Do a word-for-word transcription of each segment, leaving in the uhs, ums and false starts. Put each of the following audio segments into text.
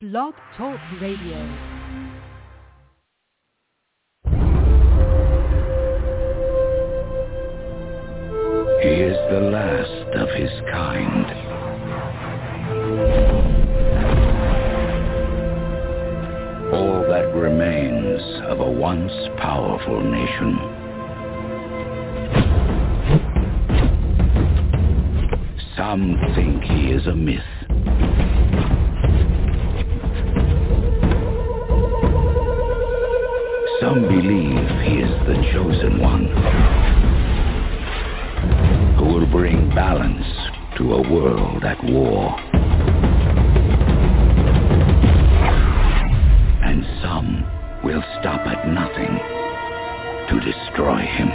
Blog Talk Radio. He is the last of his kind. All that remains of a once powerful nation. Some think he is a myth. Some believe he is the chosen one, who will bring balance to a world at war. And some will stop at nothing to destroy him.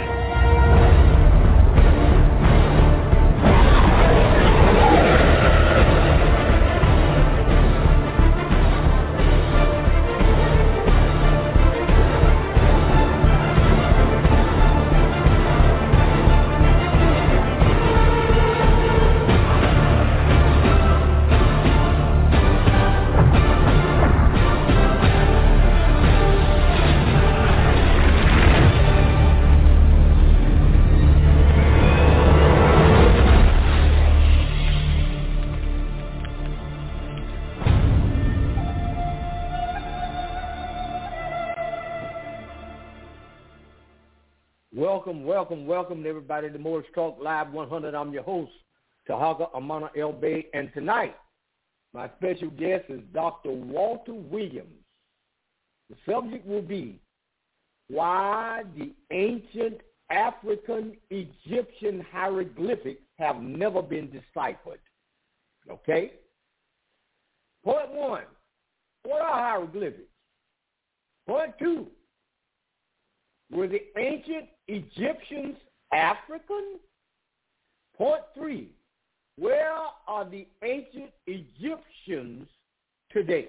Welcome, welcome, welcome to everybody to Morris Talk Live one hundred. I'm your host, Tahaka Amana El Bay, and tonight my special guest is Doctor Walter Williams. The subject will be why the ancient African Egyptian hieroglyphics have never been deciphered. Okay? Point one, what are hieroglyphics? Point two, were the ancient Egyptians African? Point three, where are the ancient Egyptians today?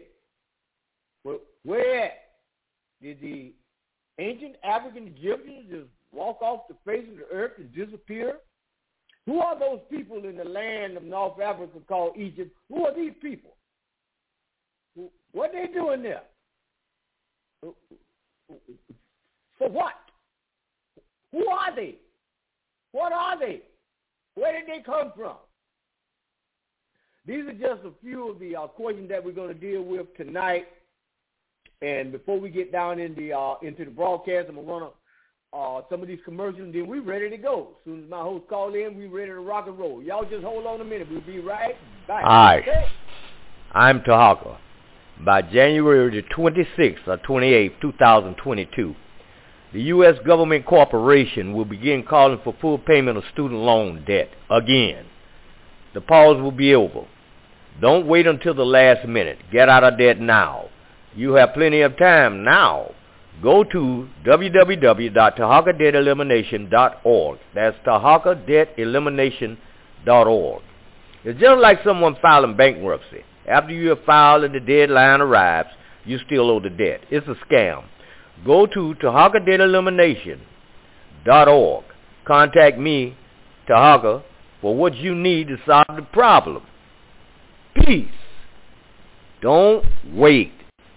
Where did the ancient African Egyptians just walk off the face of the earth and disappear? Who are those people in the land of North Africa called Egypt? Who are these people? What are they doing there? For what? Who are they? What are they? Where did they come from? These are just a few of the uh, questions that we're going to deal with tonight. And before we get down in the, uh, into the broadcast, I'm going to run a, uh, some of these commercials, and then we're ready to go. As soon as my host call in, we're ready to rock and roll. Y'all just hold on a minute. We'll be right back. Hi. Okay? I'm Tahaka. By January the twenty-sixth or twenty-eighth, two thousand twenty-two, the U S government corporation will begin calling for full payment of student loan debt again. The pause will be over. Don't wait until the last minute. Get out of debt now. You have plenty of time now. Go to w w w dot tahaka debt elimination dot org. That's tahaka debt elimination dot org. It's just like someone filing bankruptcy. After you have filed and the deadline arrives, you still owe the debt. It's a scam. Go to tahaka debt elimination dot org. Contact me, Tahaka, for what you need to solve the problem. Peace. Don't wait.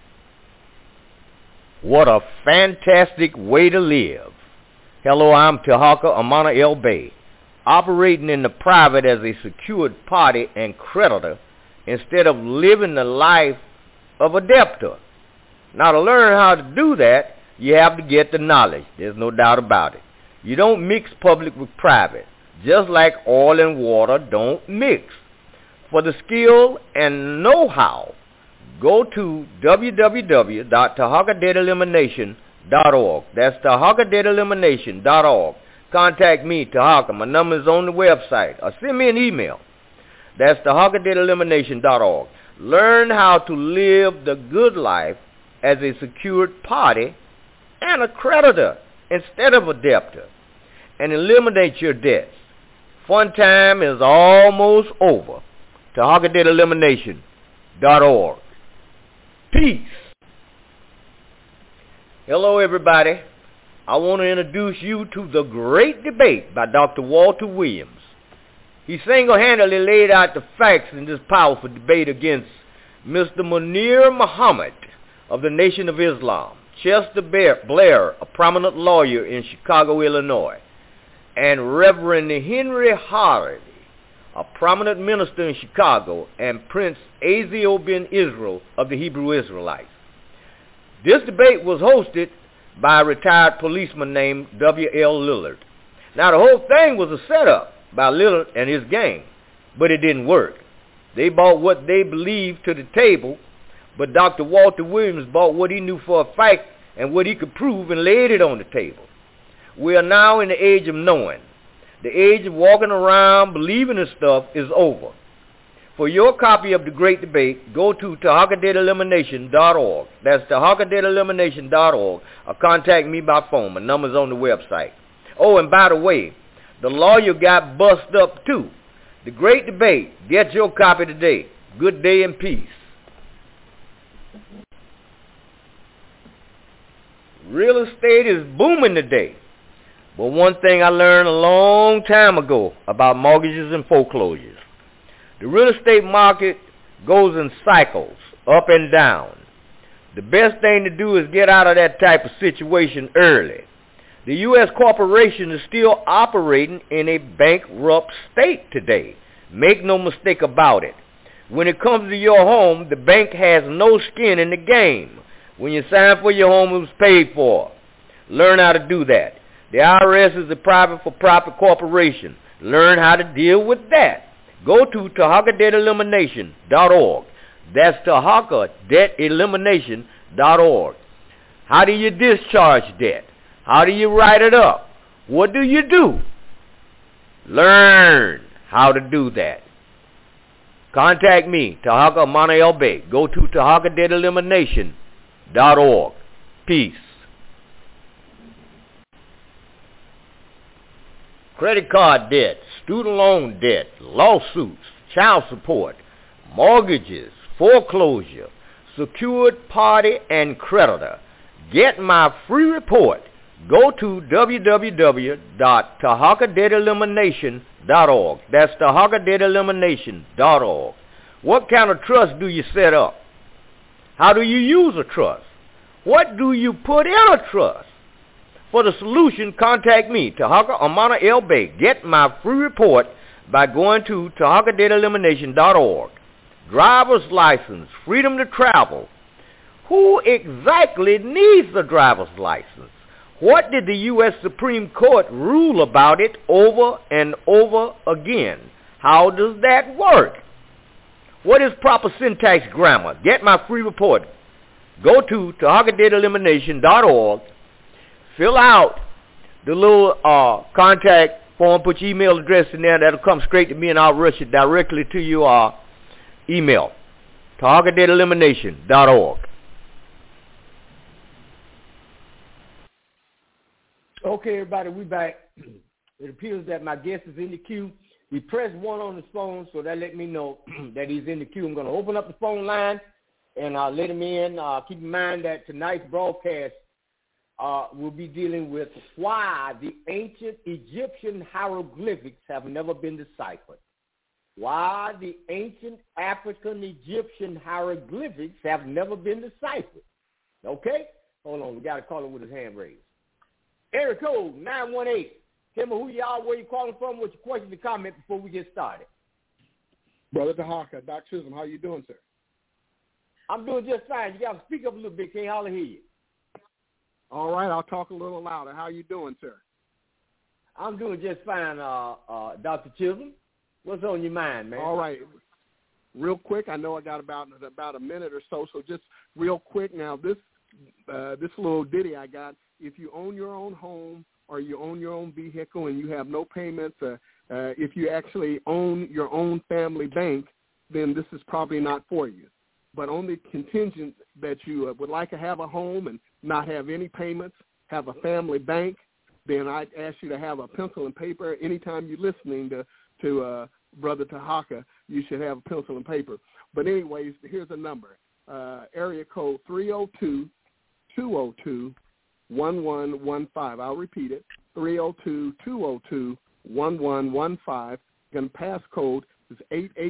What a fantastic way to live. Hello, I'm Tahaka Amana El Bay, operating in the private as a secured party and creditor instead of living the life of a debtor. Now, to learn how to do that, you have to get the knowledge. There's no doubt about it. You don't mix public with private, just like oil and water don't mix. For the skill and know-how, go to w w w dot tahaka debt elimination dot org. That's tahaka debt elimination dot org. Contact me, Tahaka. My number is on the website. Or send me an email. That's tahaka debt elimination dot org. Learn how to live the good life as a secured party and a creditor instead of a debtor, and eliminate your debts. Fun time is almost over. tahaka debt elimination dot org. Peace. Hello, everybody. I want to introduce you to The Great Debate by Doctor Walter Williams. He single-handedly laid out the facts in this powerful debate against Mister Munir Muhammad of the Nation of Islam, Chester Blair, a prominent lawyer in Chicago, Illinois, and Reverend Henry Hardy, a prominent minister in Chicago, and Prince Azio ben Israel of the Hebrew Israelites. This debate was hosted by a retired policeman named W L Lillard. Now, the whole thing was a setup by Lillard and his gang, but it didn't work. They brought what they believed to the table, but Doctor Walter Williams brought what he knew for a fact and what he could prove and laid it on the table. We are now in the age of knowing. The age of walking around believing in stuff is over. For your copy of The Great Debate, go to Tahaka Data Elimination dot org. That's Tahaka Data Elimination dot org, or contact me by phone. My number's on the website. Oh, and by the way, the lawyer got bust up too. The Great Debate. Get your copy today. Good day and peace. Real estate is booming today. But one thing I learned a long time ago about mortgages and foreclosures. The real estate market goes in cycles, up and down. The best thing to do is get out of that type of situation early. The U S corporation is still operating in a bankrupt state today. Make no mistake about it. When it comes to your home, the bank has no skin in the game. When you sign for your home, it was paid for. Learn how to do that. The I R S is a private for profit corporation. Learn how to deal with that. Go to Tahaka Debt Elimination dot org. That's Tahaka Debt Elimination dot org. How do you discharge debt? How do you write it up? What do you do? Learn how to do that. Contact me, Tahaka Amana El Bey. Go to Tahaka Debt Elimination dot org. Peace. Credit card debt, student loan debt, lawsuits, child support, mortgages, foreclosure, secured party, and creditor. Get my free report. Go to w w w dot Tahaka Debt Elimination dot org. That's Tahaka Debt Elimination dot org. What kind of trust do you set up? How do you use a trust? What do you put in a trust? For the solution, contact me, Tahaka Amana El Bey. Get my free report by going to Tahaka Debt Elimination dot org. Driver's license, freedom to travel. Who exactly needs a driver's license? What did the U S Supreme Court rule about it over and over again? How does that work? What is proper syntax grammar? Get my free report. Go to Tahaka Debt Elimination dot org. Fill out the little uh, contact form, put your email address in there. That'll come straight to me, and I'll rush it directly to your uh, email. Tahaka Debt Elimination dot org. Okay, everybody, we back. It appears that my guest is in the queue. He pressed one on his phone, so that let me know that he's in the queue. I'm going to open up the phone line, and I'll let him in. Uh, keep in mind that tonight's broadcast Uh, we'll be dealing with why the ancient Egyptian hieroglyphics have never been deciphered. Why the ancient African Egyptian hieroglyphics have never been deciphered. Okay? Hold on. We got a caller with his hand raised. Area code nine one eight. Tell me who you are, where you calling from, what's your question to comment before we get started. Brother Tahaka, Doc Chisholm, how you doing, sir? I'm doing just fine. You got to speak up a little bit. Can't hardly hear you. All right, I'll talk a little louder. How you doing, sir? I'm doing just fine, uh, uh, Doctor Chisholm. What's on your mind, man? All right. Real quick, I know I got about about a minute or so, so just real quick now, this uh, this little ditty I got, if you own your own home or you own your own vehicle and you have no payments, uh, uh, if you actually own your own family bank, then this is probably not for you. But on the contingent that you uh, would like to have a home and not have any payments, have a family bank, then I'd ask you to have a pencil and paper. Anytime you're listening to, to uh, Brother Tahaka, you should have a pencil and paper. But anyways, here's a number, uh, area code three oh two, two oh two, one one one five. I'll repeat it, three oh two, two oh two, one one one five. Again, passcode is eight eight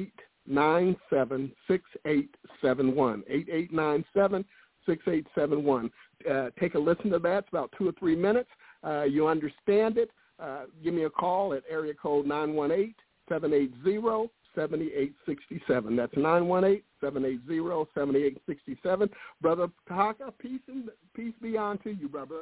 nine seven, six eight seven one, eight eight nine seven, six eight seven one. Uh, take a listen to that. It's about two or three minutes. Uh, you understand it. Uh, give me a call at area code nine one eight, seven eight zero, seven eight six seven. That's nine one eight, seven eight zero, seven eight six seven. Brother Tahaka, peace and peace be unto you, brother.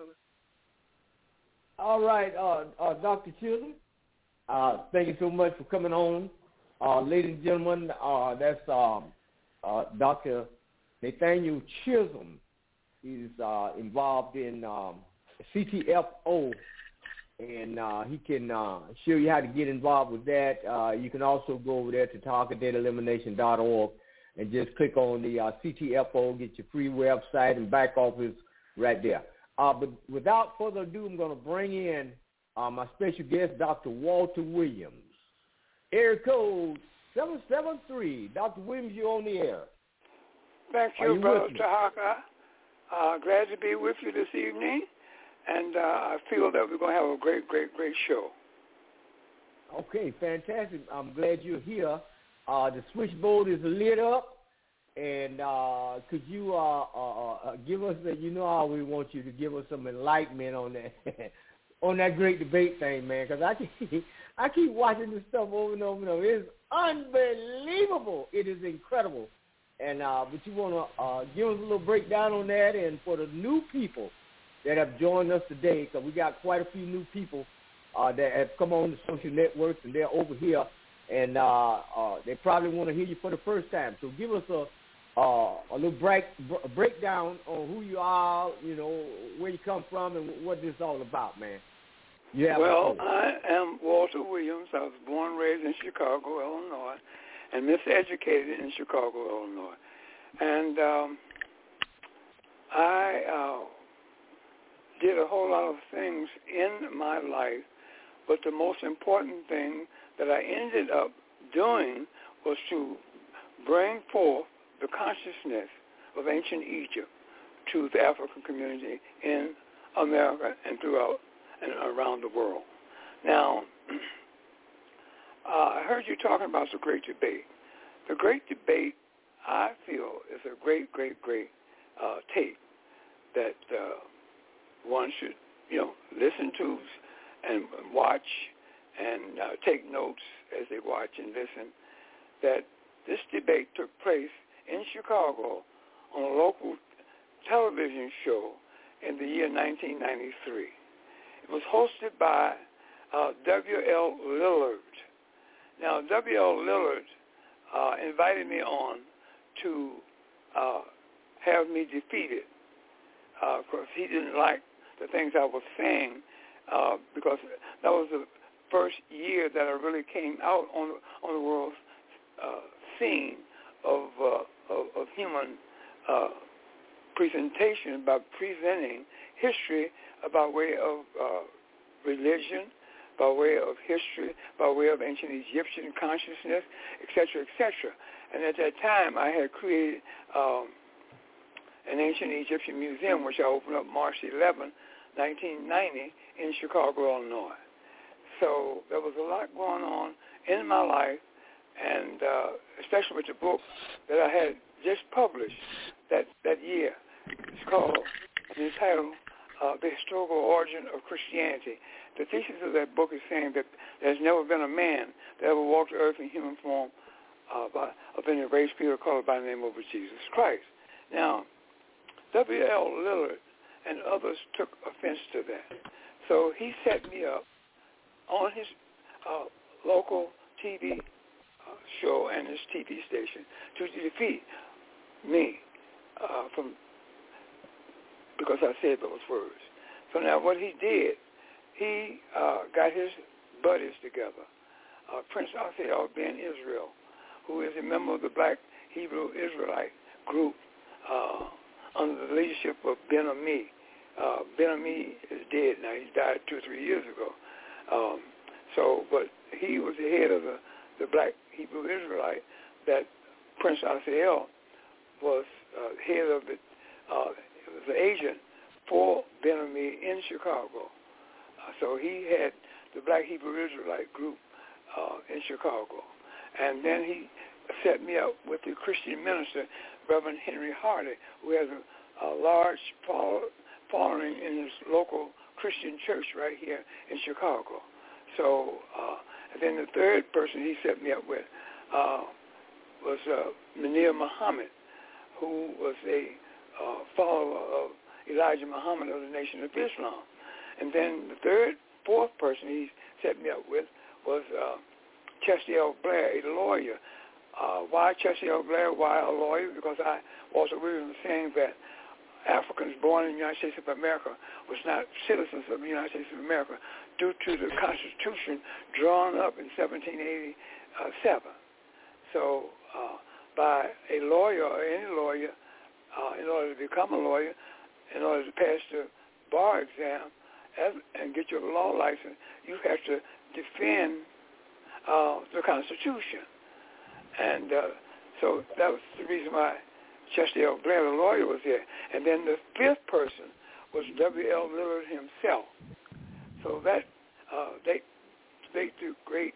All right, uh, uh, Doctor Chisholm, uh, thank you so much for coming on. Uh, ladies and gentlemen, uh, that's um, uh, Doctor Nathaniel Chisholm. He's uh, involved in um, C T F O, and uh, he can uh, show you how to get involved with that. Uh, you can also go over there to Tahaka Data Elimination dot org and just click on the uh, C T F O, get your free website and back office right there. Uh, but without further ado, I'm going to bring in uh, my special guest, Doctor Walter Williams. Area code seven seven three. Doctor Williams, you're on the air. Thank you, you Brother Tahaka. Uh, glad to be with you this evening, and uh, I feel that we're going to have a great, great, great show. Okay, fantastic. I'm glad you're here. Uh, the switchboard is lit up. And uh, could you uh, uh, uh, give us, the, you know how we want you to give us some enlightenment on that on that great debate thing, man, because I keep, I keep watching this stuff over and over and over. It's unbelievable. It is incredible. And uh, but you want to uh, give us a little breakdown on that, and for the new people that have joined us today, because we got quite a few new people uh, that have come on the social networks, and they're over here, and uh, uh, they probably want to hear you for the first time. So give us a Uh, a little break, a breakdown on who you are, you know, where you come from, and what this is all about, man. Yeah. Well, I am Walter Williams. I was born and raised in Chicago, Illinois, and miseducated in Chicago, Illinois. And um, I uh, did a whole lot of things in my life, but the most important thing that I ended up doing was to bring forth the consciousness of ancient Egypt to the African community in America and throughout and around the world. Now, uh, I heard you talking about the great debate. The great debate, I feel, is a great, great, great uh, tape that uh, one should, you know, listen to and watch and uh, take notes as they watch and listen. That this debate took place in Chicago on a local television show in the year nineteen ninety-three. It was hosted by uh, W L Lillard. Now, W L Lillard uh, invited me on to uh, have me defeated because uh, he didn't like the things I was saying uh, because that was the first year that I really came out on, on the world's uh, scene of, uh, of, of human uh, presentation by presenting history by way of uh, religion, by way of history, by way of ancient Egyptian consciousness, et cetera, et cetera. And at that time, I had created um, an ancient Egyptian museum, which I opened up March eleventh, nineteen ninety, in Chicago, Illinois. So there was a lot going on in my life, and uh, especially with the book that I had just published that, that year. It's called, it's entitled, uh, The Historical Origin of Christianity. The thesis of that book is saying that there's never been a man that ever walked the earth in human form uh, by, of any race, creed, or color by the name of Jesus Christ. Now, W L Lillard and others took offense to that. So he set me up on his uh, local T V uh, show and his T V station to defeat me uh, from because I said those words. So now what he did, he uh, got his buddies together. Uh, Prince Raphael Ben Israel, who is a member of the Black Hebrew Israelite group uh, under the leadership of Ben Ami. Uh, Ben Ami is dead now. He died two or three years ago. Um, so, but he was the head of the, the Black Hebrew Israelite that Prince Raphael was uh, head of the, uh, the agent for Ben Ami in Chicago. Uh, so he had the Black Hebrew Israelite group uh, in Chicago. And then he set me up with the Christian minister, Reverend Henry Hardy, who has a, a large follow, following in his local Christian church right here in Chicago. So, uh, and then the third person he set me up with uh, was uh, Munir Muhammad, who was a uh, follower of Elijah Muhammad of the Nation of Islam. And then the third, fourth person he set me up with was uh, Chester L. Blair, a lawyer. Uh, why Chester L. Blair? Why a lawyer? Because I, Walter Williams, was saying that Africans born in the United States of America was not citizens of the United States of America due to the Constitution drawn up in seventeen eighty-seven. So uh, by a lawyer or any lawyer, uh, in order to become a lawyer, in order to pass the bar exam as, and get your law license, you have to defend uh, the Constitution. And uh, so that was the reason why Chester L. Blair, the lawyer, was there. And then the fifth person was W L Lillard himself. So that uh, they, they, the great,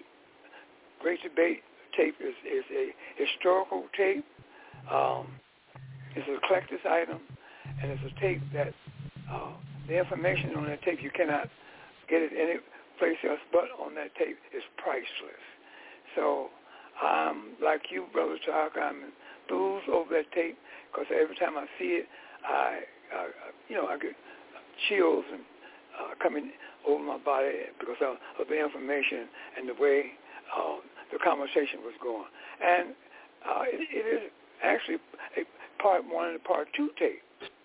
great debate tape is, is a historical tape. Um, it's a collector's item, and it's a tape that uh, the information on that tape, you cannot get it any place else but on that tape, is priceless. So um, like you, Brother Chuck, I'm enthused over that tape because every time I see it, I, I you know, I get chills and uh, coming over my body because of, of the information and the way uh, the conversation was going. And uh, it, it is actually a part one and a part two tape.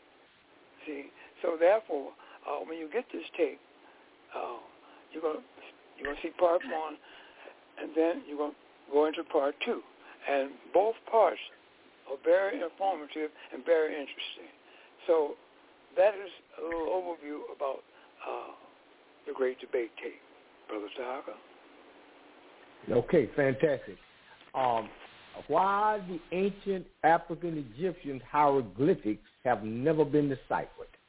See, so therefore, uh, when you get this tape, uh, you're gonna you're gonna see part one, and then you're gonna go into part two, and both parts are very informative and very interesting. So that is a little overview about uh, the Great Debate Tape, Brother Tahaka. Okay, fantastic. Um, why the ancient African Egyptian hieroglyphics have never been deciphered?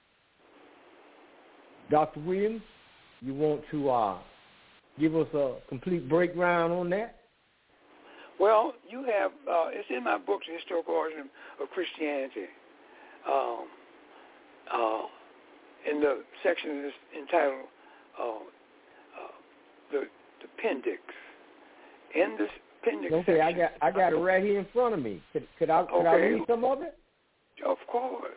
Doctor Williams, you want to uh, give us a complete breakdown on that? Well, you have, uh, it's in my book, The Historical Origin of Christianity. Um, uh, in the section that's entitled uh, uh, the, the Appendix. In this appendix okay, section, I got I got it right here in front of me. Could, could I could okay. I read some of it? Of course.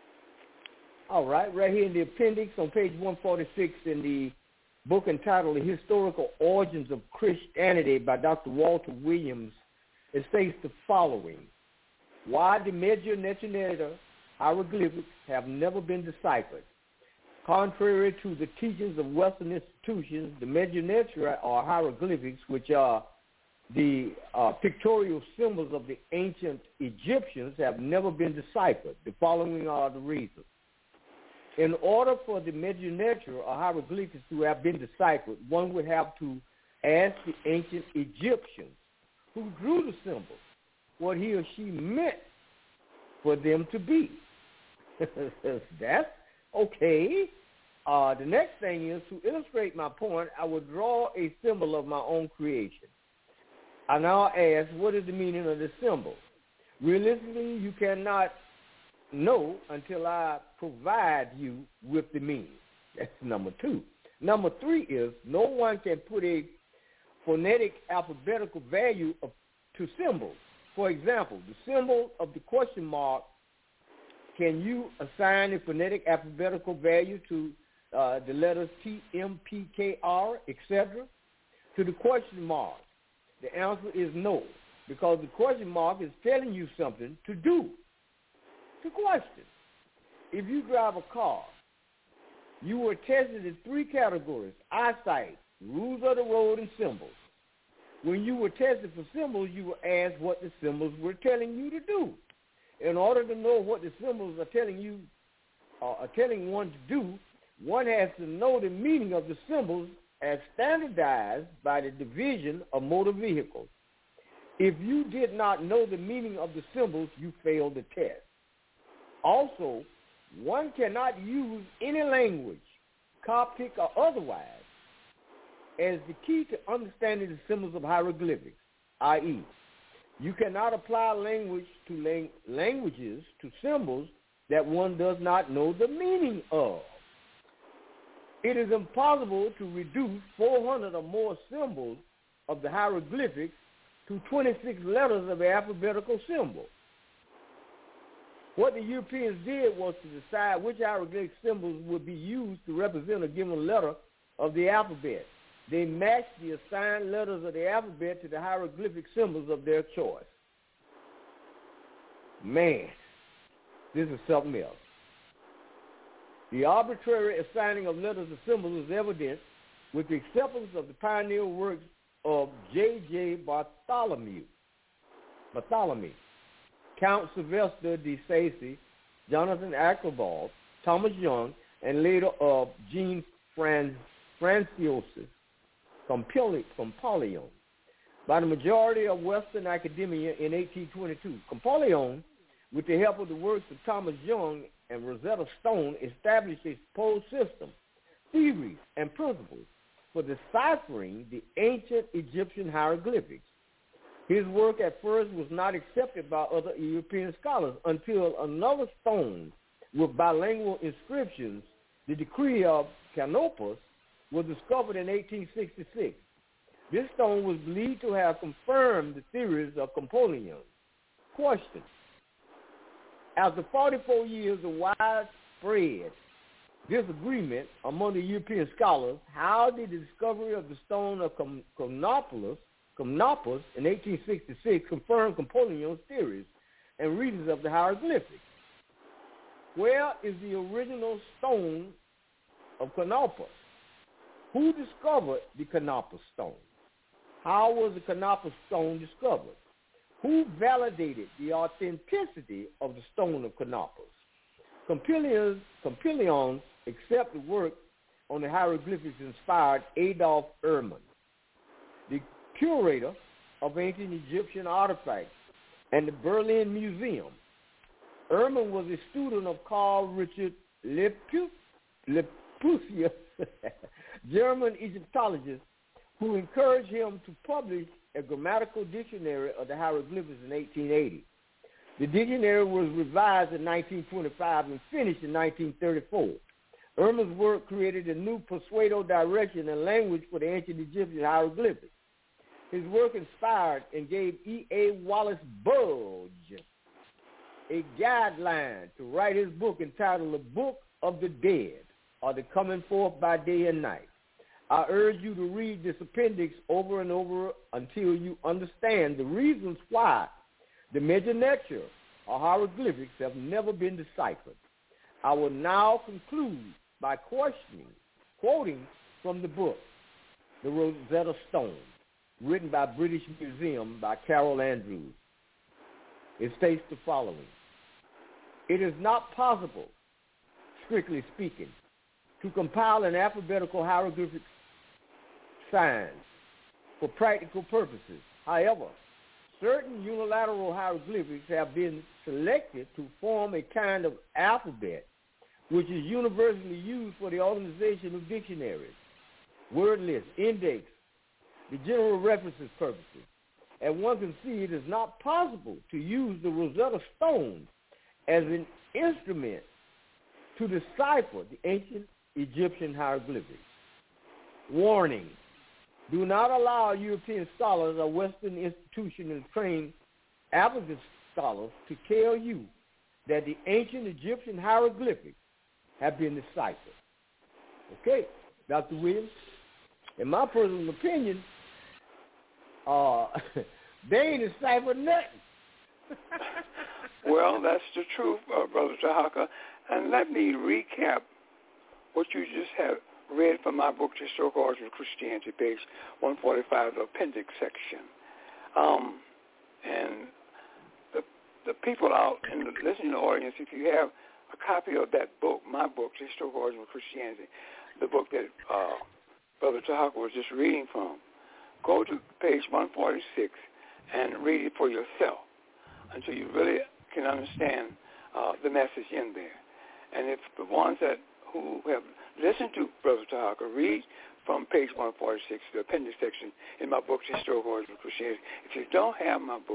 All right, right here in the appendix on page one forty-six in the book entitled The Historical Origins of Christianity by Doctor Walter Williams, it states the following. Why the Medu Neter hieroglyphics have never been deciphered. Contrary to the teachings of Western institutions, the Medu Neter are hieroglyphics, which are the uh, pictorial symbols of the ancient Egyptians, have never been deciphered. The following are the reasons. In order for the Medu Neter or hieroglyphics to have been deciphered, one would have to ask the ancient Egyptians who drew the symbols what he or she meant for them to be. That's okay. Uh, the next thing is, to illustrate my point, I would draw a symbol of my own creation. I now ask, what is the meaning of this symbol? Realistically, you cannot know until I provide you with the meaning. That's number two. Number three is, no one can put a phonetic alphabetical value of, to symbols. For example, the symbol of the question mark, can you assign a phonetic alphabetical value to uh, the letters T, M, P, K, R, et cetera? To the question mark, the answer is no, because the question mark is telling you something to do. The question, if you drive a car, you were tested in three categories: eyesight, rules of the road, and symbols. When you were tested for symbols, you were asked what the symbols were telling you to do. In order to know what the symbols are telling you, uh, are telling one to do, one has to know the meaning of the symbols as standardized by the Division of Motor Vehicles. If you did not know the meaning of the symbols, you failed the test. Also, one cannot use any language, Coptic or otherwise, as the key to understanding the symbols of hieroglyphics, that is, You cannot apply language to lang- languages to symbols that one does not know the meaning of. It is impossible to reduce four hundred or more symbols of the hieroglyphics to twenty-six letters of the alphabetical symbol. What the Europeans did was to decide which hieroglyphic symbols would be used to represent a given letter of the alphabet. They matched the assigned letters of the alphabet to the hieroglyphic symbols of their choice. Man, this is something else. The arbitrary assigning of letters and symbols is evident with the acceptance of the pioneer works of J J Bartholomew, Bartholomew, Count Sylvester de Sacy, Jonathan Archibald, Thomas Young, and later of Jean Fran- Franciosus Compolyon, by the majority of Western academia in eighteen twenty-two. Compolyon, with the help of the works of Thomas Young and Rosetta Stone, established a supposed system, theories, and principles for deciphering the ancient Egyptian hieroglyphics. His work at first was not accepted by other European scholars until another stone with bilingual inscriptions, the Decree of Canopus, was discovered in eighteen sixty-six. This stone was believed to have confirmed the theories of Compolyon. Question: after forty-four years of widespread disagreement among the European scholars, how did the discovery of the stone of Canopus, Canopus in eighteen sixty-six confirm Compolyon's theories and readings of the hieroglyphics? Where is the original stone of Canopus? Who discovered the Canopus stone? How was the Canopus stone discovered? Who validated the authenticity of the stone of Canopus? Compilion's, Compilion's accepted work on the hieroglyphics inspired Adolf Erman, the curator of ancient Egyptian artifacts and the Berlin Museum. Erman was a student of Carl Richard Lepus, Lepussia, German Egyptologist, who encouraged him to publish a grammatical dictionary of the hieroglyphics in eighteen eighty. The dictionary was revised in nineteen twenty-five and finished in nineteen thirty-four. Erman's work created a new persuado direction and language for the ancient Egyptian hieroglyphics. His work inspired and gave E A Wallace Budge a guideline to write his book entitled The Book of the Dead, or The Coming Forth by Day and Night. I urge you to read this appendix over and over until you understand the reasons why the Meganecture or hieroglyphics have never been deciphered. I will now conclude by questioning, quoting from the book, The Rosetta Stone, written by British Museum by Carol Andrews. It states the following: it is not possible, strictly speaking, to compile an alphabetical hieroglyphic signs for practical purposes. However, certain unilateral hieroglyphics have been selected to form a kind of alphabet which is universally used for the organization of dictionaries, word lists, index, the general references purposes. And one can see it is not possible to use the Rosetta Stone as an instrument to decipher the ancient Egyptian hieroglyphics. Warning: do not allow European scholars or Western institutional trained African scholars to tell you that the ancient Egyptian hieroglyphics have been deciphered. Okay, Doctor Williams, in my personal opinion, uh, they ain't deciphered nothing. Well, that's the truth, uh, Brother Tahaka. And let me recap what you just have read from my book, Historical Origins of Christianity, page one forty-five, the appendix section. Um, and the the people out in the listening audience, if you have a copy of that book, my book, Historical Origins of Christianity, the book that uh, Brother Tahaka was just reading from, go to page one forty-six and read it for yourself until you really can understand uh, the message in there. And if the ones that who have listened to Brother Tahaka read from page one forty-six, the appendix section in my book, Historical Origins of Christianity. If you don't have my book,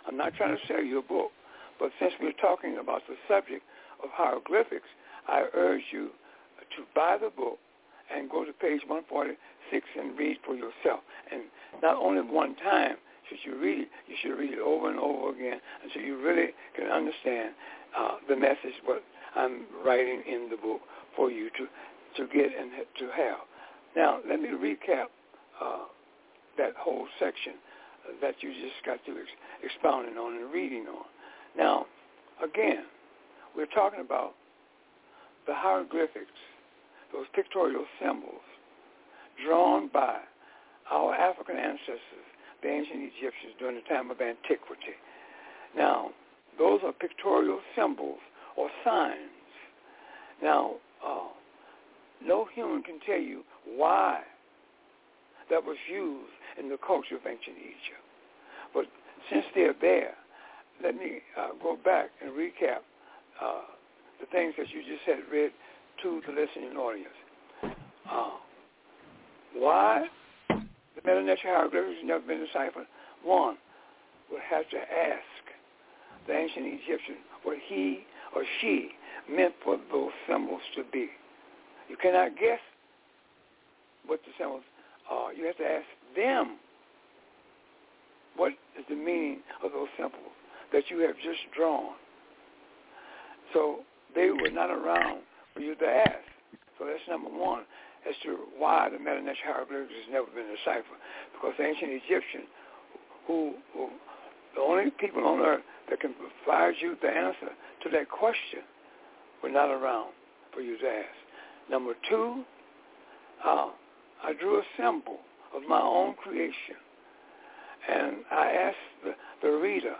I'm not trying to sell you a book, but since we're talking about the subject of hieroglyphics, I urge you to buy the book and go to page one forty-six and read for yourself. And not only one time should you read it, you should read it over and over again until you really can understand uh, the message, what I'm writing in the book for you to, to get and to have. Now, let me recap uh, that whole section that you just got to ex- expounding on and reading on. Now, again, we're talking about the hieroglyphics, those pictorial symbols drawn by our African ancestors, the ancient Egyptians, during the time of antiquity. Now, those are pictorial symbols or signs. Now, uh, no human can tell you why that was used in the culture of ancient Egypt. But since they're there, let me uh, go back and recap uh, the things that you just had read to the listening audience. Uh, why the Medu Neter hieroglyphics have never been deciphered? One would have to ask the ancient Egyptian what he or she meant for those symbols to be. You cannot guess what the symbols are. You have to ask them what is the meaning of those symbols that you have just drawn. So they were not around for you to ask. So that's number one as to why the Medu Neter hieroglyphics has never been deciphered. Because the ancient Egyptian, who, who the only people on earth that can provide you the answer to that question, were not around for you to ask. Number two, uh, I drew a symbol of my own creation, and I asked the, the reader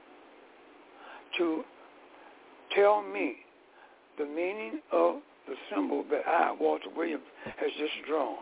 to tell me the meaning of the symbol that I, Walter Williams, has just drawn.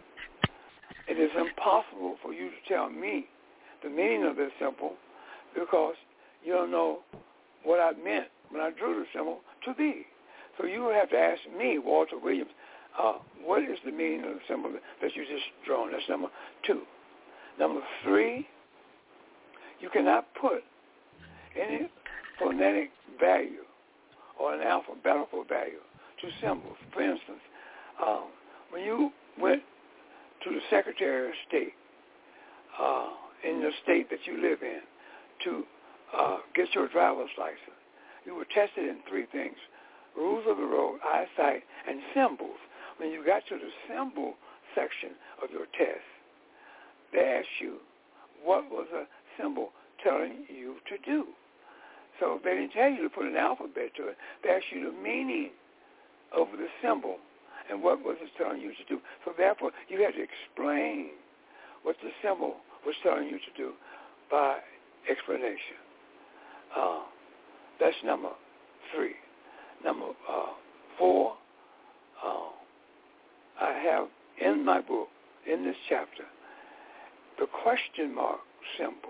It is impossible for you to tell me the meaning of this symbol because you don't know what I meant when I drew the symbol to be. So you have to ask me, Walter Williams, uh, what is the meaning of the symbol that you just drawn? That's number two. Number three, you cannot put any phonetic value or an alphabetical value to symbols. For instance, um, when you went to the Secretary of State uh, in the state that you live in to uh, get your driver's license, you were tested in three things: rules of the road, eyesight, and symbols. When you got to the symbol section of your test, they asked you what was a symbol telling you to do. So they didn't tell you to put an alphabet to it. They asked you the meaning of the symbol and what was it telling you to do. So therefore, you had to explain what the symbol was telling you to do by explanation. Uh, that's number three. Number uh, four, uh, I have in my book, in this chapter, the question mark symbol.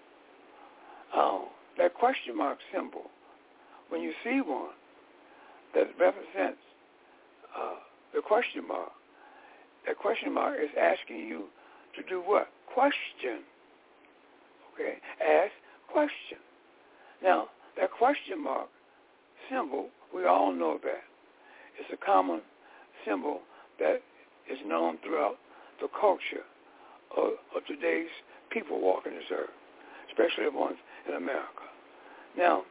Uh, that question mark symbol, when you see one that represents uh, the question mark, that question mark is asking you to do what? Question. Okay? Ask question. Now, that question mark symbol, we all know that. It's a common symbol that is known throughout the culture of, of today's people walking this earth, especially the ones in America. Now,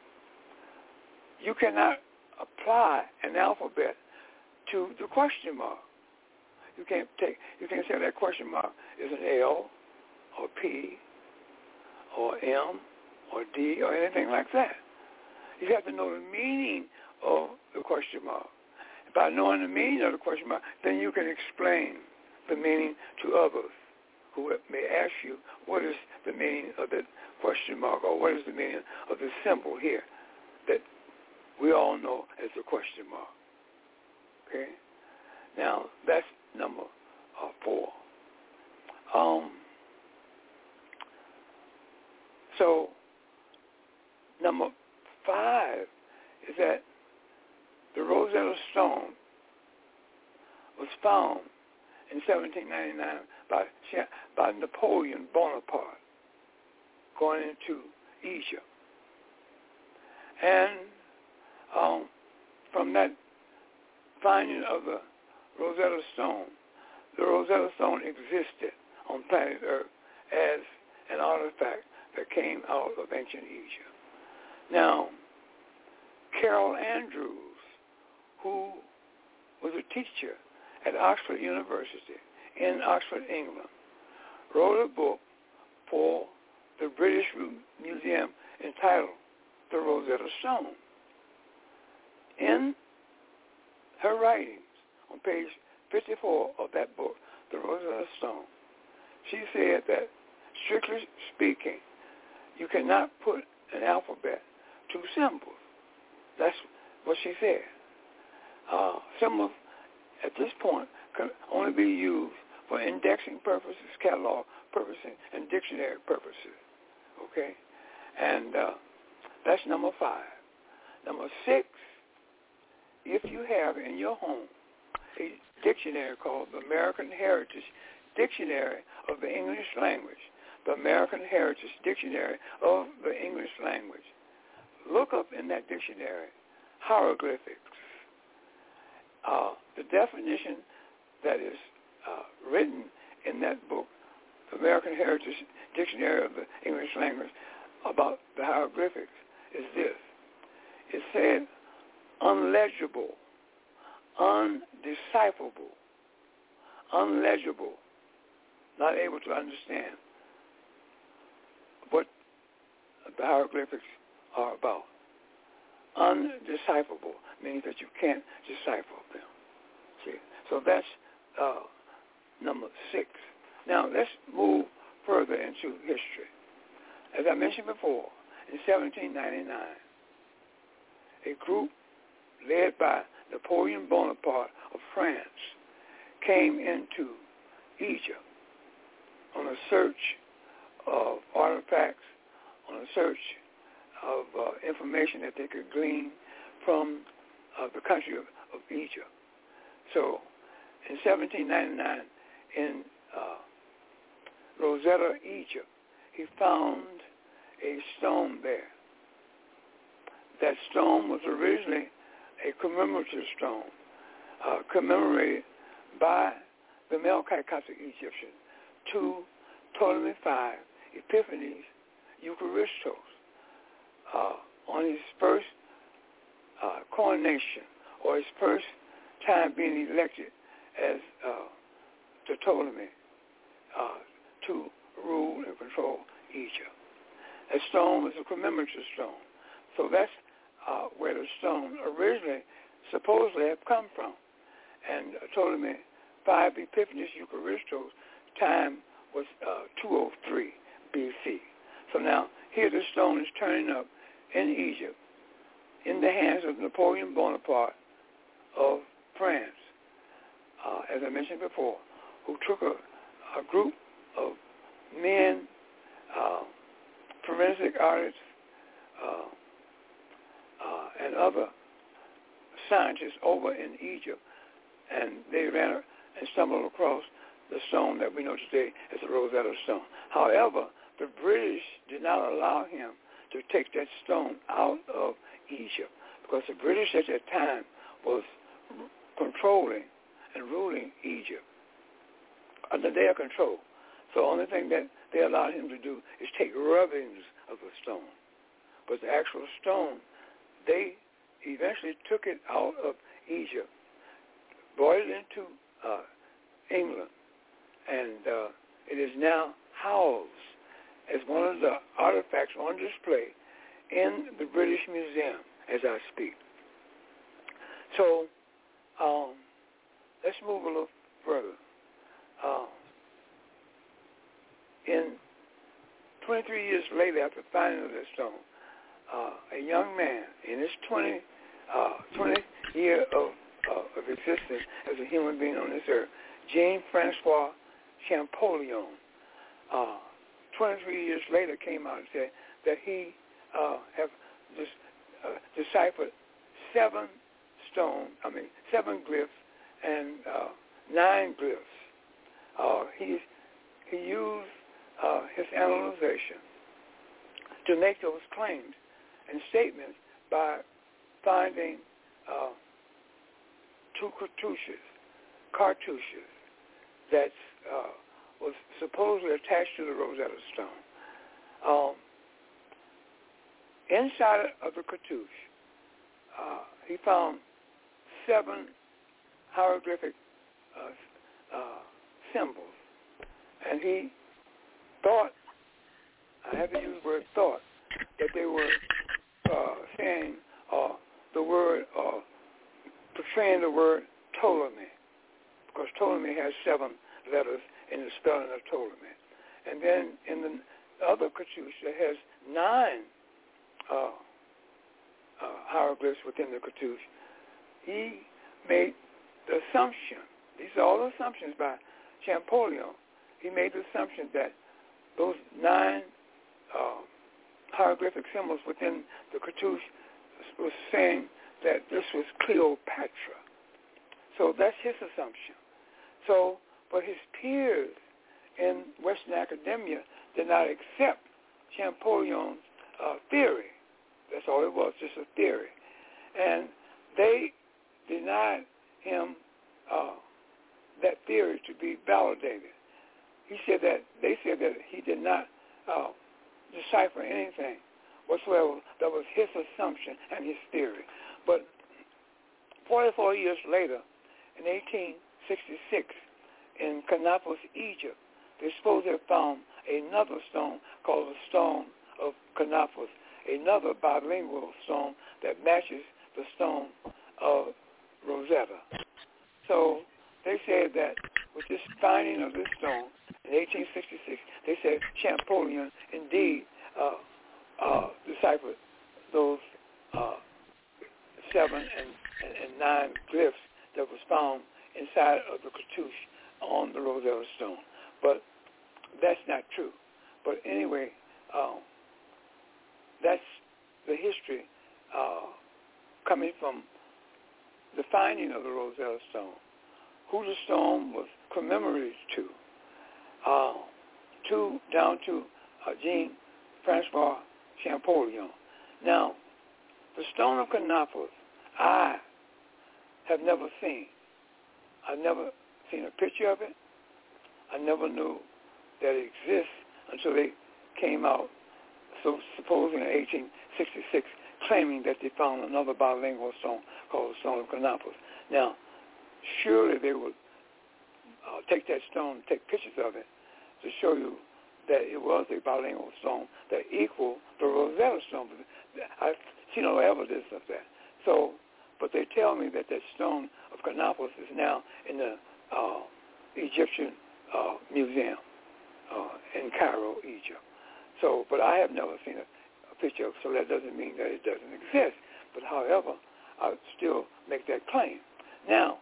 you cannot apply an alphabet to the question mark. You can't take. You can't say that question mark is an L or P or M or D or anything like that. You have to know the meaning of the question mark. By knowing the meaning of the question mark, then you can explain the meaning to others who may ask you, what is the meaning of the question mark, or what is the meaning of the symbol here that we all know as a question mark. Okay? Now, that's number uh, four. Um, so, number five is that the Rosetta Stone was found in seventeen ninety-nine by, by Napoleon Bonaparte going into Egypt. And um, from that finding of the Rosetta Stone, the Rosetta Stone existed on planet Earth as an artifact that came out of ancient Egypt. Now, Carol Andrews, who was a teacher at Oxford University in Oxford, England, wrote a book for the British Museum entitled The Rosetta Stone. In her writings, on page fifty-four of that book, The Rosetta Stone, she said that, strictly speaking, you cannot put an alphabet to symbols. That's what she said. Uh, symbols, at this point, can only be used for indexing purposes, catalog purposes, and dictionary purposes. Okay? And uh, that's number five. Number six, if you have in your home a dictionary called the American Heritage Dictionary of the English Language, the American Heritage Dictionary of the English Language, look up in that dictionary hieroglyphics. Uh, the definition that is uh, written in that book, the American Heritage Dictionary of the English Language, about the hieroglyphics is this. It said unlegible, undecipherable, unlegible, not able to understand what the hieroglyphics are about. Undecipherable means that you can't decipher them. See, so that's uh, number six. Now let's move further into history. As I mentioned before, in seventeen ninety-nine, a group led by Napoleon Bonaparte of France came into Egypt on a search of artifacts, on a search of uh, information that they could glean from uh, the country of, of Egypt. So in seventeen ninety-nine, in uh, Rosetta, Egypt, he found a stone there. That stone was originally a commemorative stone, uh, commemorated by the Melchizedek Egyptian to Ptolemy five, Epiphanes Eucharistos, uh, on his first uh, coronation, or his first time being elected as uh, to Ptolemy uh, to rule and control Egypt. That stone was a commemorative stone. So that's uh, where the stone originally supposedly had come from. And uh, Ptolemy five, Epiphanes Eucharistos, time was uh, two oh three B C. So now here the stone is turning up in Egypt in the hands of Napoleon Bonaparte of France, uh, as I mentioned before, who took a, a group of men, uh, forensic artists, uh, uh, and other scientists over in Egypt, and they ran and stumbled across the stone that we know today as the Rosetta Stone. However, the British did not allow him to take that stone out of Egypt, because the British at that time was controlling and ruling Egypt under their control. So the only thing that they allowed him to do is take rubbings of the stone. But the actual stone, they eventually took it out of Egypt, brought it into uh, England, and uh, it is now housed as one of the artifacts on display in the British Museum as I speak. So um, let's move a little further. Uh, in twenty-three years later, after finding the stone, uh, a young man in his twenty, uh, twenty year of, uh, of existence as a human being on this earth, Jean-Francois Champollion, uh, twenty-three years later came out and said that he uh, have just, uh, deciphered seven stone, I mean, seven glyphs and uh, nine glyphs. Uh, he he used uh, his analyzation to make those claims and statements by finding uh, two cartouches, cartouches that uh, was supposedly attached to the Rosetta Stone. Um, inside of the cartouche, uh, he found seven hieroglyphic uh, uh, symbols, and he thought, I have to use the word thought, that they were uh, saying uh, the word, uh, portraying the word Ptolemy, because Ptolemy has seven letters in the spelling of Ptolemy. And then in the other cartouche that has nine uh, uh, hieroglyphs within the cartouche, he made the assumption, these are all assumptions by Champollion, he made the assumption that those nine uh, hieroglyphic symbols within the cartouche was saying that this was Cleopatra. So that's his assumption. So, but his peers in Western academia did not accept Champollion's uh, theory. That's all it was, just a theory. And they denied him uh, that theory to be validated. He said that, they said that he did not uh, decipher anything whatsoever. That was his assumption and his theory. But forty-four years later, in eighteen sixty-six, in Canopus, Egypt, they supposed to have found another stone called the Stone of Canopus, another bilingual stone that matches the stone of Rosetta. So they said that with this finding of this stone in eighteen sixty-six, they said Champollion indeed uh, uh, deciphered those uh, seven and, and nine glyphs that was found inside of the cartouche on the Rosetta Stone. But that's not true. But anyway, um, that's the history uh, coming from the finding of the Rosetta Stone, who the stone was commemorated to, uh, to down to uh, Jean-Francois Champollion. Now, the Stone of Canopus, I have never seen. I've never seen a picture of it. I never knew that it exists until they came out, so supposedly in eighteen sixty-six, claiming that they found another bilingual stone called the Stone of Canopus. Now, surely they would uh, take that stone, take pictures of it to show you that it was a bilingual stone that equaled the Rosetta Stone. I've seen no evidence of that. So, but they tell me that that Stone of Canopus is now in the uh, Egyptian uh, Museum uh, in Cairo, Egypt. So, but I have never seen a, a picture of, so that doesn't mean that it doesn't exist. But however, I still make that claim. Now,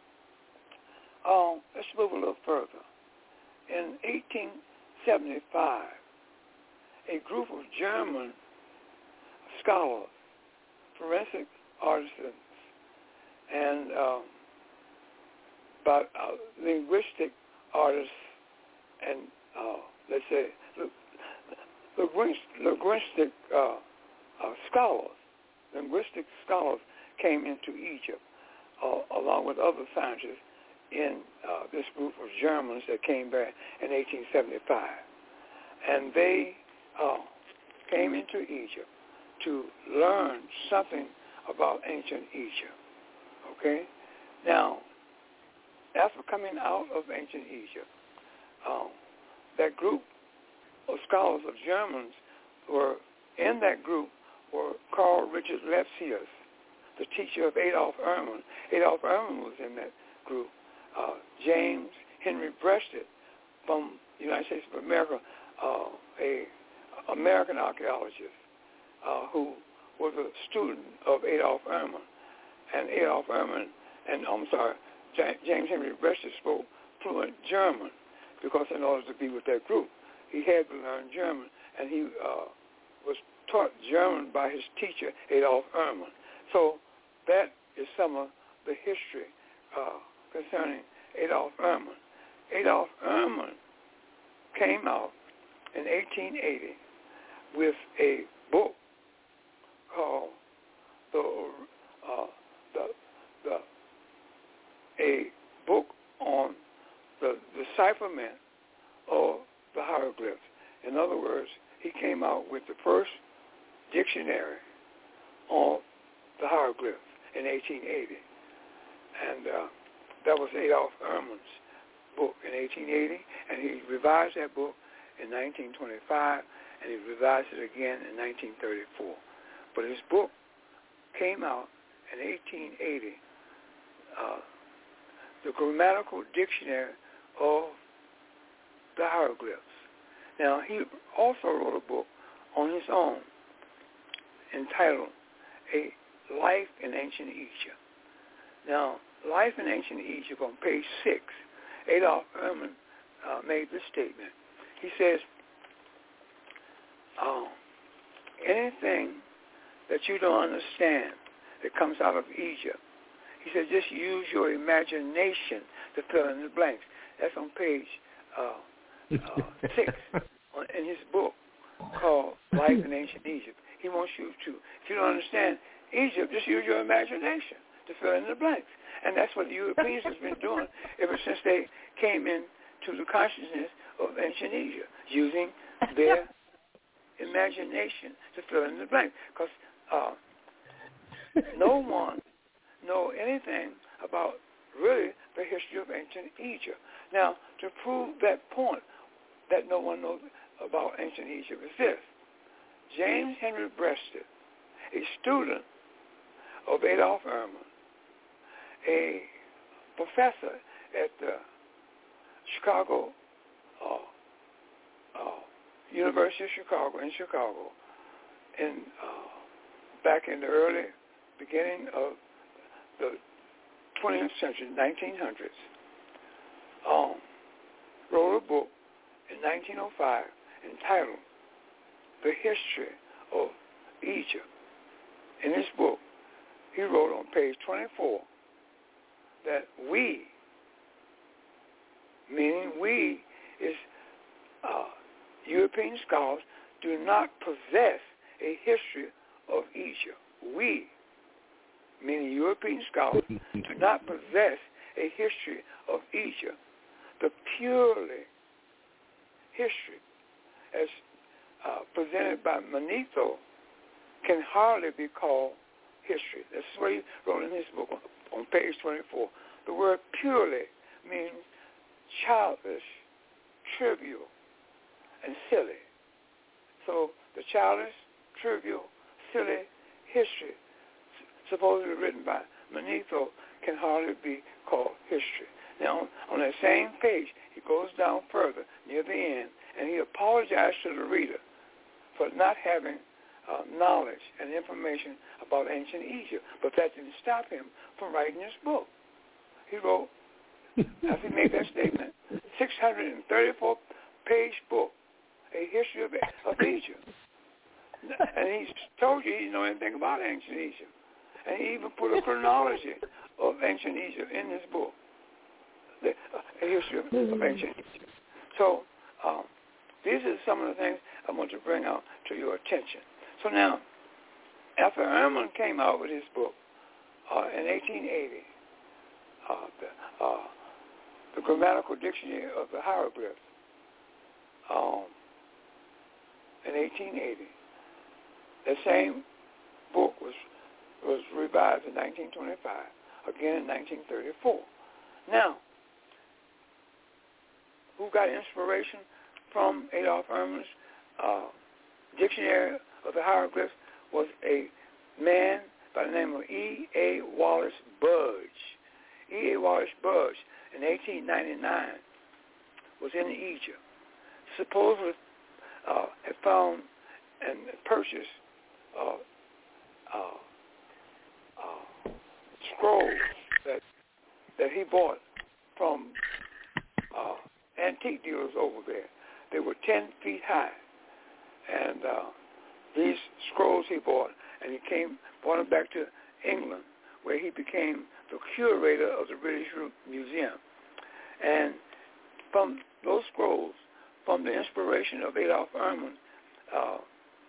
um, let's move a little further. In eighteen seventy-five, a group of German scholars, forensic artisans, and um, but, uh, linguistic artists and, uh, let's say, linguistic uh, uh, scholars, linguistic scholars came into Egypt uh, along with other scientists in uh, this group of Germans that came back in eighteen seventy-five. And they uh, came into Egypt to learn something about ancient Egypt. Okay? Now, after coming out of ancient Egypt, um, that group of scholars of Germans were, in that group were Carl Richard Lepsius, the teacher of Adolf Ehrman. Adolf Ehrman was in that group. Uh, James Henry Breasted from the United States of America, uh, a American archaeologist uh, who was a student of Adolf Ehrman. And Adolf Ehrman, and I'm sorry, James Henry Breasted spoke fluent German because in order to be with that group, he had to learn German, and he uh, was taught German by his teacher, Adolf Ehrman. So that is some of the history uh, concerning Adolf Ehrman. Adolf Ehrman came out in eighteen eighty with a book called the uh, the the a book on the decipherment of the hieroglyphs. In other words, he came out with the first dictionary on the hieroglyphs in eighteen eighty, and uh, that was Adolf Ehrman's book in eighteen eighty, and he revised that book in nineteen twenty-five, and he revised it again in nineteen thirty-four. But his book came out in eighteen eighty, uh, the Grammatical Dictionary of the Hieroglyphs. Now, he also wrote a book on his own entitled A Life in Ancient Egypt. Now, Life in Ancient Egypt, on page six, Adolf Ehrman uh, made this statement. He says, oh, anything that you don't understand that comes out of Egypt, he said, just use your imagination to fill in the blanks. That's on page uh, uh, six on, in his book called Life in Ancient Egypt. He wants you to, if you don't understand Egypt, just use your imagination to fill in the blanks. And that's what the Europeans have been doing ever since they came into the consciousness of ancient Egypt, using their imagination to fill in the blank. Because uh, no one know anything about really the history of ancient Egypt. Now, to prove that point that no one knows about ancient Egypt is this. James Henry Breasted, a student of Adolf Ehrman, a professor at the Chicago uh, uh, University of Chicago in Chicago, in uh, back in the early beginning of the twentieth century, nineteen hundreds, um, wrote a book in nineteen oh five entitled The History of Egypt. In this book, he wrote on page twenty-four that we, meaning we is uh, European scholars, do not possess a history of Egypt. We, meaning European scholars, do not possess a history of Egypt. The purely history, as uh, presented by Manetho, can hardly be called history. That's what he wrote in his book on, on page twenty-four. The word purely means childish, trivial, and silly. So the childish, trivial, silly history, supposedly written by Manetho, can hardly be called history. Now, on that same page, he goes down further near the end, and he apologized to the reader for not having uh, knowledge and information about ancient Egypt. But that didn't stop him from writing his book. He wrote, after he made that statement, six hundred thirty-four page book, A History of, of Egypt. And he told you he didn't know anything about ancient Egypt. And he even put a chronology of ancient Egypt in his book, the, uh, A History of, of Ancient Egypt. So um, these are some of the things I want to bring out to your attention. So now, after Ehrman came out with his book uh, in eighteen eighty, uh, the, uh, the Grammatical Dictionary of the Hieroglyphs, um, in eighteen eighty, the same book was was revised in nineteen twenty-five, again in nineteen thirty-four. Now, who got inspiration from Adolf Ehrman's uh, Dictionary of the Hieroglyphs was a man by the name of E A Wallace Budge. E A Wallace Budge in eighteen ninety-nine was in Egypt. Supposedly uh, had found and purchased uh, uh, uh, scrolls that that he bought from uh, antique dealers over there. They were ten feet high, and uh, these scrolls he bought, and he came brought them back to England, where he became the curator of the British Museum. And from those scrolls, from the inspiration of Adolf Ehrman, uh,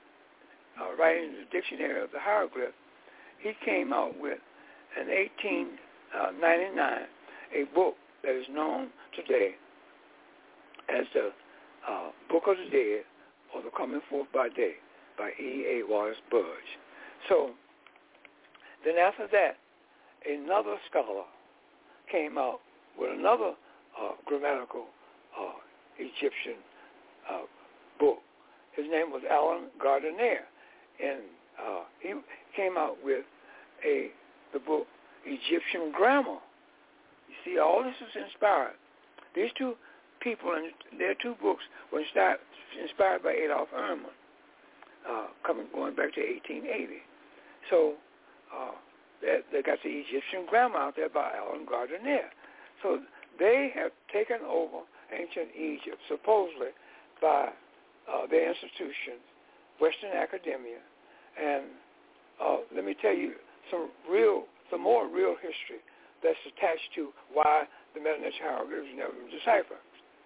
uh, writing the dictionary of the hieroglyph, he came out with, in eighteen ninety-nine, a book that is known today as the uh, Book of the Dead, or the Coming Forth by Day, by E A Waters Budge. So then after that, another scholar came out with another uh, grammatical uh, Egyptian uh, book. His name was Alan Gardner, and uh, he came out with a the book Egyptian Grammar. You see, all this was inspired. These two people and their two books were inspired, inspired by Adolf Ehrman, uh, coming going back to eighteen eighty. So uh, they, they got the Egyptian Grammar out there by Alan Gardner. So they have taken over ancient Egypt, supposedly by uh, their institutions, Western academia, and uh, let me tell you some real, some more real history that's attached to why the Metanetic hieroglyphs never been deciphered.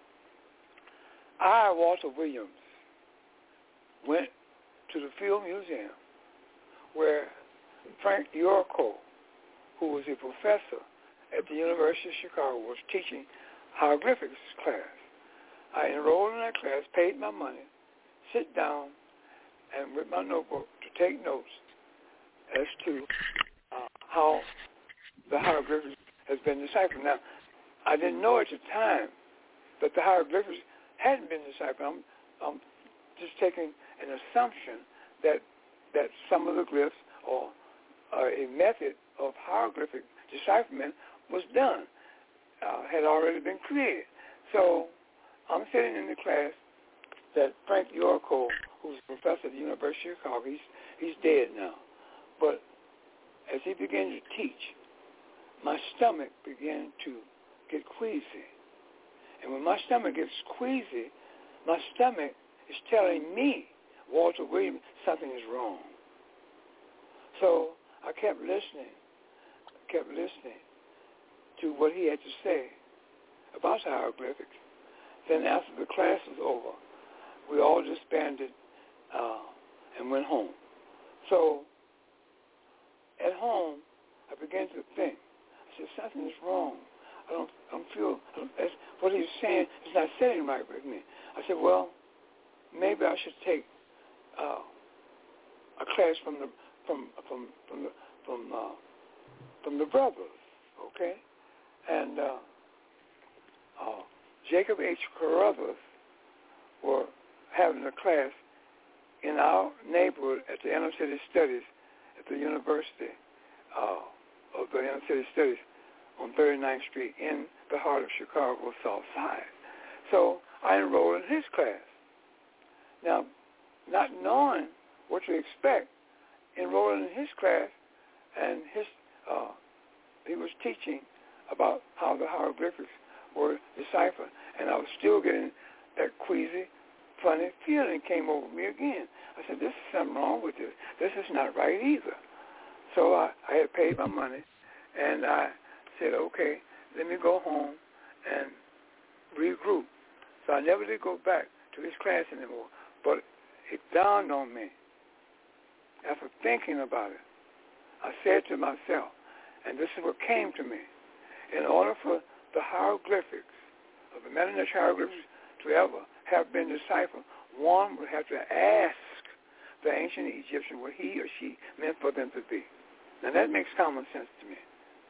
I, Walter Williams, went to the Field Museum where Frank Yorko, who was a professor at the University of Chicago, was teaching hieroglyphics class. I enrolled in that class, paid my money, sit down, and with my notebook to take notes as to uh, how the hieroglyphics has been deciphered. Now, I didn't know at the time that the hieroglyphics hadn't been deciphered. I'm, I'm just taking an assumption that that some of the glyphs or uh, a method of hieroglyphic decipherment was done, uh, had already been created. So I'm sitting in the class that Frank Yorko, who's a professor at the University of Chicago, he's, he's dead now. But as he began to teach, my stomach began to get queasy. And when my stomach gets queasy, my stomach is telling me, Walter Williams, something is wrong. So I kept listening, kept listening to what he had to say about the hieroglyphics. Then after the class was over, we all disbanded uh, and went home. So at home, I began to think. I said, something is wrong. I don't, I don't feel, I don't, that's, what he was saying is not sitting right with me. I said, well, maybe I should take uh, a class from the from from from the from uh, from the brothers, okay? And uh, uh, Jacob H. Carruthers were having a class in our neighborhood at the Inner City Studies at the University uh, of the Inner City Studies on thirty-ninth Street in the heart of Chicago, South Side. So I enrolled in his class. Now, not knowing what to expect, enrolled in his class, and his uh, he was teaching about how the hieroglyphics were deciphered, and I was still getting that queasy, funny feeling came over me again. I said, this is something wrong with this. This is not right either. So I, I had paid my money, and I said, okay, let me go home and regroup. So I never did go back to his class anymore. But it dawned on me, after thinking about it, I said to myself, and this is what came to me, in order for the hieroglyphics, of the Metanetic hieroglyphics to ever have been deciphered, one would have to ask the ancient Egyptian what he or she meant for them to be. Now that makes common sense to me.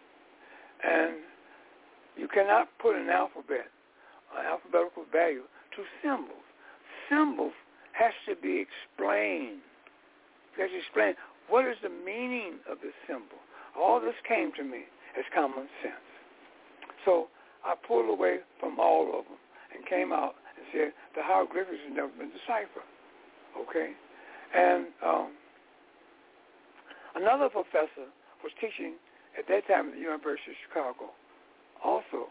And you cannot put an alphabet, an alphabetical value, to symbols. Symbols has to be explained. You have to explain what is the meaning of this symbol. All this came to me as common sense. So I pulled away from all of them and came out and said the hieroglyphics have never been deciphered. Okay? And um, another professor was teaching at that time at the University of Chicago, also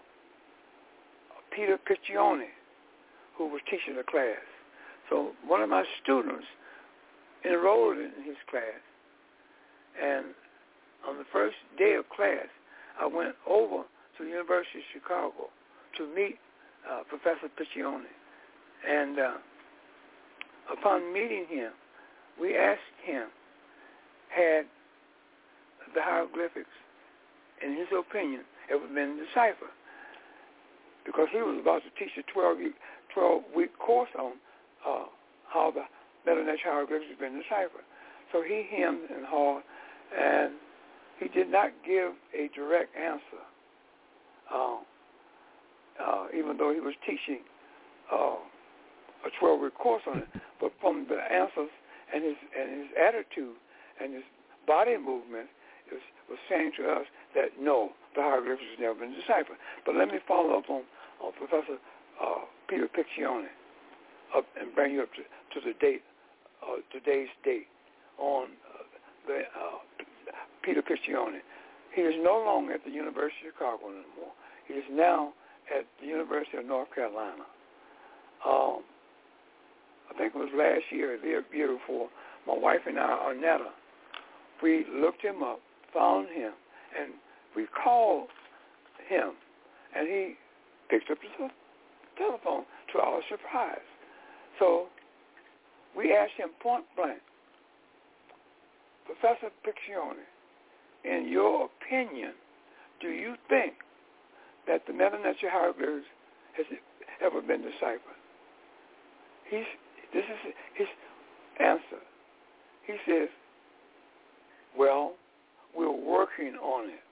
Peter Piccioni, who was teaching the class. So one of my students enrolled in his class, and on the first day of class, I went over to the University of Chicago to meet uh, Professor Piccioni. And uh, upon meeting him, we asked him, had the hieroglyphics, in his opinion, ever been deciphered? Because he was about to teach a twelve-week course on uh, how the Medu Neter hieroglyphics have been deciphered. So he hemmed and hawed, and he did not give a direct answer, uh, uh, even though he was teaching uh, a twelve-week course on it. But from the answers and his and his attitude and his body movement, it was, was saying to us that no, the hieroglyphics has never been deciphered. But let me follow up on, on Professor uh, Peter Piccioni up and bring you up to, to the date, uh, today's date on uh, the uh, Peter Piccioni. He is no longer at the University of Chicago anymore. He is now at the University of North Carolina. Um, I think it was last year, the year before, my wife and I, Arnetta, we looked him up, found him, and we called him, and he picked up the telephone to our surprise. So we asked him point blank, Professor Piccioni, in your opinion, do you think that the Medu Neter hieroglyphs has ever been deciphered? He's, this is his answer. He says, well, we're working on it.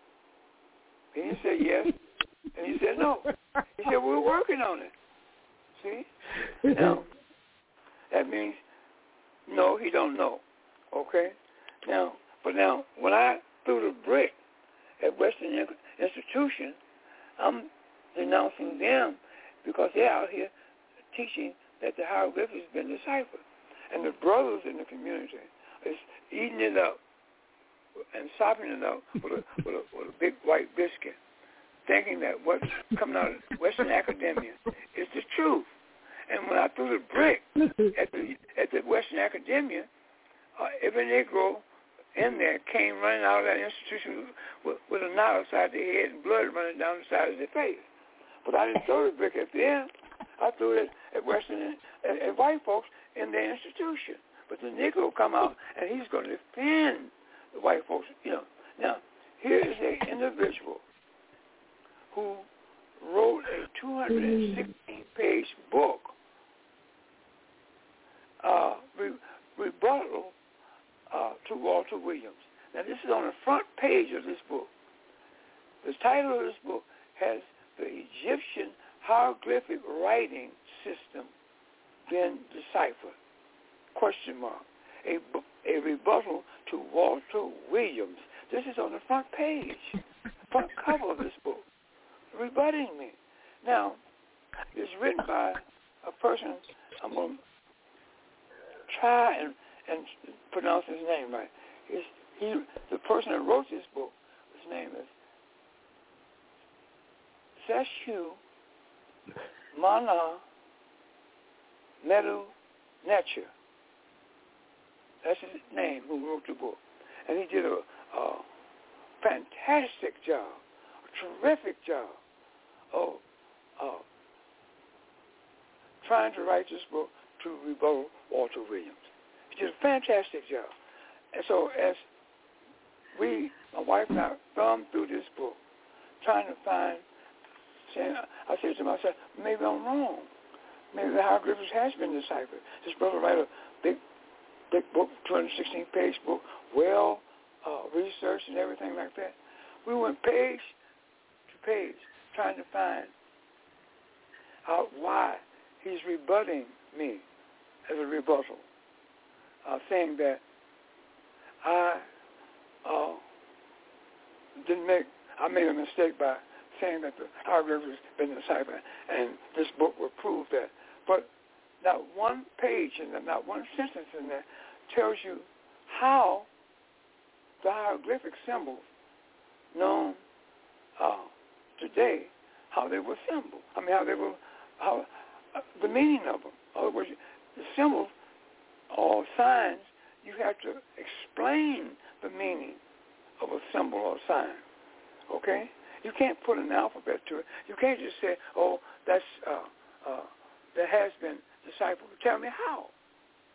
He didn't say yes, and he said no. He said, we're working on it. See? Now, that means, no, he don't know. Okay? Now, but now, when I threw the brick at Western Institution, I'm denouncing them because they're out here teaching that the hieroglyphics has been deciphered. And the brothers in the community is eating it up and sopping it up with a, with a, with a big white biscuit, thinking that what's coming out of Western academia is the truth. And when I threw the brick at the, at the Western academia, uh, every Negro in there came running out of that institution with, with a knot outside their head and blood running down the side of their face. But I didn't throw the brick at them. I threw it at Western, at, at white folks in their institution. But the Negro come out and he's going to defend the white folks. You know. Now, here is an individual who wrote a two hundred sixteen page book, uh, re- rebuttal uh, to Walter Williams. Now, this is on the front page of this book. The title of this book has the Egyptian hieroglyphic writing system been deciphered? Question mark. A, a rebuttal to Walter Williams. This is on the front page, front cover of this book, rebutting me. Now, it's written by a person, I'm going to try and, and pronounce his name right. It's, he, the person that wrote this book, his name is Seshu Mana Medu Neter. That's his name, who wrote the book. And he did a, a fantastic job, a terrific job of uh, trying to write this book to rebuttal Walter Williams. He did a fantastic job. And so as we, my wife and I, thumbed through this book, trying to find, saying, I said to myself, maybe I'm wrong. Maybe the hieroglyphics has been deciphered. This brother wrote a big big book, two hundred sixteen page book, well uh, researched and everything like that. We went page to page trying to find out why he's rebutting me as a rebuttal, uh, saying that I uh, didn't make, I made a mistake by saying that the hieroglyphics has been deciphered, and this book will prove that. But not one page and not one sentence in there tells you how the hieroglyphic symbols known uh, today, how they were symbols. I mean, how they were, how uh, the meaning of them. In other words, the symbols or signs, you have to explain the meaning of a symbol or sign. Okay? You can't put an alphabet to it. You can't just say, oh, that's uh, uh, that has been deciphered. Tell me how.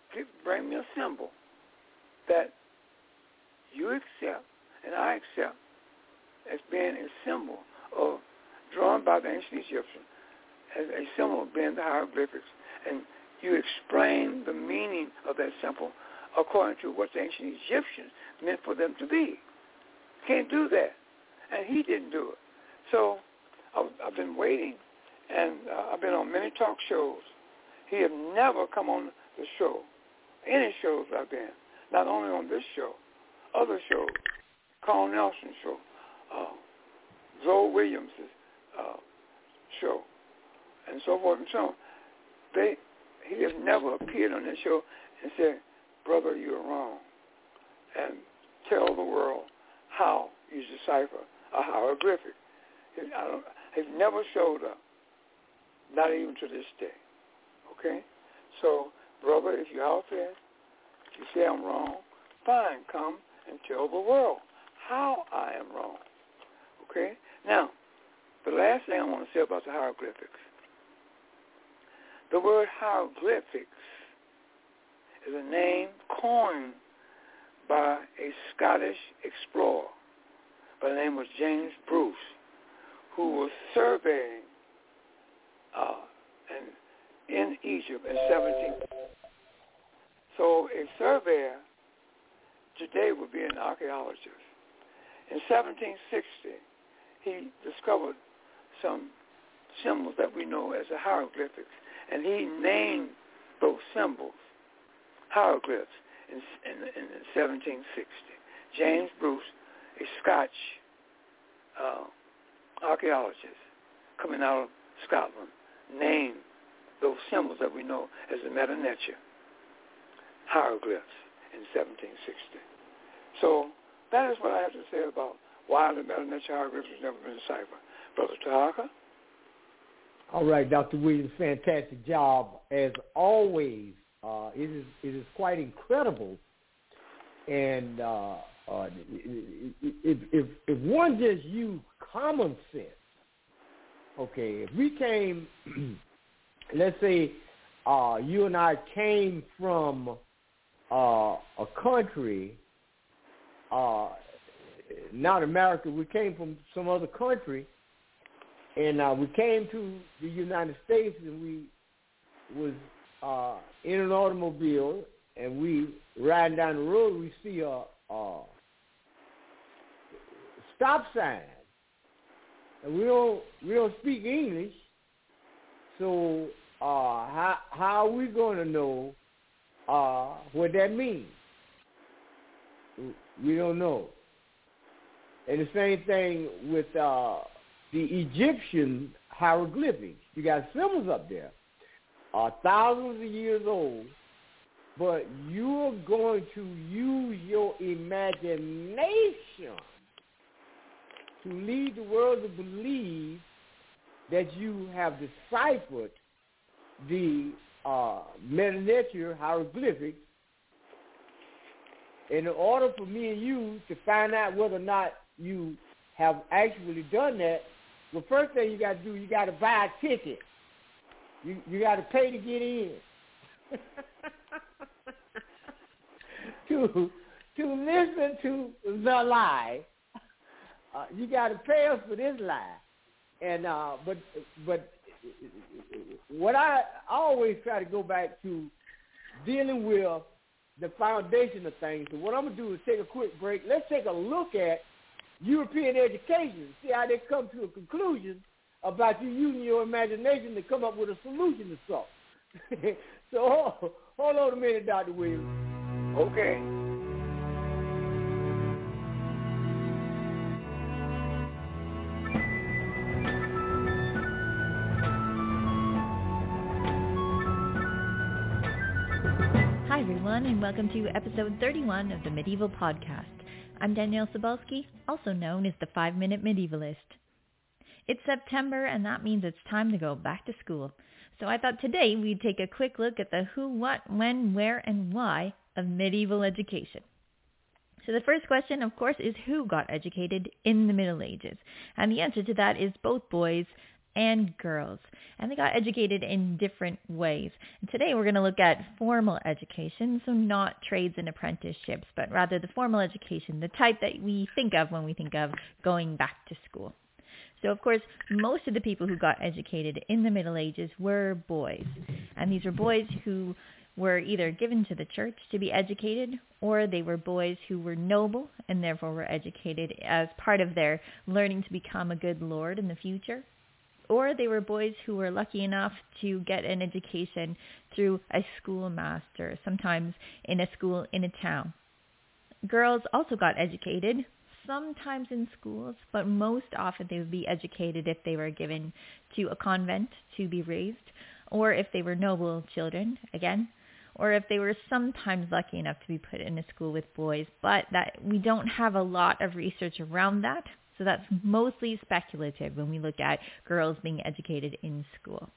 give, bring me a symbol that you accept and I accept as being a symbol of, drawn by the ancient Egyptians, as a symbol of being the hieroglyphics. And you explain the meaning of that symbol according to what the ancient Egyptians meant for them to be. Can't do that. And he didn't do it. So I've been waiting, and uh, I've been on many talk shows. He had never come on the show, any shows I've been, not only on this show, other shows, Carl Nelson show, uh, Zoe Williams' uh, show, and so forth and so on. They, he has never appeared on that show and said, brother, you're wrong, and tell the world how you decipher a hieroglyphic. He, I don't, he's never showed up, not even to this day. Okay? So, brother, if you're out there, if you say I'm wrong, fine, come and tell the world how I am wrong. Okay? Now, the last thing I want to say about the hieroglyphics. The word hieroglyphics is a name coined by a Scottish explorer by the name of James Bruce, who was surveying uh, in, in Egypt in seventeen. So a surveyor today would be an archaeologist. In seventeen sixty, he discovered some symbols that we know as the hieroglyphics, and he named those symbols hieroglyphs in, in, in seventeen sixty. James Bruce, a Scotch uh, archaeologist coming out of Scotland, named those symbols that we know as the Medu Neter hieroglyphs in seventeen sixty. So that is what I have to say about why the Medu Neter hieroglyphs has never been deciphered. Brother Tahaka? All right, Doctor Williams, fantastic job. As always, uh, it is it is quite incredible. And uh, uh, if, if, if one just used common sense, okay, if we came, let's say uh, you and I came from uh, a country, uh, not America, we came from some other country, and uh, we came to the United States, and we was uh, in an automobile, and we riding down the road, we see a, a stop sign, and we don't we don't speak English, so uh, how how are we going to know uh, what that means? We don't know. And the same thing with uh, the Egyptian hieroglyphics. You got symbols up there, uh, thousands of years old, but you're going to use your imagination to lead the world to believe that you have deciphered the uh, Medu Neter hieroglyphics. In order for me and you to find out whether or not you have actually done that, the first thing you got to do, you got to buy a ticket. You you got to pay to get in. to to listen to the lie, uh, you got to pay us for this lie. And uh, but but what I, I always try to go back to dealing with the foundation of things. So what I'm gonna do is take a quick break. Let's take a look at European education, see how they come to a conclusion about you using your imagination to come up with a solution to something. So hold, hold on a minute, Doctor Williams. Okay. Hi, everyone, and welcome to episode thirty-one of the Medieval Podcast. I'm Danielle Sobalski, also known as the Five-Minute Medievalist. It's September, and that means it's time to go back to school. So I thought today we'd take a quick look at the who, what, when, where, and why of medieval education. So the first question, of course, is who got educated in the Middle Ages? And the answer to that is both boys and girls, and they got educated in different ways. And today we're going to look at formal education, so not trades and apprenticeships, but rather the formal education, the type that we think of when we think of going back to school. So, of course, most of the people who got educated in the Middle Ages were boys, and these were boys who were either given to the church to be educated, or they were boys who were noble and therefore were educated as part of their learning to become a good lord in the future. Or they were boys who were lucky enough to get an education through a schoolmaster, sometimes in a school in a town. Girls also got educated, sometimes in schools, but most often they would be educated if they were given to a convent to be raised, or if they were noble children, again, or if they were sometimes lucky enough to be put in a school with boys. But that we don't have a lot of research around that, so that's mostly speculative when we look at girls being educated in school.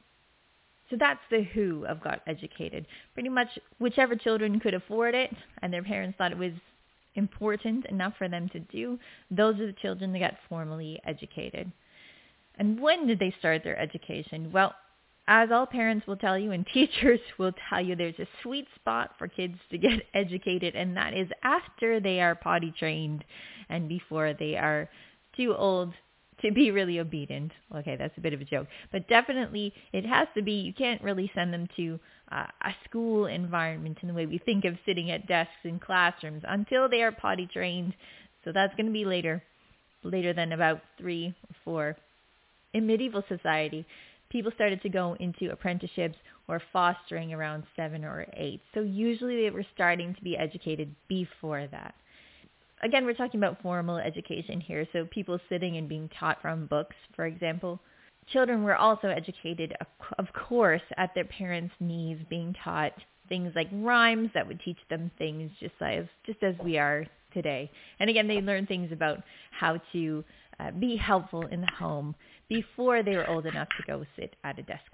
So that's the who of got educated. Pretty much whichever children could afford it and their parents thought it was important enough for them to do, those are the children that got formally educated. And when did they start their education? Well, as all parents will tell you and teachers will tell you, there's a sweet spot for kids to get educated, and that is after they are potty trained and before they are too old to be really obedient. Okay, that's a bit of a joke. But definitely it has to be, you can't really send them to uh, a school environment in the way we think of sitting at desks in classrooms until they are potty trained. So that's going to be later, later than about three or four. In medieval society, people started to go into apprenticeships or fostering around seven or eight. So usually they were starting to be educated before that. Again, we're talking about formal education here, so people sitting and being taught from books, for example. Children were also educated, of course, at their parents' knees, being taught things like rhymes that would teach them things just as, just as we are today. And again, they learned things about how to uh, be helpful in the home before they were old enough to go sit at a desk.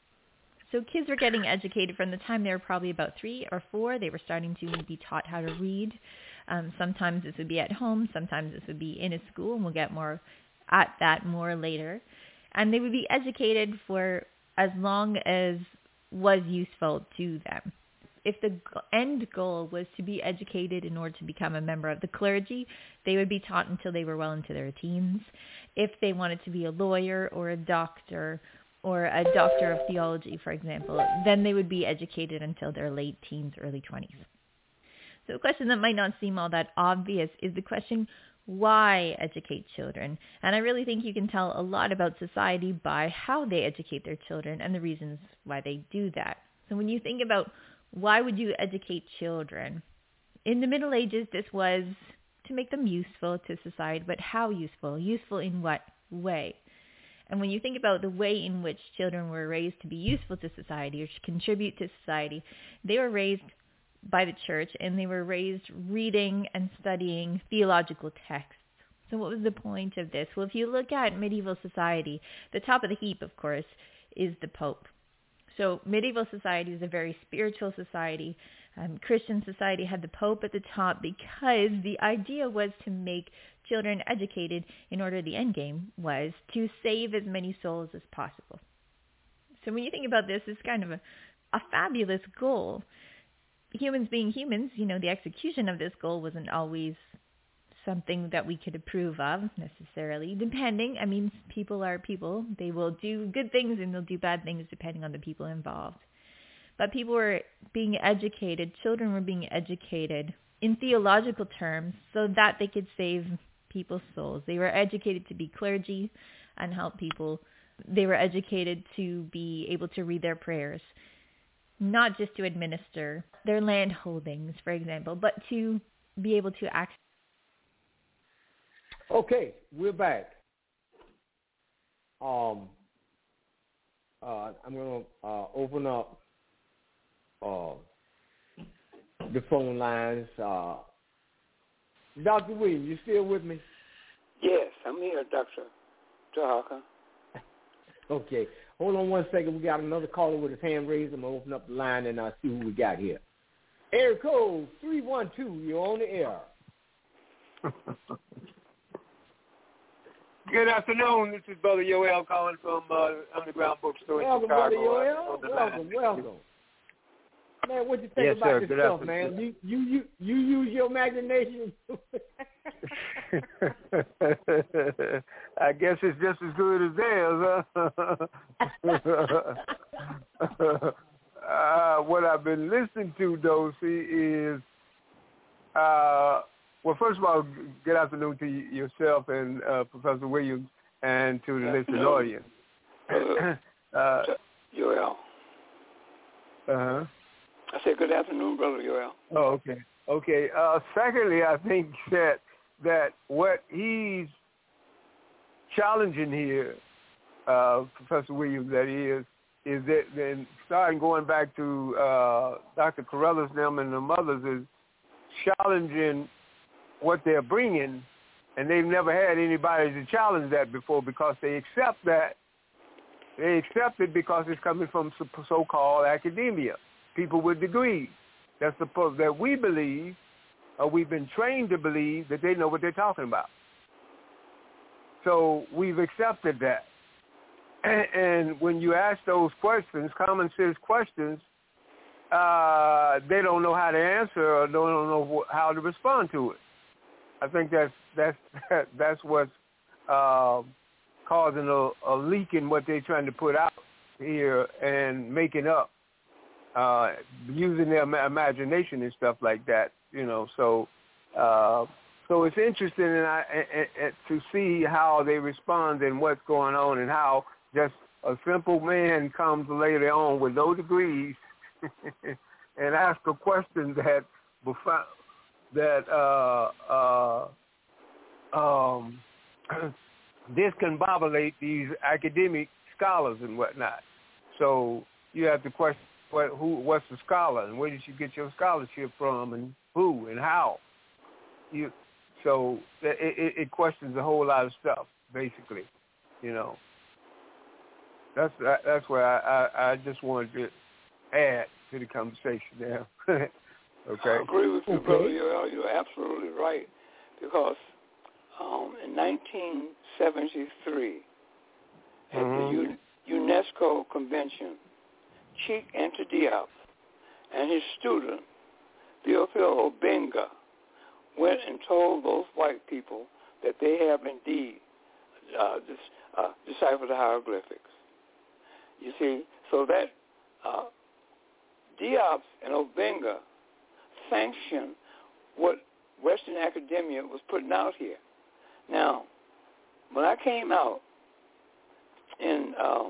So kids were getting educated from the time they were probably about three or four. They were starting to be taught how to read. Um, sometimes this would be at home. Sometimes this would be in a school, and we'll get more at that more later. And they would be educated for as long as was useful to them. If the end goal was to be educated in order to become a member of the clergy, they would be taught until they were well into their teens. If they wanted to be a lawyer or a doctor or a doctor of theology, for example, then they would be educated until their late teens, early twenties. So a question that might not seem all that obvious is the question, why educate children? And I really think you can tell a lot about society by how they educate their children and the reasons why they do that. So when you think about why would you educate children? In the Middle Ages, this was to make them useful to society, but how useful? Useful in what way? And when you think about the way in which children were raised to be useful to society or to contribute to society, they were raised by the church, and they were raised reading and studying theological texts. So what was the point of this? Well, if you look at medieval society, the top of the heap, of course, is the Pope. So medieval society is a very spiritual society. Um, Christian society had the Pope at the top because the idea was to make children educated in order the end game was to save as many souls as possible. So when you think about this, it's kind of a, a fabulous goal. Humans being humans, you know, the execution of this goal wasn't always something that we could approve of necessarily, depending. I mean, people are people. They will do good things and they'll do bad things depending on the people involved. But people were being educated, children were being educated in theological terms so that they could save people's souls. They were educated to be clergy and help people. They were educated to be able to read their prayers, not just to administer their land holdings, for example, but to be able to act. Okay, we're back. Um, uh, I'm going to uh, open up uh, the phone lines. Uh, Doctor Williams, you still with me? Yes, I'm here, Doctor Tahaka. Okay. Hold on one second. We got another caller with his hand raised. I'm going to open up the line and uh, see who we got here. Air code three one two. You're on the air. Good afternoon. This is Brother Yoel calling from uh, Underground Bookstore in welcome, Chicago. Brother Yoel. Welcome, welcome. Man, what you think yes, about sir. this Good stuff, afternoon. man? You, you you you use your imagination. I guess it's just as good as theirs, huh? uh, what I've been listening to, though, see, is, uh, well, first of all, good afternoon to yourself and uh, Professor Williams and to the listening audience. uh, Yoel. Uh-huh. I said good afternoon, Brother Yoel. Oh, okay. Okay. Uh, secondly, I think that that what he's challenging here, uh, Professor Williams, that is, is that then starting going back to uh, Doctor Carruthers them and the mothers is challenging what they're bringing, and they've never had anybody to challenge that before because they accept that. They accept it because it's coming from so-called academia, people with degrees. That's supposed that we believe, or we've been trained to believe, that they know what they're talking about. So we've accepted that. And, and when you ask those questions, common sense questions, uh, they don't know how to answer or don't know how to respond to it. I think that's that's that's what's uh, causing a, a leak in what they're trying to put out here and making up, uh, using their imagination and stuff like that. You know, so uh, so it's interesting and I, and, and to see how they respond and what's going on and how just a simple man comes later on with no degrees and ask a question that that uh, uh, um, discombobulate these academic scholars and whatnot. So you have to question what, who, what's the scholar and where did you get your scholarship from and who and how. You, so it, it, it questions a whole lot of stuff, basically. You know, that's that's where I, I, I just wanted to add to the conversation there. Okay. I agree with you, okay. Brother. You're, you're absolutely right. Because um, in nineteen seventy-three, at mm-hmm. the U- UNESCO convention, Cheikh Anta Diop and his student, Theophile Obenga, went and told those white people that they have indeed uh, dis, uh, deciphered the hieroglyphics. You see, so that uh, Diop and Obenga sanction what Western academia was putting out here. Now, when I came out in um,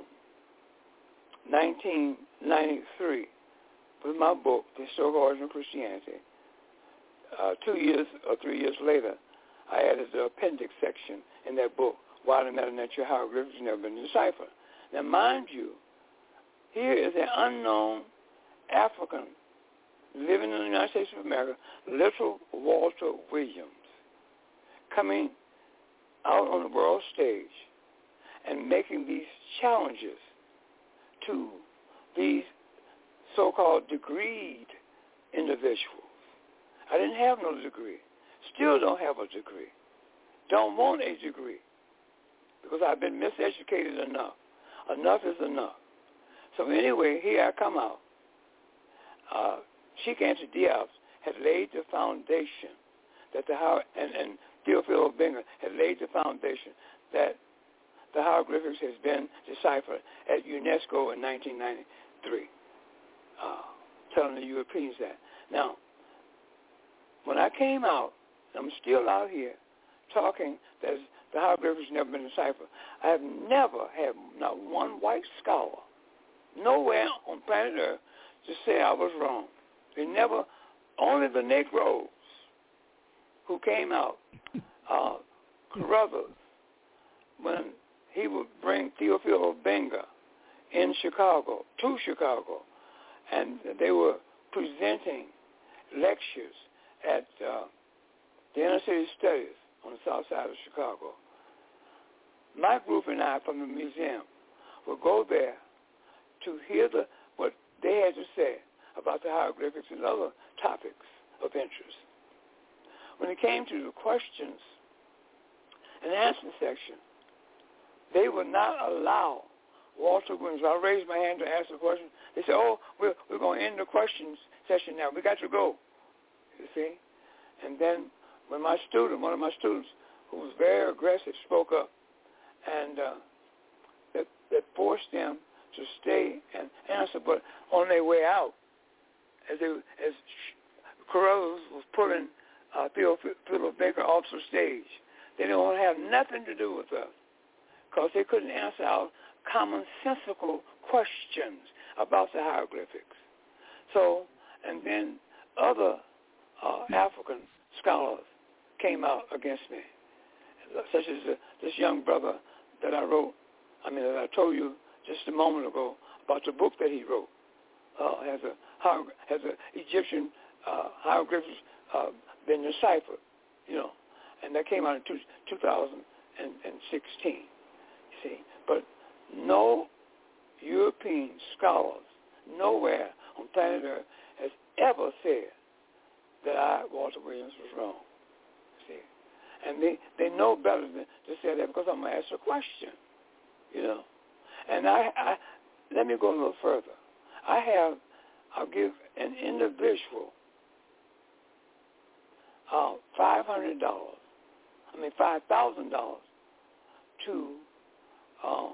nineteen ninety-three with my book, The Historical Origin of Christianity, uh, two years or three years later, I added the appendix section in that book, Why the Metanatural Hieroglyphics Have Never Been Deciphered. Now, mind you, here is an unknown African living in the United States of America, little Walter Williams, coming out on the world stage and making these challenges to these so-called degreed individuals. I didn't have no degree. Still don't have a degree. Don't want a degree because I've been miseducated enough. Enough is enough. So anyway, here I come out. Uh, Cheikh Anta Diop had laid the foundation that the and, and Theophile Obenga had laid the foundation that the hieroglyphics has been deciphered at UNESCO in nineteen ninety-three, uh, telling the Europeans that. Now, when I came out, I'm still out here talking that the hieroglyphics have never been deciphered. I have never had not one white scholar nowhere on planet Earth to say I was wrong. They never, only the Negroes who came out, uh, Carruthers, when he would bring Theophile Obenga in Chicago, to Chicago, and they were presenting lectures at uh, the Inner City Studies on the south side of Chicago. My group and I from the museum would go there to hear the what they had to say about the hieroglyphics and other topics of interest. When it came to the questions and answer section, they would not allow Walter Williams. I raised my hand to ask a question. They said, oh, we're, we're going to end the questions session now. We got to go, you see. And then when my student, one of my students, who was very aggressive, spoke up, and uh, that, that forced them to stay and answer. But on their way out, as they, as Carruthers was pulling uh, Theo, Philip Baker off the stage, they didn't want to have nothing to do with us because they couldn't answer our commonsensical questions about the hieroglyphics. So, and then other uh, African scholars came out against me, such as uh, this young brother that I wrote, I mean, that I told you just a moment ago about the book that he wrote. Uh, has a has a Egyptian uh, hieroglyphics uh, been deciphered, you know, and that came out in two, two thousand sixteen. You see, but no European scholars nowhere on planet Earth has ever said that I, Walter Williams, was wrong. See, and they they know better than to say that because I'm gonna ask a question, you know, and I, I let me go a little further. I have, I'll give an individual uh, five hundred dollars, I mean five thousand dollars to uh,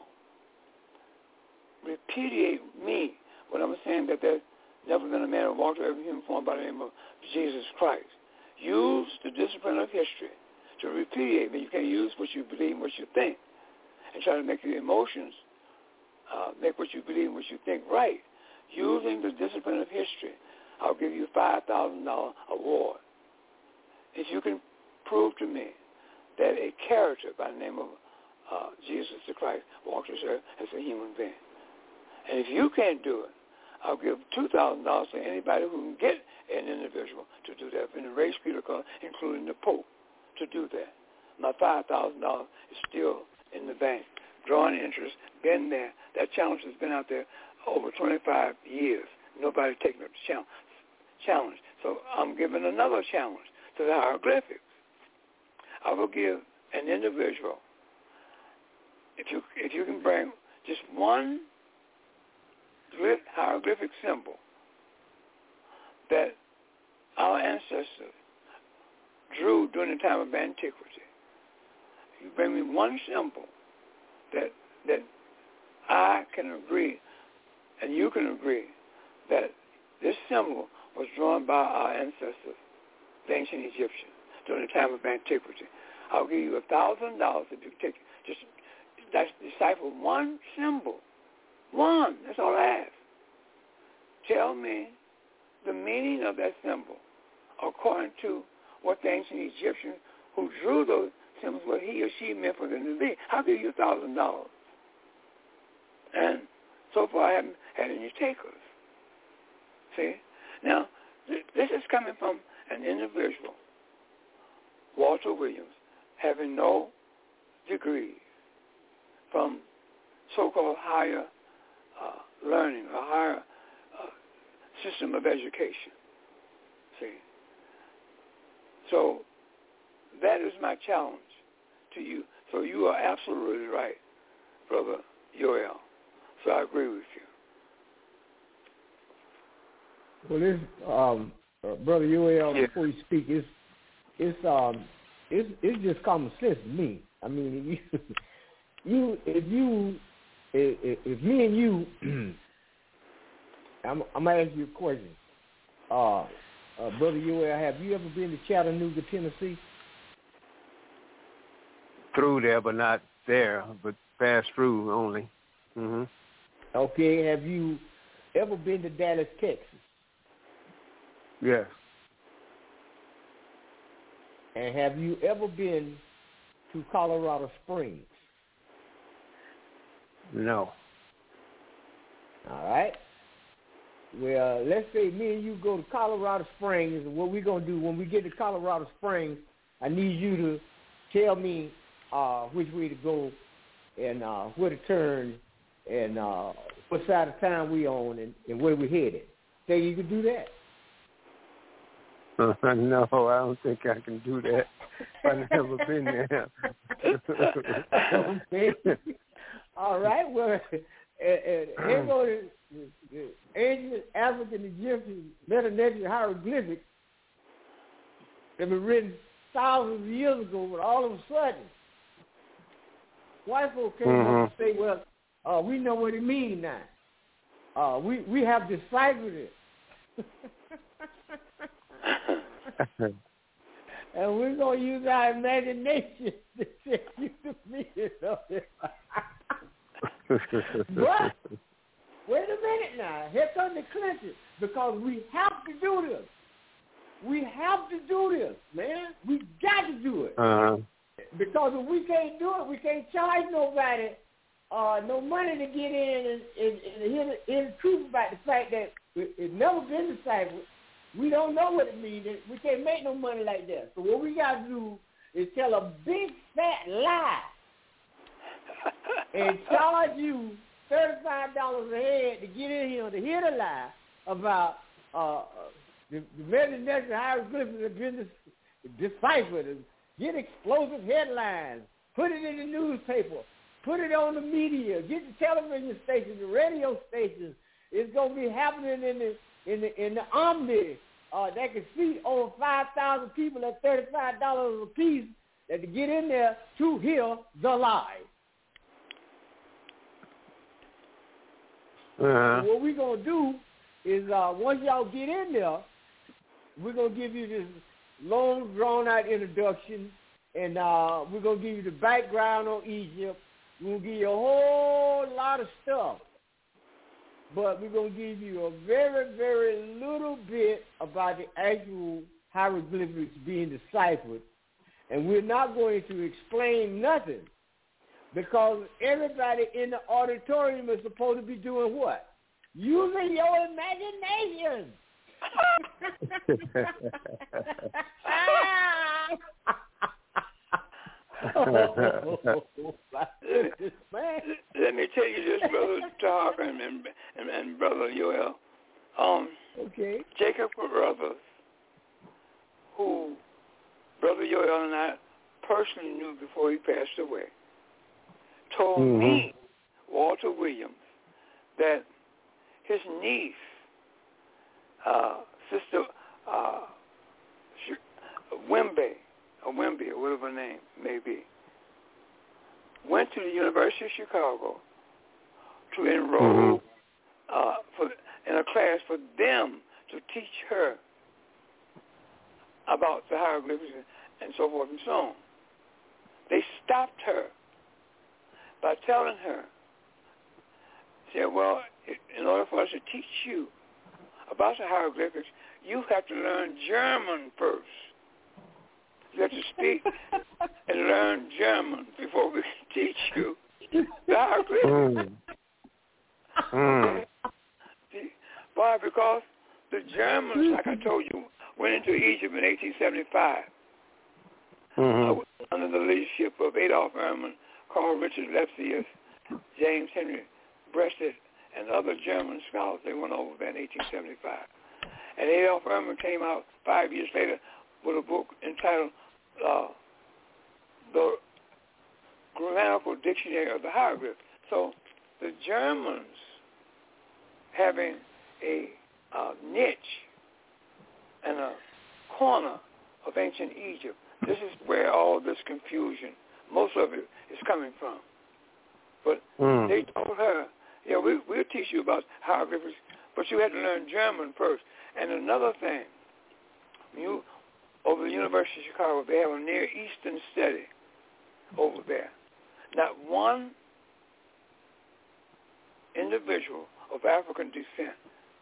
repudiate me when I'm saying that there's never been a man who walked every human form by the name of Jesus Christ. Use the discipline of history to repudiate me. You can't use what you believe, what you think, and try to make your emotions uh, make what you believe, what you think right. Using the discipline of history, I'll give you a five thousand dollars award. If you can prove to me that a character by the name of uh, Jesus the Christ walked this earth as a human being. And if you can't do it, I'll give two thousand dollars to anybody who can get an individual to do that, in the race creed, including the Pope, to do that. My five thousand dollars is still in the bank, drawing interest, been there. That challenge has been out there over twenty-five years. Nobody taking up the challenge. So I'm giving another challenge to the hieroglyphics. I will give an individual, if you if you can bring just one hieroglyphic symbol that our ancestors drew during the time of antiquity. You bring me one symbol that that I can agree and you can agree that this symbol was drawn by our ancestors, the ancient Egyptians, during the time of antiquity. I'll give you a thousand dollars if you take just decipher one symbol. One. That's all I ask. Tell me the meaning of that symbol according to what the ancient Egyptians who drew those symbols, what he or she meant for them to be. I'll give you a thousand dollars. And so far I haven't had any takers. See? Now, th- this is coming from an individual, Walter Williams, having no degree from so-called higher uh, learning or higher uh, system of education. See? So that is my challenge to you. So you are absolutely right, Brother Yoel. So I agree with you. Well, this, um, uh, Brother Yoel, yeah. before you speak, it's it's um it's it's just common sense to me. I mean, you you if you if, if me and you, I'm I'm gonna ask you a question. Uh, uh, Brother Yoel, have you ever been to Chattanooga, Tennessee? Through there, but not there, but passed through only. Mm-hmm. Okay. Have you ever been to Dallas, Texas? Yes. And have you ever been to Colorado Springs? No. All right. Well, let's say me and you go to Colorado Springs, and what we're going to do when we get to Colorado Springs, I need you to tell me uh, which way to go and uh, where to turn and uh, what side of town we on and, and where we headed. Say you can do that. No, I don't think I can do that. I've never been there. Okay. All right. Well, and, and here go the, the, the ancient African Egyptian Meta-Neter hieroglyphics that were written thousands of years ago, but all of a sudden, white folks came mm-hmm. up and say, well, uh, we know what it means now. Uh, we, we have deciphered it. And we're going to use our imagination to tell you the meaning of it. But, wait a minute now. Here comes the clincher. Because we have to do this. We have to do this, man. We got to do it. Uh-huh. Because if we can't do it, we can't charge nobody uh, no money to get in and, and, and hear, the, hear the truth about the fact that it, it never been deciphered. We don't know what it means. We can't make no money like that. So what we got to do is tell a big fat lie and charge you thirty-five dollars a head to get in here to hear the lie about uh, the, the Meta-Neter hieroglyphics have been deciphered and get explosive headlines, put it in the newspaper, put it on the media, get the television stations, the radio stations. It's going to be happening in the in the in the Omni. Uh, that can feed over five thousand people at thirty-five dollars a piece that to get in there to hear the lie. Uh-huh. So what we're going to do is uh, once y'all get in there, we're going to give you this long, drawn-out introduction, and uh, we're going to give you the background on Egypt. We're going to give you a whole lot of stuff. But we're going to give you a very, very little bit about the actual hieroglyphics being deciphered. And we're not going to explain nothing because everybody in the auditorium is supposed to be doing what? Using your imagination. oh, let, let me tell you this, Brother Talk and, and, and, and Brother Yoel. Um, okay. Jacob Carruthers, who Brother Yoel and I personally knew before he passed away, told mm-hmm. me, Walter Williams, that his niece, uh, Sister uh, Wimby, or Wimby, or whatever her name may be, went to the University of Chicago to enroll mm-hmm. uh, for, in a class for them to teach her about the hieroglyphics and so forth and so on. They stopped her by telling her, said, well, in order for us to teach you about the hieroglyphics, you have to learn German first. You have to speak and learn German before we can teach you the hieroglyphics. Mm. Mm. Why? Because the Germans, like I told you, went into Egypt in eighteen seventy-five mm-hmm. uh, under the leadership of Adolf Ehrman, Carl Richard Lepsius, James Henry Breasted, and other German scholars. They went over there in eighteen seventy-five. And Adolf Ehrman came out five years later with a book entitled uh, The Grammatical Dictionary of the Hieroglyphs. So the Germans, having a uh, niche and a corner of ancient Egypt, this is where all this confusion, most of it, is coming from. But mm. they told her, yeah, we, we'll teach you about hieroglyphics, but you had to learn German first. And another thing, you over the University of Chicago, they have a Near Eastern study over there. Not one individual of African descent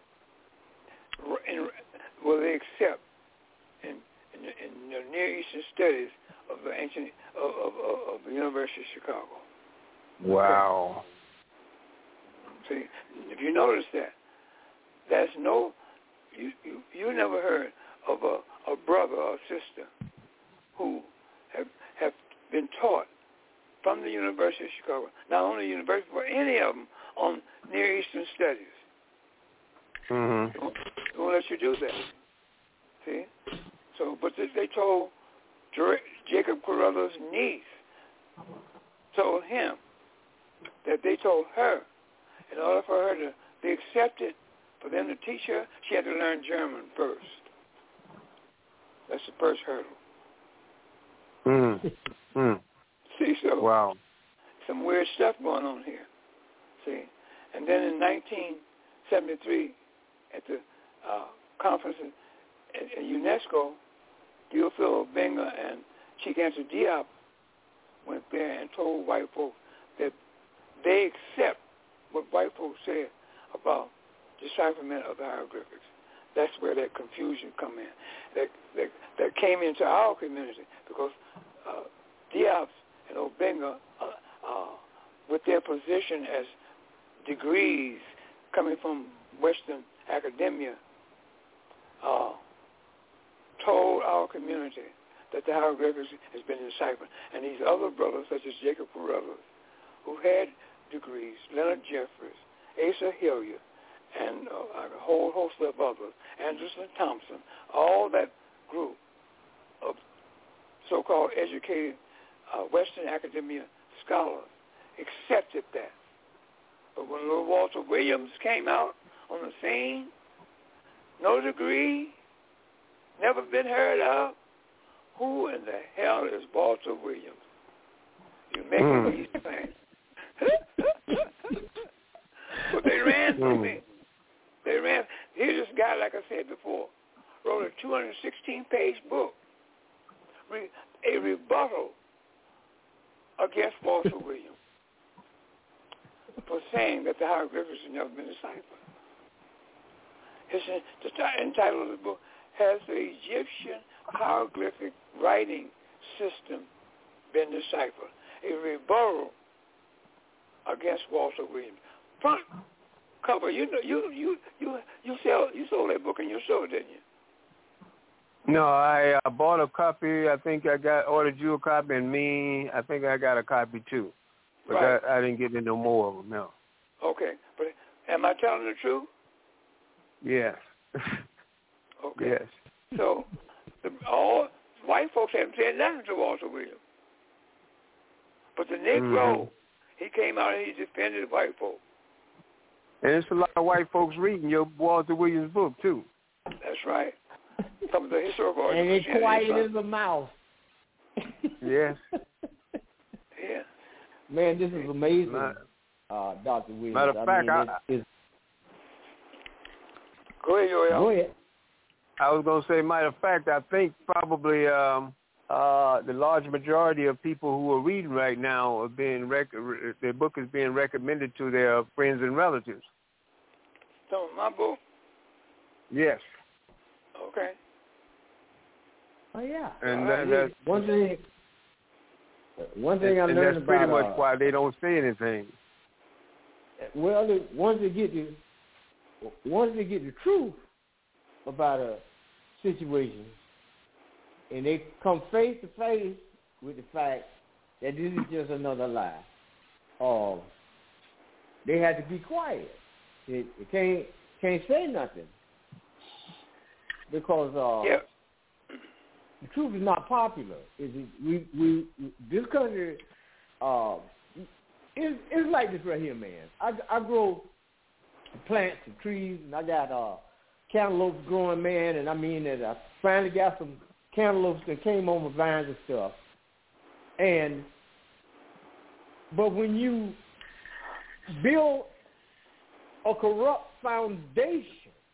in, will they accept in, in, in the Near Eastern studies of the ancient of, of, of the University of Chicago. Wow. See, if you notice that, there's no, you, you, you never heard of a, a brother or sister who have, have been taught from the University of Chicago, not only the university, but any of them on Near Eastern studies. Mm-hmm. They won't let you do that. See? So, but they, they told Jacob Carruthers' niece, told him that they told her in order for her to be accepted, for them to teach her, she had to learn German first. That's the first hurdle. Mm. Mm. See, so wow. Some weird stuff going on here. See? And then in nineteen seventy-three, at the uh, conference at, at UNESCO, Théophile Obenga and Cheikh Anta Diop went there and told white folks that they accept what white folks said about decipherment of the hieroglyphics. That's where that confusion come in. That that, that came into our community because uh, Diop and Obenga, uh, uh, with their position as degrees coming from Western academia, uh, told our community that the hieroglyphics has been deciphered. And these other brothers, such as Jacob Carruthers, who had degrees, Leonard Jeffries, Asa Hilliard, and uh, a whole host of others, Anderson Thompson, all that group of so-called educated uh, Western academia scholars accepted that. But when little Walter Williams came out on the scene, no degree, never been heard of, who in the hell is Walter Williams? You make mm. me think. But they ran through mm. me. They ran. Here's this guy, like I said before, wrote a two hundred sixteen page book, re, a rebuttal against Walter Williams for saying that the hieroglyphics have never been deciphered. His, the entitle of the book has the Egyptian hieroglyphic writing system been deciphered? A rebuttal against Walter Williams. Front cover. You know, you you you you sell you sold that book in your show, didn't you? No, I uh, bought a copy. I think I got ordered you a copy, and me, I think I got a copy too. But right. I, I didn't get into more of them. No. Okay, but am I telling the truth? Yes. Okay. Yes. So, the, all white folks haven't said nothing to Walter Williams, but the Negro, mm-hmm. he came out and he defended white folks. And there's a lot of white folks reading your Walter Williams book too. That's right. Some of the historical and it's quiet as a mouse. Yes. Yeah. Man, this is amazing, uh, Doctor Williams. Matter of fact, I mean, I, it's, it's... Go ahead, Yoel. Go ahead. I was going to say, matter of fact, I think probably um, uh, the large majority of people who are reading right now are being rec- their book is being recommended to their friends and relatives. So my book? Yes. Okay. Oh yeah. And uh, that, that's one thing. One thing I and learned that's pretty about, much why they don't say anything. Well, they, once they get the once they get the truth about a situation, and they come face to face with the fact that this is just another lie, uh, they have to be quiet. They, they can't can't say nothing because uh, yep. the truth is not popular. Is it, we we this country uh, is it's like this right here, man. I I grow plants and trees, and I got uh, cantaloupes growing, man. And I mean that I finally got some cantaloupes that came on my vines and stuff. And but when you build a corrupt foundation,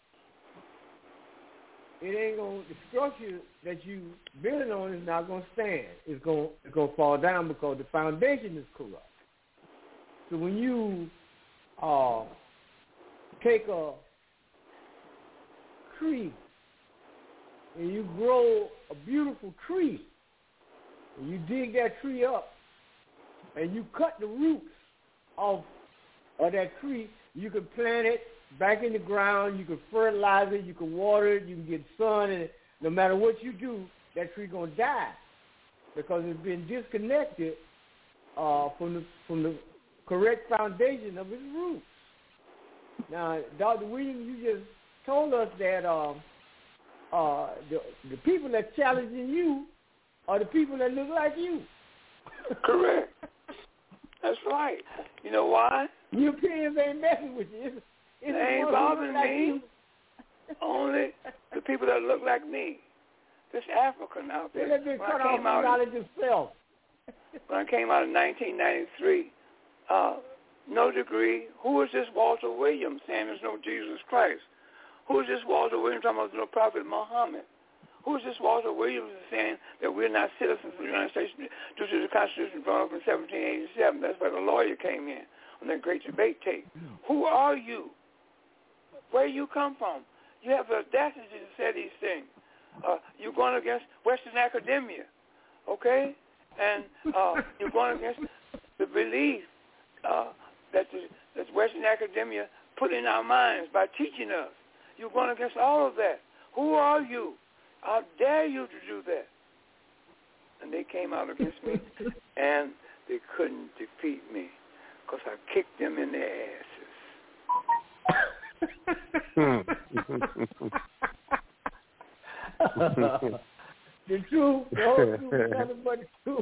it ain't gonna the structure that you building on is not gonna stand. It's gonna it's gonna fall down because the foundation is corrupt. So when you uh, take a tree and you grow a beautiful tree, and you dig that tree up and you cut the roots off of that tree, you can plant it back in the ground, you can fertilize it, you can water it, you can get sun, and no matter what you do, that tree gonna die because it's been disconnected uh, from the from the correct foundation of its roots. Now, Doctor Williams, you just told us that um, uh, the, the people that challenging you are the people that look like you. Correct. That's right. You know why? Europeans ain't messing with you. It's, it's they ain't bothering like me. You. Only the people that look like me. This African out there. They've been cut off knowledge itself. When I came out in nineteen ninety-three, uh, no degree. Who is this Walter Williams saying there's no Jesus Christ? Who is this Walter Williams talking about no Prophet Muhammad? Who is this Walter Williams saying that we're not citizens of the United States due to the Constitution brought up in seventeen eighty-seven? That's why the lawyer came in on that great debate tape. Who are you? Where you come from? You have the audacity to say these things. Uh, you're going against Western academia, okay? And uh, you're going against the belief uh, that the that Western academia put in our minds by teaching us. You're going against all of that. Who are you? How dare you to do that? And they came out against me, and they couldn't defeat me because I kicked them in their asses. The truth, the whole truth, nothing but the truth.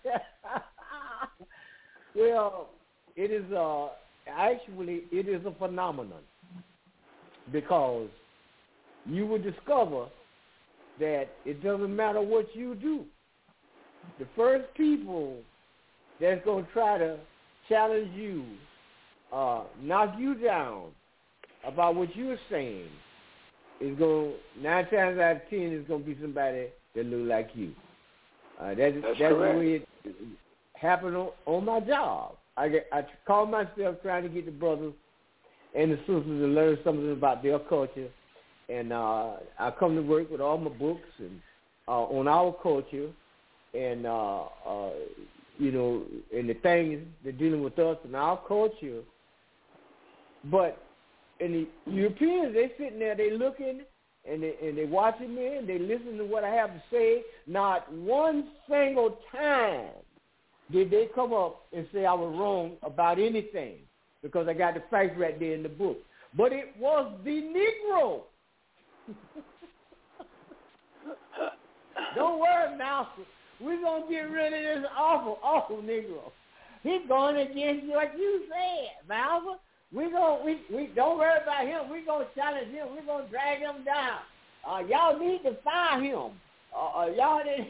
Well, it is uh, actually it is a phenomenon because you will discover that it doesn't matter what you do. The first people that's going to try to challenge you, uh, knock you down about what you're saying, is going nine times out of ten is going to be somebody that look like you. Uh, that, that's that's the way it happened on, on my job. I get, I call myself trying to get the brothers and the sisters to learn something about their culture, and uh, I come to work with all my books and uh, on our culture, and uh, uh, you know, and the things that dealing with us and our culture, but. And the Europeans, they sitting there, they looking, and they and they watching me, and they listen to what I have to say. Not one single time did they come up and say I was wrong about anything, because I got the facts right there in the book. But it was the Negro. Don't worry, now. We're going to get rid of this awful, awful Negro. He's going against what you said, Malva. We gonna we we don't worry about him. We gonna challenge him. We gonna drag him down. Uh, y'all need to fire him. Uh, uh, y'all need.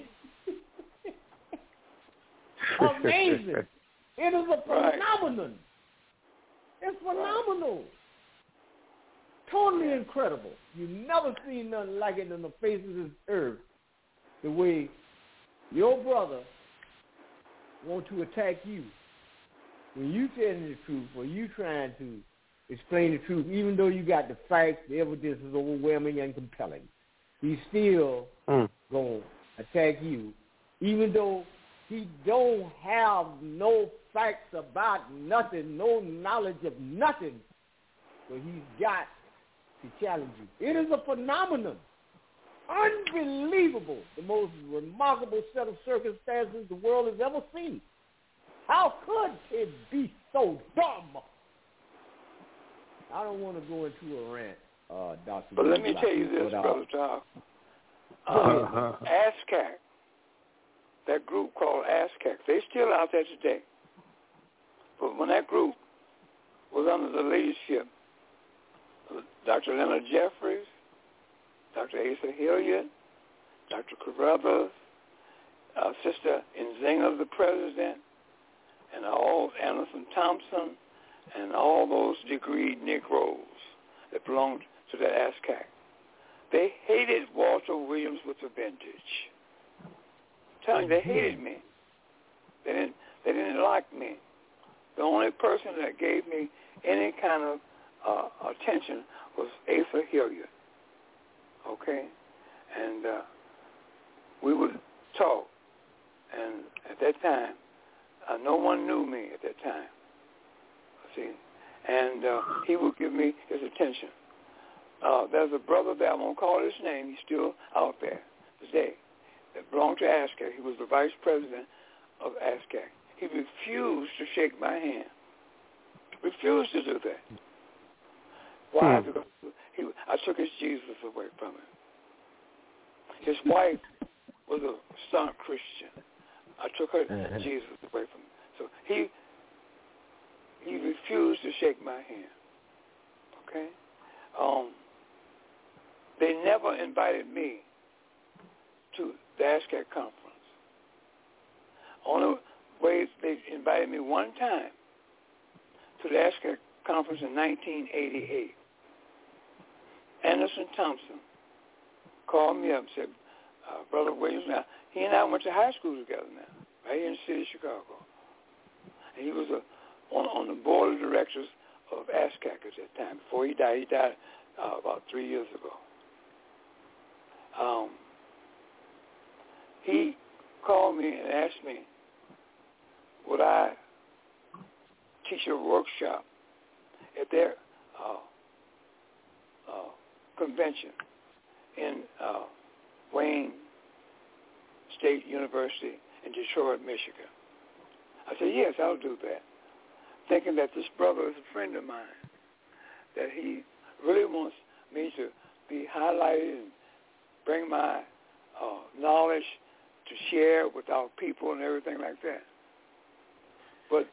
Amazing! It is a phenomenon. It's phenomenal. Totally incredible. You never seen nothing like it on the face of this earth. The way your brother want to attack you. When you telling the truth, or you trying to explain the truth, even though you got the facts, the evidence is overwhelming and compelling, he's still mm. going to attack you, even though he don't have no facts about nothing, no knowledge of nothing, but he's got to challenge you. It is a phenomenon. Unbelievable. The most remarkable set of circumstances the world has ever seen. How could it be so dumb? I don't want to go into a rant, uh, Doctor But let me tell you this, Brother Tom. Uh, ASCAC, that group called ASCAC, they're still out there today. But when that group was under the leadership of Doctor Leonard Jeffries, Doctor Asa Hilliard, Doctor Carruthers, uh, Sister Nzinga, the president, and all Anderson Thompson, and all those degreed Negroes that belonged to the ASCAC. They hated Walter Williams with a vengeance. I'm telling you, they hated me. They didn't, they didn't like me. The only person that gave me any kind of uh, attention was Asa Hilliard. Okay? And uh, we would talk. And at that time, Uh, no one knew me at that time, see, and uh, he would give me his attention. Uh, there's a brother there, I won't call his name, he's still out there today, that belonged to ASCAC. He was the vice president of ASCAC. He refused to shake my hand, refused to do that. Why? Hmm. Because he, I took his Jesus away from him. His wife was a staunch Christian. I took her uh-huh. Jesus away from him. So he he refused to shake my hand. Okay? Um, they never invited me to the ASCAC conference. Only way they invited me one time to the ASCAC conference in nineteen eighty-eight. Anderson Thompson called me up and said, uh, Brother Williams, now, he and I went to high school together now, right here in the city of Chicago. And he was a, on, on the board of directors of ASCAC at that time. Before he died, he died uh, about three years ago. Um, he called me and asked me, would I teach a workshop at their uh, uh, convention in uh, Wayne State University in Detroit, Michigan. I said, yes, I'll do that, thinking that this brother is a friend of mine, that he really wants me to be highlighted and bring my uh, knowledge to share with our people and everything like that. But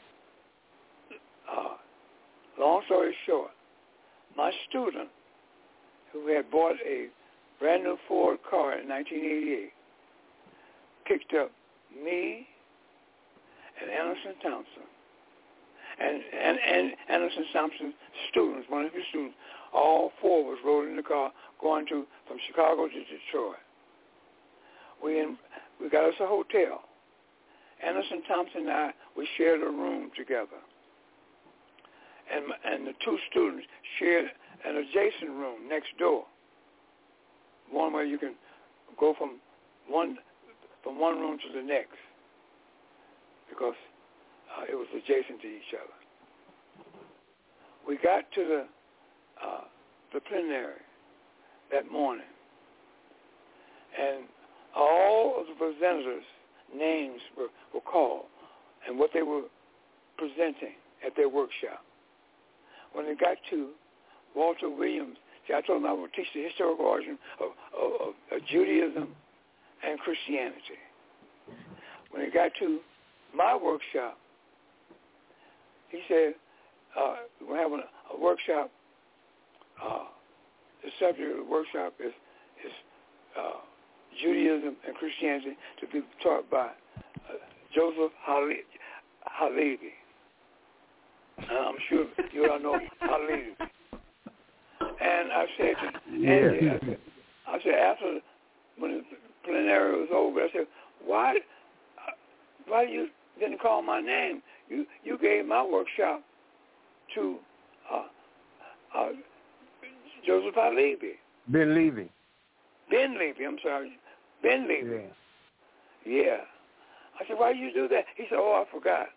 uh, long story short, my student, who had bought a brand new Ford car in nineteen eighty-eight, picked up me and Anderson Thompson, and, and, and Anderson Thompson's students, one of his students, all four was rolling in the car going to from Chicago to Detroit. We in, we got us a hotel. Anderson Thompson and I, we shared a room together. And, and the two students shared an adjacent room next door, one where you can go from one from one room to the next, because uh, it was adjacent to each other. We got to the uh, the plenary that morning, and all of the presenters' names were, were called and what they were presenting at their workshop. When it got to Walter Williams, see, I told him I would teach the historical origin of, of, of Judaism and Christianity. When it got to my workshop, he said, uh, we're having a, a workshop. Uh, the subject of the workshop is, is uh, Judaism and Christianity, to be taught by uh, Joseph Halevi. I'm sure you all know Halevi. And I said to Andy, I said, I said after when the plenary was over, I said, why, why you didn't call my name? You you gave my workshop to uh, uh, Joseph Halevi. Ben Levy. Ben Levy, I'm sorry. Ben Levy. Yeah. Yeah. I said, why did you do that? He said, oh, I forgot.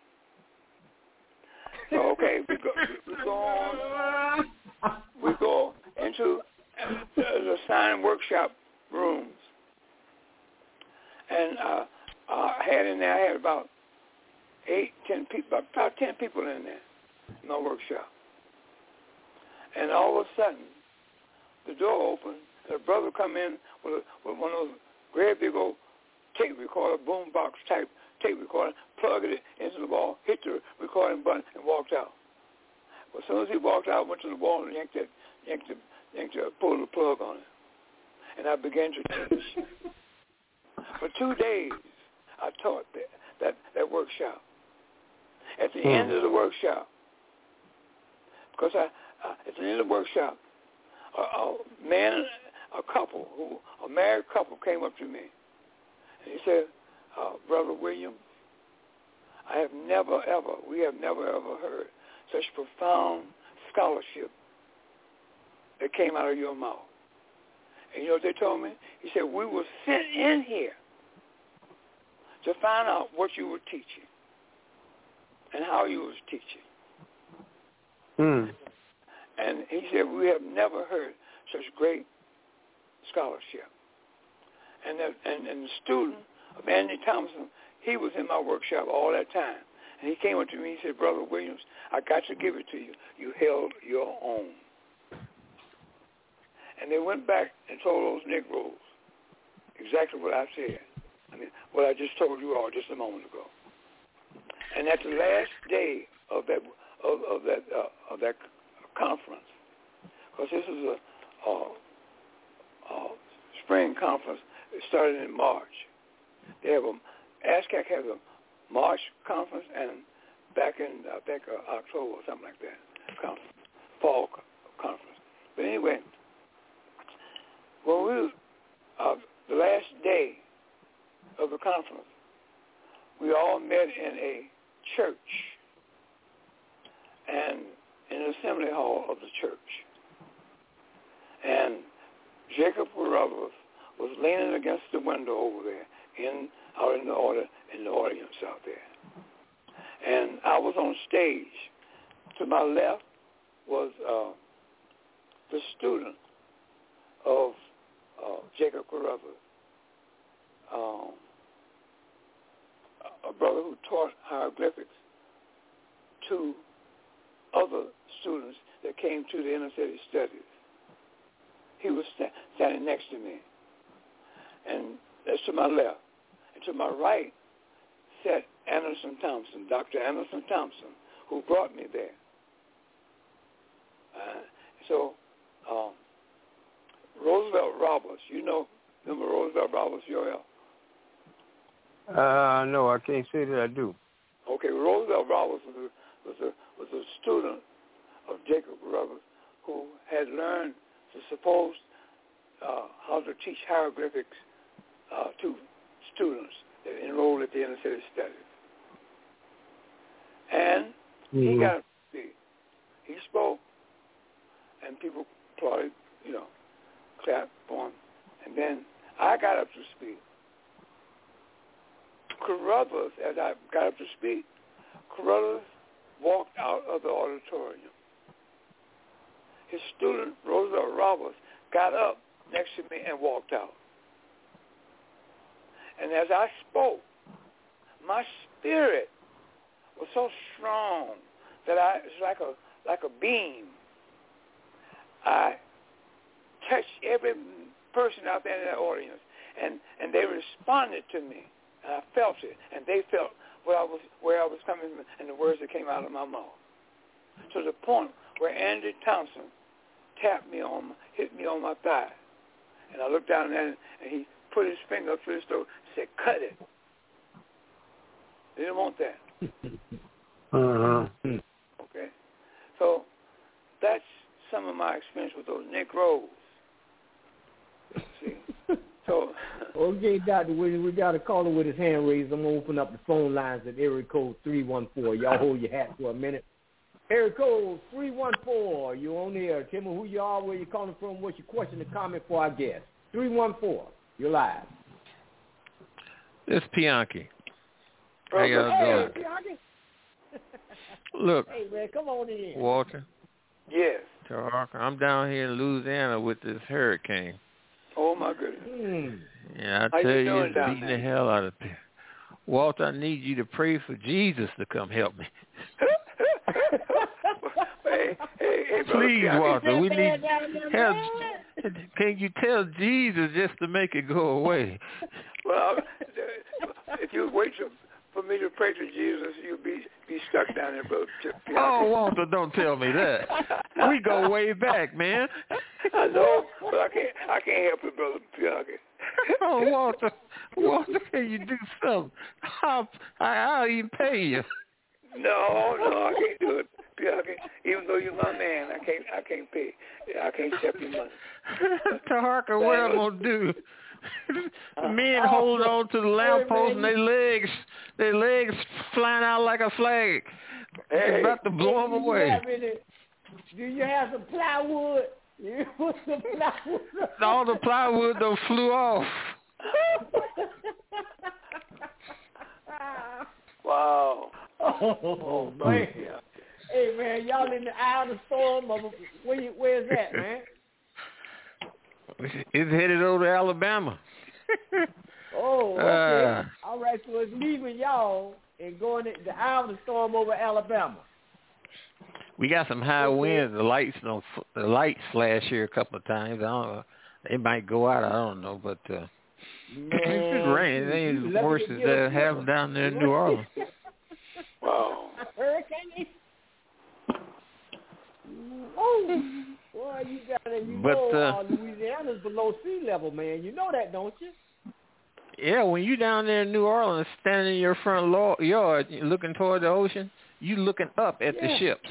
So, okay, we go, we go on. We go into the sign workshop rooms. And uh, I had in there, I had about eight, ten people, about ten people in there in my workshop. And all of a sudden, the door opened, and a brother come in with, a, with one of those great big old tape recorder, boom box type tape recorder, plugged it into the wall, hit the recording button, and walked out. But as soon as he walked out, went to the wall and yanked it, yanked it, yanked it, pulled the plug on it. And I began to teach. For two days, I taught that, that, that workshop. At the hmm. end of the workshop, because I, uh, at the end of the workshop, a, a man, a couple, who a married couple came up to me, and he said, uh, Brother William, I have never, ever, we have never, ever heard such profound scholarship that came out of your mouth. And you know what they told me? He said, we were sent in here to find out what you were teaching and how you was teaching. Mm. And he said, we have never heard such great scholarship. And, that, and, and the student of Andy Thompson, he was in my workshop all that time. And he came up to me and he said, Brother Williams, I got to give it to you. You held your own. And they went back and told those Negroes exactly what I said. I mean, what I just told you all just a moment ago. And at the last day of that of, of that uh, of that conference, because this is a, a, a spring conference. It started in March. They have a ASCAC has a March conference, and back in I think uh, October or something like that, conference, fall conference. But anyway, when we uh, the last day of the conference, we all met in a church and in the assembly hall of the church. And Jacob Carruthers was leaning against the window over there, in out in the order in the audience out there. And I was on stage. To my left was uh, the student of uh, Jacob Carruthers, um, a brother who taught hieroglyphics to other students that came to the inner city studies. He was sta- standing next to me, and that's to my left. And to my right sat Anderson Thompson, Doctor Anderson Thompson, who brought me there. Uh, so um, Roosevelt Roberts, you know, remember Roosevelt Roberts, Joel? Uh, no, I can't say that I do. Okay, Roosevelt Roberts was a, was a, was a student of Jacob Carruthers who had learned to suppose uh, how to teach hieroglyphics uh, to students that enrolled at the inner city studies. And mm-hmm. he got up to speak. He spoke, and people applauded, you know, clapped for him. And then I got up to speak. Carruthers, as I got up to speak, Carruthers walked out of the auditorium. His student, Roosevelt Roberts, got up next to me and walked out. And as I spoke, my spirit was so strong that I it was like a like a beam. I touched every person out there in that audience, and, and they responded to me. And I felt it, and they felt what I was where I was coming from and the words that came out of my mouth. To the point where Andy Thompson tapped me on, hit me on my thigh, and I looked down at him, and he put his finger up to his throat and said, "Cut it." They didn't want that. Uh-huh. Okay, so that's some of my experience with those Negroes. See, so. Okay, Doctor Williams, we got a caller with his hand raised. I'm going to open up the phone lines at area code three one four. Y'all hold your hat for a minute. Area code three one four. You on the air. Tell me who you are, where you're calling from, what's your question or comment for our guest. three one four. You're live. This is Pianki. How y'all doing? Hey, Pianki. Look. Hey, man, come on in. Walter. Yes. I'm down here in Louisiana with this hurricane. Oh, my goodness. Mm. Yeah, I How tell you, you, it's beating there? the hell out of me. Walter, I need you to pray for Jesus to come help me. hey, hey, hey, Please, brother, Walter, we there, need help. Can you tell Jesus just to make it go away? Well, if you wait to, for me to pray to Jesus, you'll be be stuck down there, brother. Oh, Walter, don't tell me that. We go way back, man. I know, but I can't. I can't help it, brother Pianki. Oh, Walter, Walter, can you do something? I'll, I'll even pay you. No, no, I can't do it, Pianki. Even though you're my man, I can't. I can't pay. I can't accept your money. Taharka, what I'm gonna do? Men hold on to the lamppost and their legs, their legs flying out like a flag. Hey, it's about to blow them away. Do you have some plywood? You put some plywood. All the plywood though flew off. Wow. Oh, man. Hey, man, y'all in the eye of the storm? Of, where you, where's that, man? It's headed over to Alabama. Oh, okay. Uh, All right, so it's leaving y'all and going in the eye of the storm over Alabama. We got some high okay. winds. The lights don't. The lights flash here a couple of times. I don't know. They might go out. I don't know, but uh, Man, It's raining. It ain't as worse as they have down there in New Orleans. Wow. Hurricane. Oh, boy, you got it. You But, know uh, uh, Louisiana's below sea level, man. You know that, don't you? Yeah, when you down there in New Orleans, standing in your front law, yard, looking toward the ocean, you looking up at Yeah. the ships.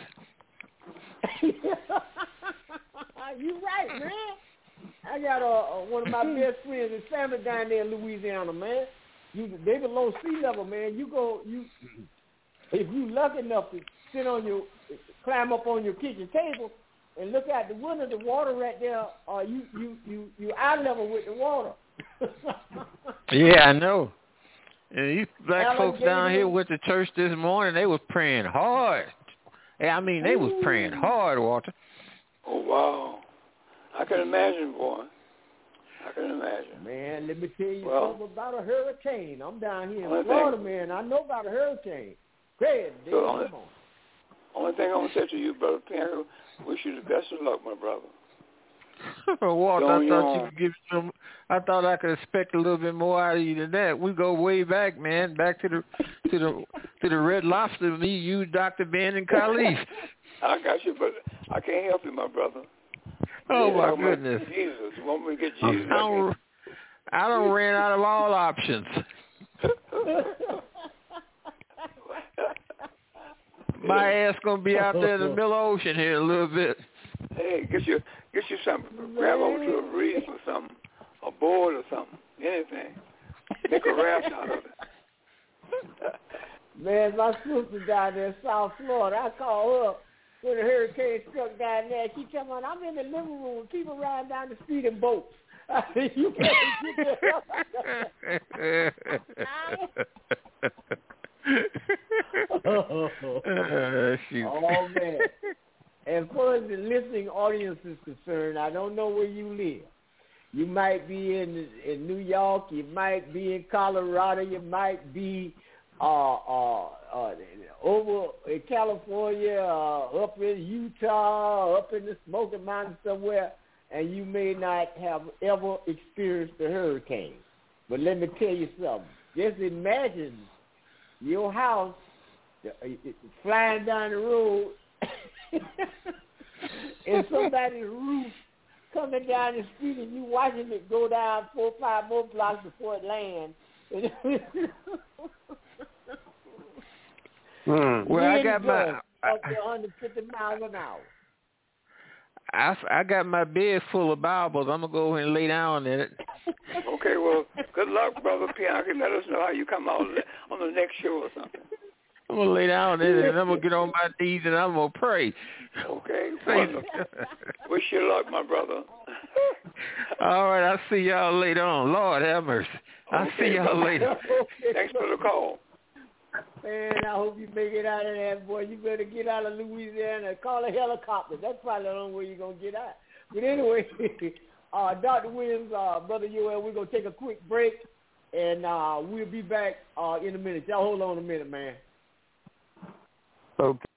You right, man. I got uh, one of my best friends and family down there in Louisiana, man. You, they below sea level, man. You go, you if you lucky enough to sit on your, climb up on your kitchen table and look out the window, the water right there, uh, you you you you eye level with the water. Yeah, I know. And these black Alan folks down Gator. here went to church this morning. They was praying hard. Yeah, I mean, they was praying hard, Walter. Oh, wow. I can imagine, boy. I can imagine. Man, let me tell you Well, something about a hurricane. I'm down here in only Florida, thing- man. I know about a hurricane. Great, Dave, So only- come on. Only thing I'm going to say to you, Brother Piano, wish you the best of luck, my brother. Walter, Go I on thought your you own. could give some. I thought I could expect a little bit more out of you than that. We go way back, man, back to the to the to the Red Lobster. Me, you, Doctor Ben, and Khalif. I got you, but I can't help you, my brother. Oh Yeah, my I'm like goodness! Jesus, you want me to get I Jesus? don't, I don't ran out of all options. My ass gonna be out there in the middle of the ocean here in a little bit. Hey, get you get you something. Grab over to a reef or something, a board or something, anything. Make a raft out of it. Man, my sister down there in South Florida, I called her up when the hurricane struck down there. She told me, I'm in the living room with people riding down the street in boats. I said, you can't get the hell uh, shoot. Oh, man. As far as the listening audience is concerned, I don't know where you live. You might be in in New York. You might be in Colorado. You might be uh, uh, uh, over in California, uh, up in Utah, up in the Smoky Mountains somewhere, and you may not have ever experienced a hurricane. But let me tell you something. Just imagine your house flying down the road and somebody's roof coming down the street and you watching it go down four or five more blocks before it lands. Hmm. Well, I got my up to one hundred fifty miles an hour. I, I got my bed full of Bibles. I'm gonna go ahead and lay down in it. Okay, well, good luck, Brother Bianchi. Let us know how you come out on the next show or something. I'm gonna lay down in it and I'm gonna get on my knees and I'm gonna pray. Okay, wonderful. Wish you luck, my brother. All right, I'll see y'all later on. Lord have mercy. I'll Okay, see y'all later. Thanks for the call. Man, I hope you make it out of that, boy. You better get out of Louisiana and call a helicopter. That's probably the only way you're going to get out. But anyway, uh, Doctor Williams, uh, Brother Yoel, we're going to take a quick break, and uh, we'll be back uh, in a minute. Y'all hold on a minute, man. Okay.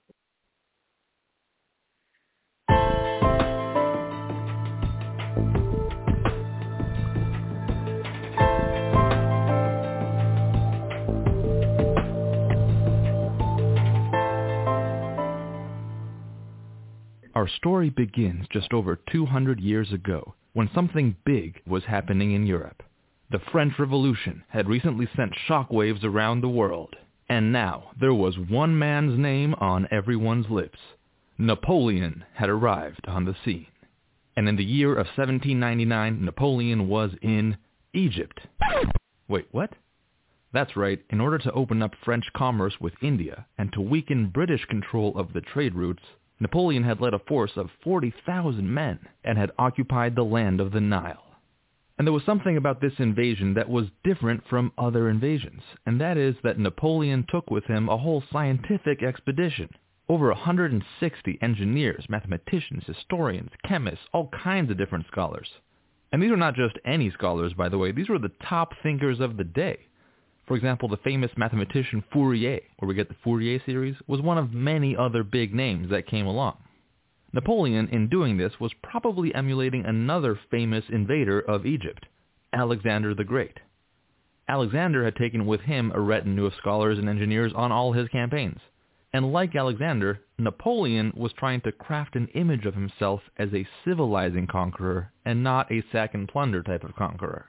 Our story begins just over two hundred years ago, when something big was happening in Europe. The French Revolution had recently sent shockwaves around the world, and now there was one man's name on everyone's lips. Napoleon had arrived on the scene. And in the year of seventeen ninety-nine, Napoleon was in Egypt. Wait, what? That's right, in order to open up French commerce with India and to weaken British control of the trade routes, Napoleon had led a force of forty thousand men and had occupied the land of the Nile. And there was something about this invasion that was different from other invasions, and that is that Napoleon took with him a whole scientific expedition. Over one hundred sixty engineers, mathematicians, historians, chemists, all kinds of different scholars. And these were not just any scholars, by the way. These were the top thinkers of the day. For example, the famous mathematician Fourier, where we get the Fourier series, was one of many other big names that came along. Napoleon, in doing this, was probably emulating another famous invader of Egypt, Alexander the Great. Alexander had taken with him a retinue of scholars and engineers on all his campaigns. And like Alexander, Napoleon was trying to craft an image of himself as a civilizing conqueror and not a sack and plunder type of conqueror.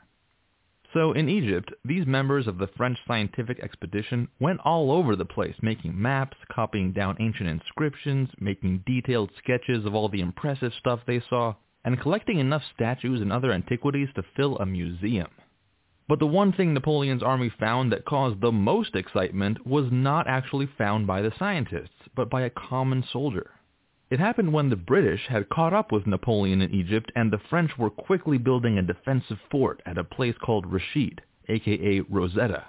So in Egypt, these members of the French scientific expedition went all over the place, making maps, copying down ancient inscriptions, making detailed sketches of all the impressive stuff they saw, and collecting enough statues and other antiquities to fill a museum. But the one thing Napoleon's army found that caused the most excitement was not actually found by the scientists, but by a common soldier. It happened when the British had caught up with Napoleon in Egypt, and the French were quickly building a defensive fort at a place called Rashid, aka Rosetta.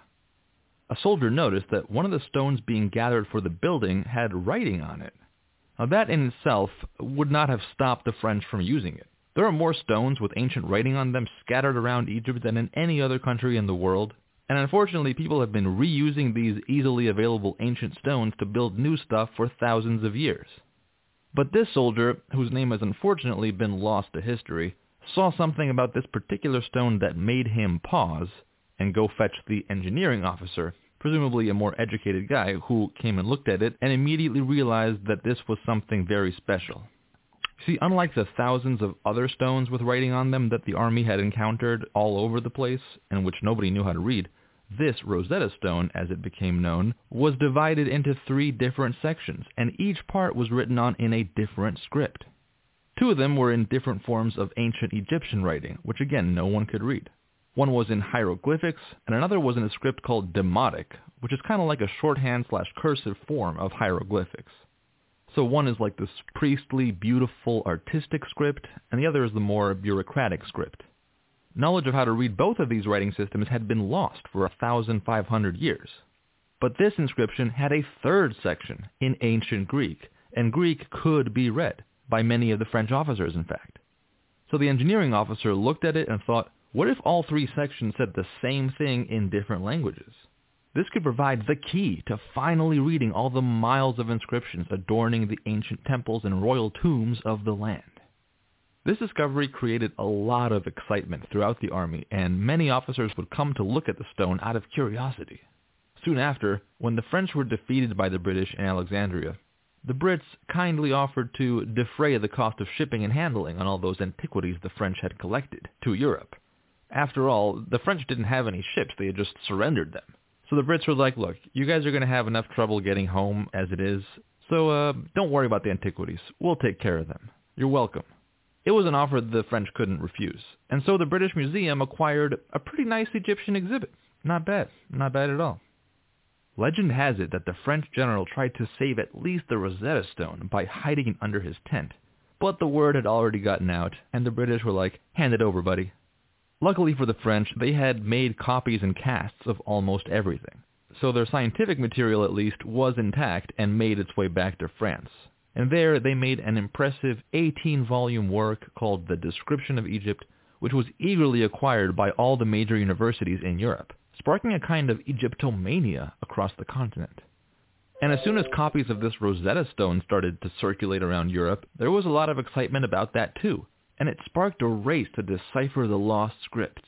A soldier noticed that one of the stones being gathered for the building had writing on it. Now that in itself would not have stopped the French from using it. There are more stones with ancient writing on them scattered around Egypt than in any other country in the world, and unfortunately people have been reusing these easily available ancient stones to build new stuff for thousands of years. But this soldier, whose name has unfortunately been lost to history, saw something about this particular stone that made him pause and go fetch the engineering officer, presumably a more educated guy, who came and looked at it and immediately realized that this was something very special. See, unlike the thousands of other stones with writing on them that the army had encountered all over the place and which nobody knew how to read, this Rosetta Stone, as it became known, was divided into three different sections, and each part was written on in a different script. Two of them were in different forms of ancient Egyptian writing, which again no one could read. One was in hieroglyphics, and another was in a script called Demotic, which is kind of like a shorthand slash cursive form of hieroglyphics. So one is like this priestly, beautiful, artistic script, and the other is the more bureaucratic script. Knowledge of how to read both of these writing systems had been lost for one thousand five hundred years. But this inscription had a third section in ancient Greek, and Greek could be read, by many of the French officers in fact. So the engineering officer looked at it and thought, what if all three sections said the same thing in different languages? This could provide the key to finally reading all the miles of inscriptions adorning the ancient temples and royal tombs of the land. This discovery created a lot of excitement throughout the army, and many officers would come to look at the stone out of curiosity. Soon after, when the French were defeated by the British in Alexandria, the Brits kindly offered to defray the cost of shipping and handling on all those antiquities the French had collected to Europe. After all, the French didn't have any ships, they had just surrendered them. So the Brits were like, look, you guys are going to have enough trouble getting home as it is, so uh, don't worry about the antiquities. We'll take care of them. You're welcome. It was an offer the French couldn't refuse, and so the British Museum acquired a pretty nice Egyptian exhibit. Not bad. Not bad at all. Legend has it that the French general tried to save at least the Rosetta Stone by hiding it under his tent, but the word had already gotten out, and the British were like, hand it over, buddy. Luckily for the French, they had made copies and casts of almost everything, so their scientific material at least was intact and made its way back to France. And there they made an impressive eighteen-volume work called The Description of Egypt, which was eagerly acquired by all the major universities in Europe, sparking a kind of Egyptomania across the continent. And as soon as copies of this Rosetta Stone started to circulate around Europe, there was a lot of excitement about that too, and it sparked a race to decipher the lost scripts.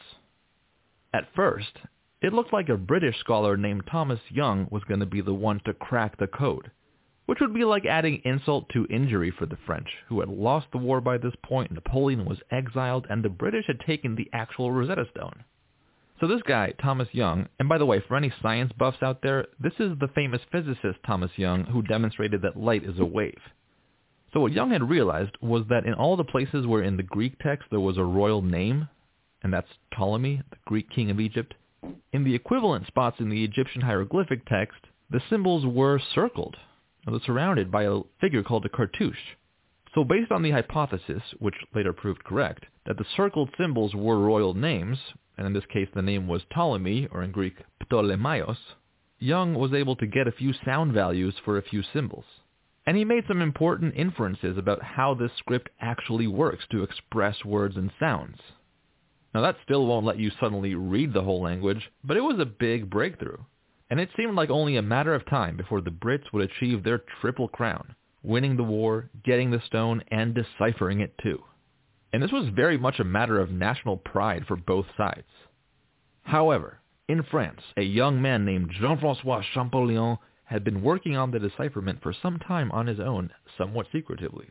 At first, it looked like a British scholar named Thomas Young was going to be the one to crack the code, which would be like adding insult to injury for the French, who had lost the war by this point, Napoleon was exiled, and the British had taken the actual Rosetta Stone. So this guy, Thomas Young, and by the way, for any science buffs out there, this is the famous physicist Thomas Young who demonstrated that light is a wave. So what Young had realized was that in all the places where in the Greek text there was a royal name, and that's Ptolemy, the Greek king of Egypt, in the equivalent spots in the Egyptian hieroglyphic text, the symbols were circled. It was surrounded by a figure called a cartouche. So based on the hypothesis, which later proved correct, that the circled symbols were royal names, and in this case the name was Ptolemy, or in Greek Ptolemaios, Young was able to get a few sound values for a few symbols. And he made some important inferences about how this script actually works to express words and sounds. Now that still won't let you suddenly read the whole language, but it was a big breakthrough. And it seemed like only a matter of time before the Brits would achieve their triple crown, winning the war, getting the stone, and deciphering it too. and this was very much a matter of national pride for both sides. However, in France, a young man named Jean-François Champollion had been working on the decipherment for some time on his own, somewhat secretively.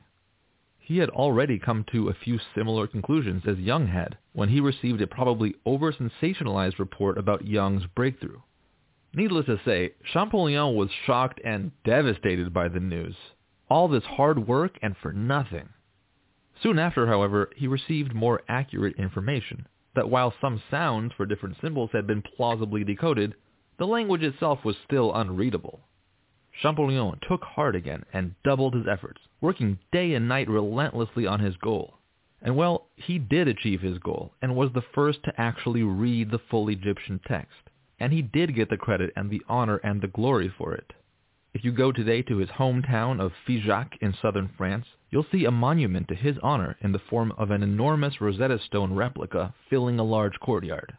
He had already come to a few similar conclusions as Young had when he received a probably over-sensationalized report about Young's breakthrough. Needless to say, Champollion was shocked and devastated by the news. All this hard work and for nothing. Soon after, however, he received more accurate information, that while some sounds for different symbols had been plausibly decoded, the language itself was still unreadable. Champollion took heart again and doubled his efforts, working day and night relentlessly on his goal. And well, he did achieve his goal, and was the first to actually read the full Egyptian text. And he did get the credit and the honor and the glory for it. If you go today to his hometown of Figeac in southern France, you'll see a monument to his honor in the form of an enormous Rosetta Stone replica filling a large courtyard.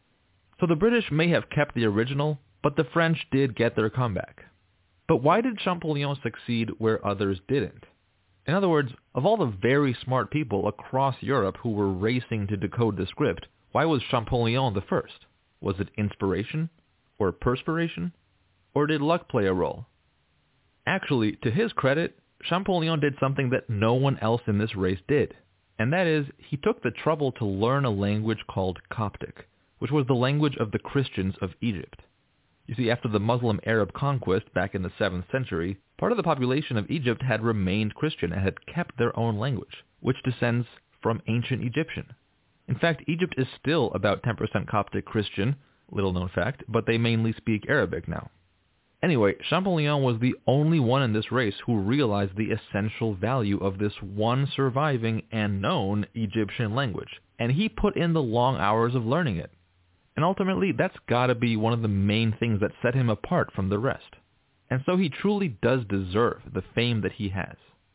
So the British may have kept the original, but the French did get their comeback. But why did Champollion succeed where others didn't? In other words, of all the very smart people across Europe who were racing to decode the script, why was Champollion the first? Was it inspiration? Or perspiration? Or did luck play a role? Actually, to his credit, Champollion did something that no one else in this race did, and that is, he took the trouble to learn a language called Coptic, which was the language of the Christians of Egypt. You see, after the Muslim-Arab conquest back in the seventh century, part of the population of Egypt had remained Christian and had kept their own language, which descends from ancient Egyptian. In fact, Egypt is still about ten percent Coptic Christian, little known fact, but they mainly speak Arabic now. Anyway, Champollion was the only one in this race who realized the essential value of this one surviving and known Egyptian language, and he put in the long hours of learning it. And ultimately, that's gotta be one of the main things that set him apart from the rest. And so he truly does deserve the fame that he has.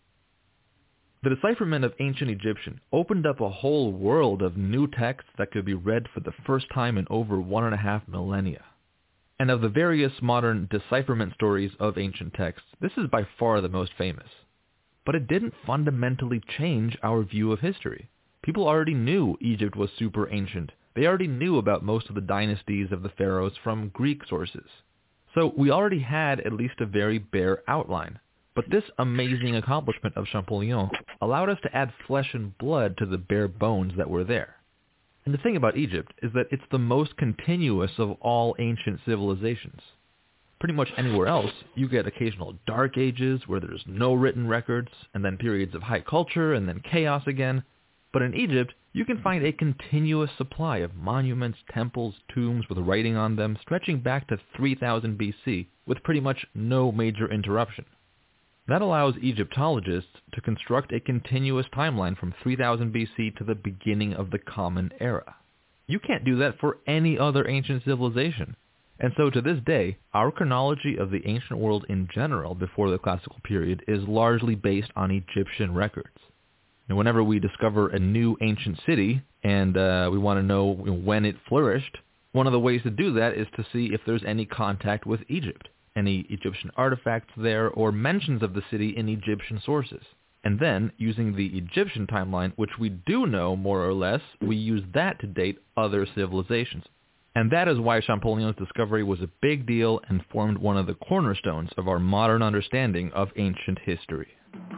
The decipherment of ancient Egyptian opened up a whole world of new texts that could be read for the first time in over one and a half millennia. And of the various modern decipherment stories of ancient texts, this is by far the most famous. But it didn't fundamentally change our view of history. People already knew Egypt was super ancient. They already knew about most of the dynasties of the pharaohs from Greek sources. So we already had at least a very bare outline. But this amazing accomplishment of Champollion allowed us to add flesh and blood to the bare bones that were there. And the thing about Egypt is that it's the most continuous of all ancient civilizations. Pretty much anywhere else, you get occasional dark ages where there's no written records, and then periods of high culture, and then chaos again. But in Egypt, you can find a continuous supply of monuments, temples, tombs with writing on them stretching back to three thousand B C with pretty much no major interruption. That allows Egyptologists to construct a continuous timeline from three thousand B C to the beginning of the Common Era. You can't do that for any other ancient civilization. And so to this day, our chronology of the ancient world in general before the classical period is largely based on Egyptian records. And whenever we discover a new ancient city and uh, we want to know when it flourished, one of the ways to do that is to see if there's any contact with Egypt, any Egyptian artifacts there, or mentions of the city in Egyptian sources. And then, using the Egyptian timeline, which we do know more or less, we use that to date other civilizations. And that is why Champollion's discovery was a big deal and formed one of the cornerstones of our modern understanding of ancient history.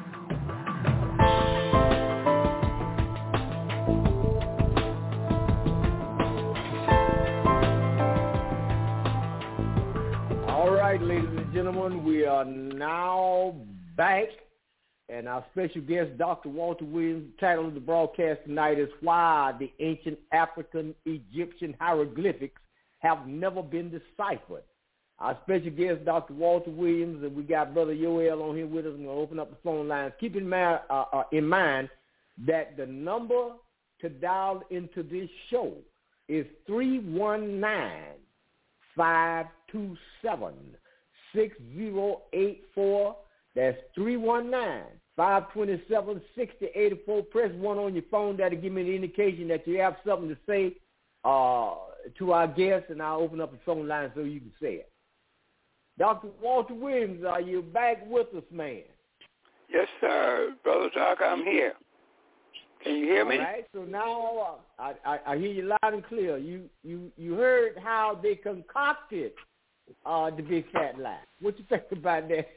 All right, ladies and gentlemen, we are now back. And our special guest, Doctor Walter Williams, the title of the broadcast tonight is Why the Ancient African Egyptian Hieroglyphics Have Never Been Deciphered. Our special guest, Doctor Walter Williams, and we got Brother Yoel on here with us. I'm going to open up the phone lines. Keep in mind, uh, uh, in mind that the number to dial into this show is three one nine, five two seven, six zero eight four. That's three one nine, five two seven, six zero eight four. Press one on your phone. That'll give me an indication that you have something to say uh, to our guests, and I'll open up the phone line so you can say it. Doctor Walter Williams, are you back with us, man? Yes, sir. Brother Doc, I'm here. Can you hear me? All right. So now uh, I, I, I hear you loud and clear. You you you heard how they concocted uh, the big fat lie. What you think about that?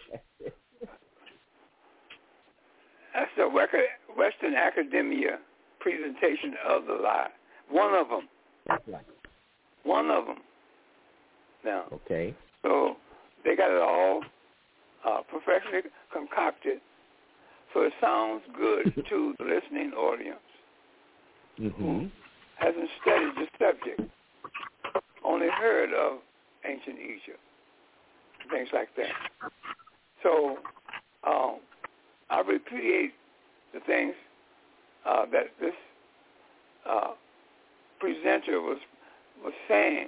That's the Western Academia presentation of the lie. One of them. That's right. One of them. Now. Okay. So they got it all uh, professionally concocted, so it sounds good to the listening audience mm-hmm. who hasn't studied the subject, only heard of ancient Egypt, things like that. So um, I repudiate the things uh, that this uh, presenter was was saying,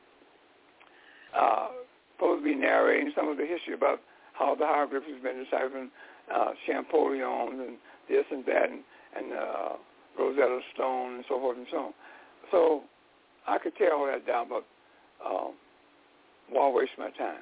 uh, supposed to be narrating some of the history about how the hieroglyphs has been deciphered, uh, Champollion and this and that, and, and uh, Rosetta Stone and so forth and so on. So I could tear all that down, but um, why waste my time?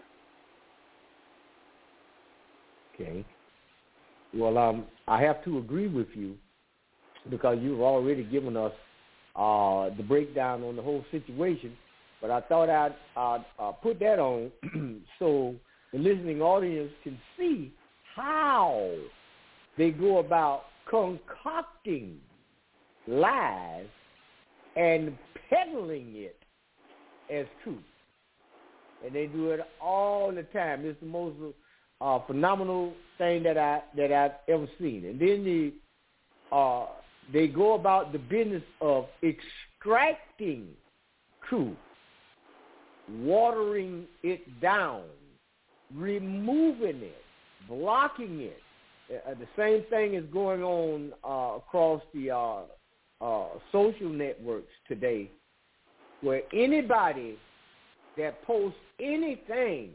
Okay. Well, um, I have to agree with you because you've already given us uh, the breakdown on the whole situation. But I thought I'd uh, uh, put that on so the listening audience can see how they go about concocting lies and peddling it as truth. And they do it all the time. It's the most uh, phenomenal thing that I that I've ever seen. And then the uh, they go about the business of extracting truth, watering it down, removing it, blocking it. Uh, the same thing is going on uh, across the uh, uh, social networks today, where anybody that posts anything,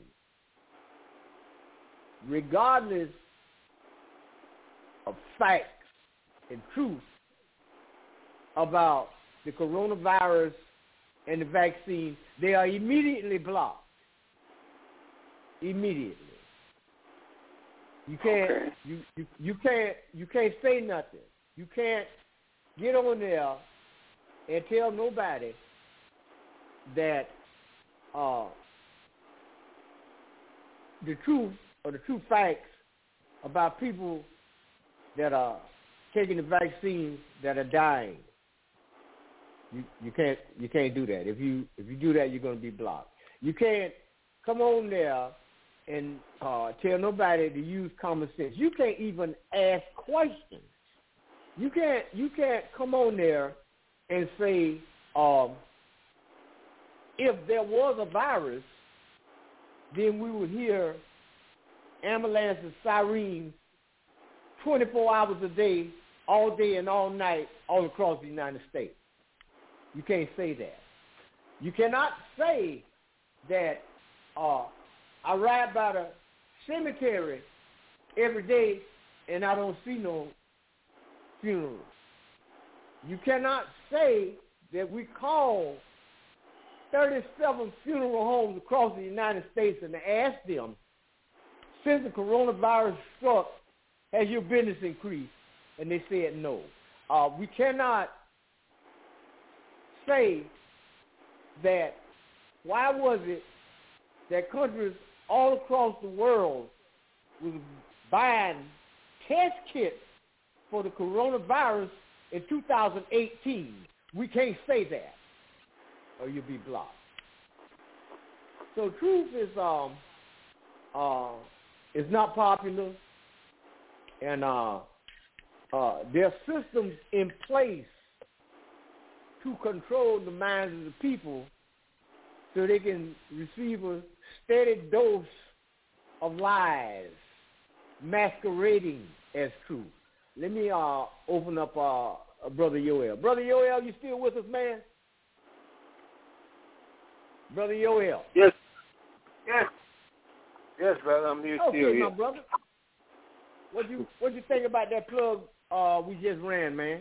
regardless of facts and truth about the coronavirus and the vaccine, they are immediately blocked. Immediately. You can't okay. you, you, you can't you can't say nothing. You can't get on there and tell nobody that uh, the truth or the true facts about people that are taking the vaccine that are dying. You you can't you can't do that. If you if you do that, you're going to be blocked. You can't come on there and uh, tell nobody to use common sense. You can't even ask questions. You can't you can't come on there and say um, if there was a virus, then we would hear ambulances, sirens, twenty-four hours a day, all day and all night, all across the United States. You can't say that. You cannot say that uh, I ride by the cemetery every day and I don't see no funerals. You cannot say that we call thirty-seven funeral homes across the United States and ask them, since the coronavirus struck, has your business increased? And they said no. Uh, we cannot say that why was it that countries all across the world was buying test kits for the coronavirus in two thousand eighteen. We can't say that, or you'll be blocked. So truth is um uh is not popular, and uh uh there are systems in place to control the minds of the people so they can receive a steady dose of lies masquerading as truth. Let me uh, open up uh, Brother Yoel. Brother Yoel, you still with us, man? Brother Yoel. Yes. Yes. Yes, brother, I'm here okay, still. Okay, my yes. brother. What you what you think about that plug uh, we just ran, man?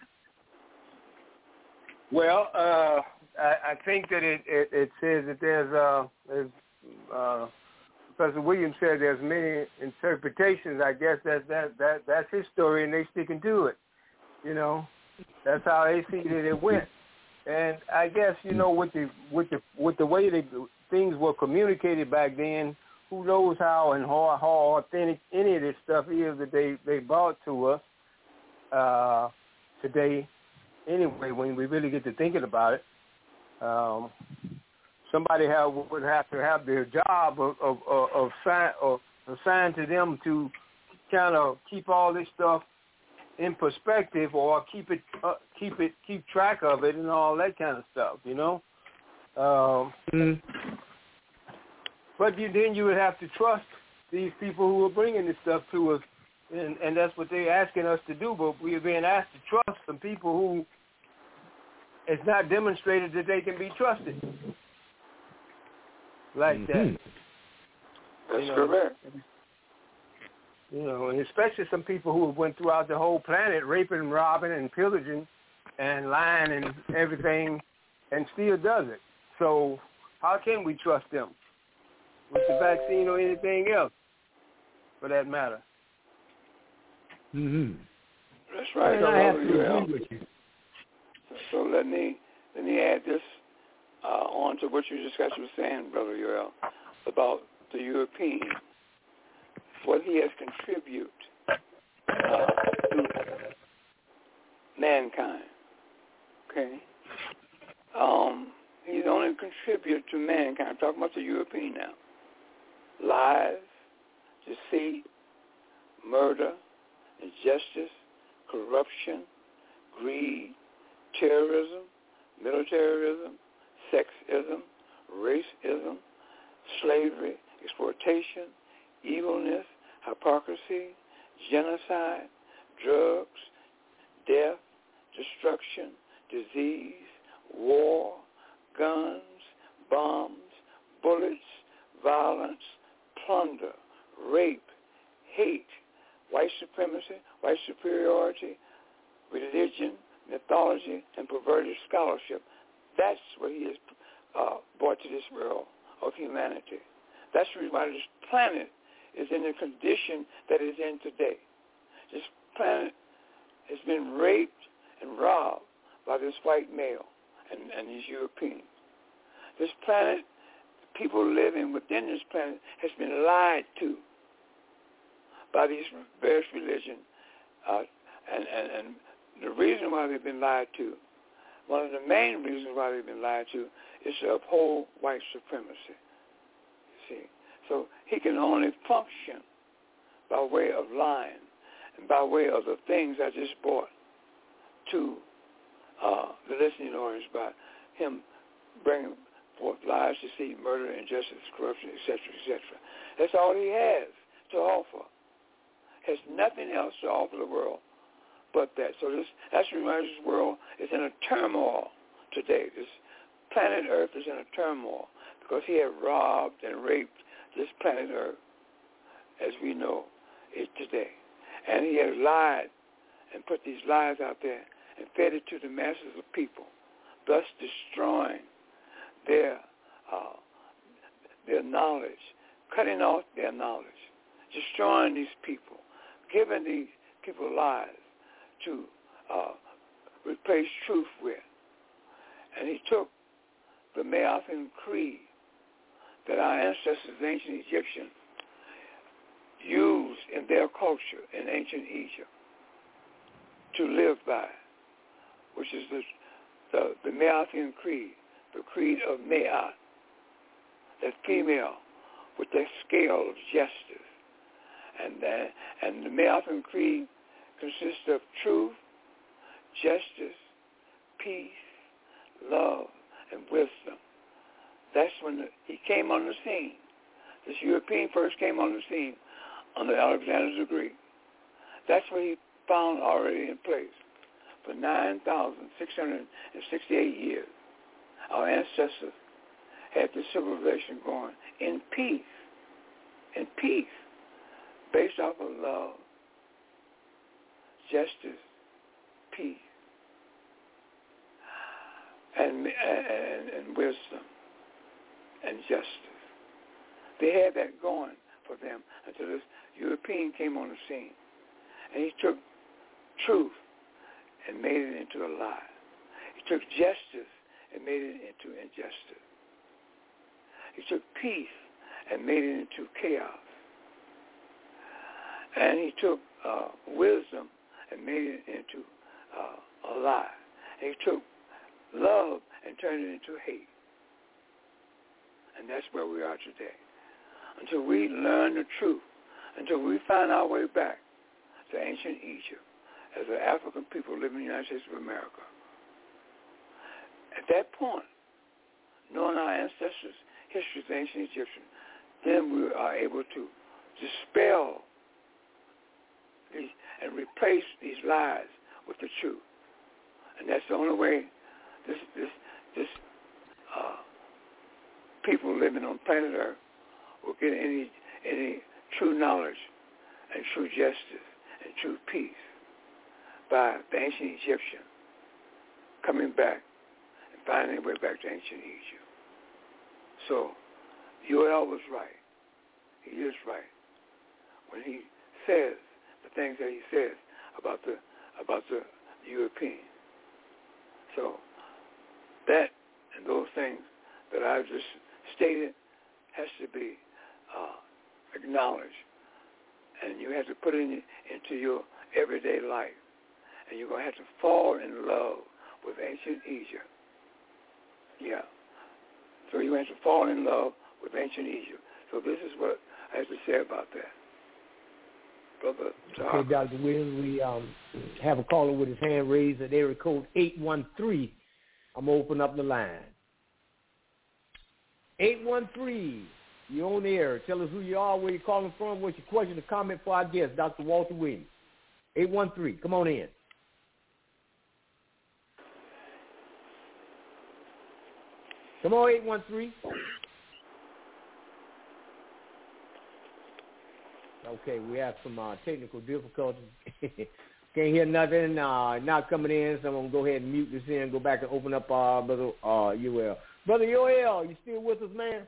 Well, uh, I, I think that it, it, it says that there's, uh, there's uh, Professor Williams said there's many interpretations. I guess that, that, that that's his story, and they sticking to it. You know, that's how they see that it went. And I guess, you know, with the with the with the way that things were communicated back then, who knows how and how, how authentic any of this stuff is that they, they brought to us uh, today. Anyway, when we really get to thinking about it, um, somebody have, would have to have their job of of, of, of sign, or assigned to them to kind of keep all this stuff in perspective, or keep it, uh, keep it, keep track of it, and all that kind of stuff. You know. Um, mm-hmm. But you, then you would have to trust these people who are bringing this stuff to us, and, and that's what they're asking us to do. But we are being asked to trust some people who it's not demonstrated that they can be trusted like mm-hmm. that. That's you know, correct. You know, and especially some people who went throughout the whole planet raping and robbing and pillaging and lying and everything, and still does it. So how can we trust them with the vaccine or anything else, for that matter? Mm-hmm. That's right. I have to agree with you. So let me let me add this uh, on to what you just got you saying, Brother Uriel, about the European, what he has contributed uh, to mankind. Okay, um, he's only contributed to mankind. I'm talking about the European now. Lies, deceit, murder, injustice, corruption, greed, terrorism, militarism, sexism, racism, slavery, exploitation, evilness, hypocrisy, genocide, drugs, death, destruction, disease, war, guns, bombs, bullets, violence, plunder, rape, hate, white supremacy, white superiority, religion, mythology, and perverted scholarship. That's what he has uh, brought to this world of humanity. That's the reason why this planet is in the condition that it's in today. This planet has been raped and robbed by this white male and, and these Europeans. This planet, people living within this planet, has been lied to by these various religions. Uh, and, and, and the reason why they've been lied to, one of the main reasons why they've been lied to, is to uphold white supremacy. You see? So he can only function by way of lying and by way of the things I just brought to uh, the listening audience by him bringing forth lies, deceit, murder, injustice, corruption, et cetera, et cetera. That's all he has to offer. Has nothing else to offer the world but that. So this, that's the reason this world is in a turmoil today. This planet Earth is in a turmoil because he had robbed and raped this planet Earth, as we know it today. And he has lied and put these lies out there and fed it to the masses of people, thus destroying their uh, their knowledge, cutting off their knowledge, destroying these people, giving these people lies to uh, replace truth with. And he took the Maoist Creed that our ancestors, the ancient Egyptians, used in their culture in ancient Egypt to live by, which is the the, the Maoist Creed, the creed of Ma'at, that female with that scale of justice. And that, and the Maoist Creed consists of truth, justice, peace, love, and wisdom. That's when the, he came on the scene. This European first came on the scene under Alexander the Great. That's what he found already in place. For nine thousand six hundred sixty-eight years, our ancestors had the civilization going in peace, in peace, based off of love, justice, peace, and, and, and wisdom, and justice. They had that going for them until this European came on the scene. And he took truth and made it into a lie. He took justice and made it into injustice. He took peace and made it into chaos. And he took uh, wisdom and made it into uh, a lie. And he took love and turned it into hate. And that's where we are today. Until we learn the truth, until we find our way back to ancient Egypt as an African people living in the United States of America. At that point, knowing our ancestors' history as ancient Egyptians, then we are able to dispel these and replace these lies with the truth. And that's the only way this this this uh, people living on planet Earth will get any any true knowledge and true justice and true peace by the ancient Egyptian coming back and finding their way back to ancient Egypt. So Yoel was right. He is right when he says the things that he says about the about the European. So that and those things that I've just stated has to be uh, acknowledged, and you have to put it in, into your everyday life, and you're going to have to fall in love with ancient Egypt. Yeah. So you have to fall in love with ancient Egypt. So this is what I have to say about that. Brother Tahaka. Okay, Doctor Williams, we um, have a caller with his hand raised at area code eight one three. I'm going to open up the line. eight one three, you're on the air. Tell us who you are, where you're calling from, what's your question or comment for our guest, Doctor Walter Williams. eight one three, come on in. Come on, eight one three. Okay, we have some uh, technical difficulties. Can't hear nothing. Uh, not coming in, so I'm going to go ahead and mute this in and go back and open up uh, Brother uh, Yoel. Brother Yoel, you still with us, man?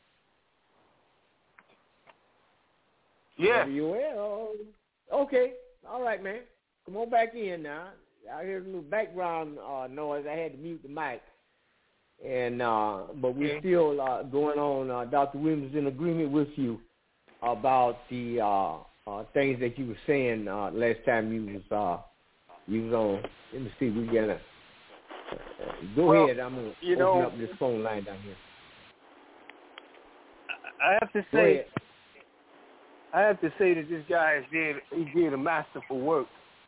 Yeah. Brother Yoel. Okay. All right, man. Come on back in now. I heard a little background uh, noise. I had to mute the mic. And uh, but we're okay. still uh, going on. Uh, Doctor Williams is in agreement with you about the uh, uh, things that you were saying uh, last time you was uh, you was on. Let me see. We gotta uh, go well, ahead. I'm gonna you open know, up this phone line down here. I have to say, I have to say that this guy is did he did a masterful work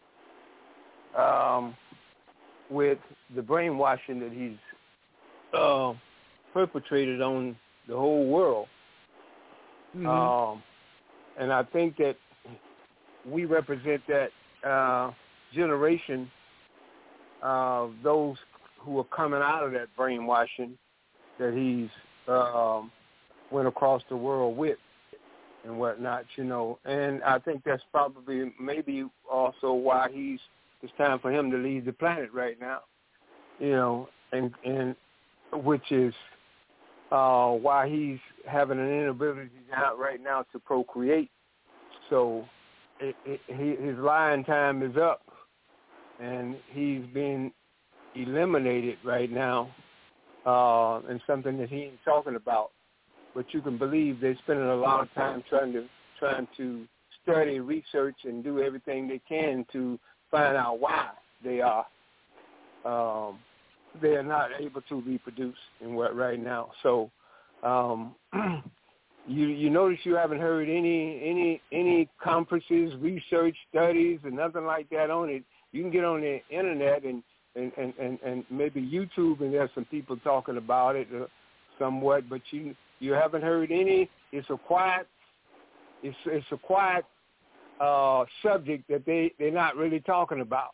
um, with the brainwashing that he's uh, perpetrated on the whole world. Mm-hmm. Um, and I think that we represent that uh, generation of uh, those who are coming out of that brainwashing that he's um, went across the world with and whatnot, you know. And I think that's probably maybe also why he's it's time for him to leave the planet right now, you know, and and which is uh, why he's having an inability out right now to procreate. So it, it, he, his lying time is up, and he's being eliminated right now, uh, and something that he ain't talking about. But you can believe they're spending a lot of time trying to trying to study, research, and do everything they can to find out why they are um, they are not able to reproduce in what right now. So um, you you notice you haven't heard any any any conferences, research, studies, and nothing like that on it. You can get on the internet and and, and, and, and maybe YouTube, and there's some people talking about it uh, somewhat, but you you haven't heard any. It's a quiet it's it's a quiet uh, subject that they they're not really talking about.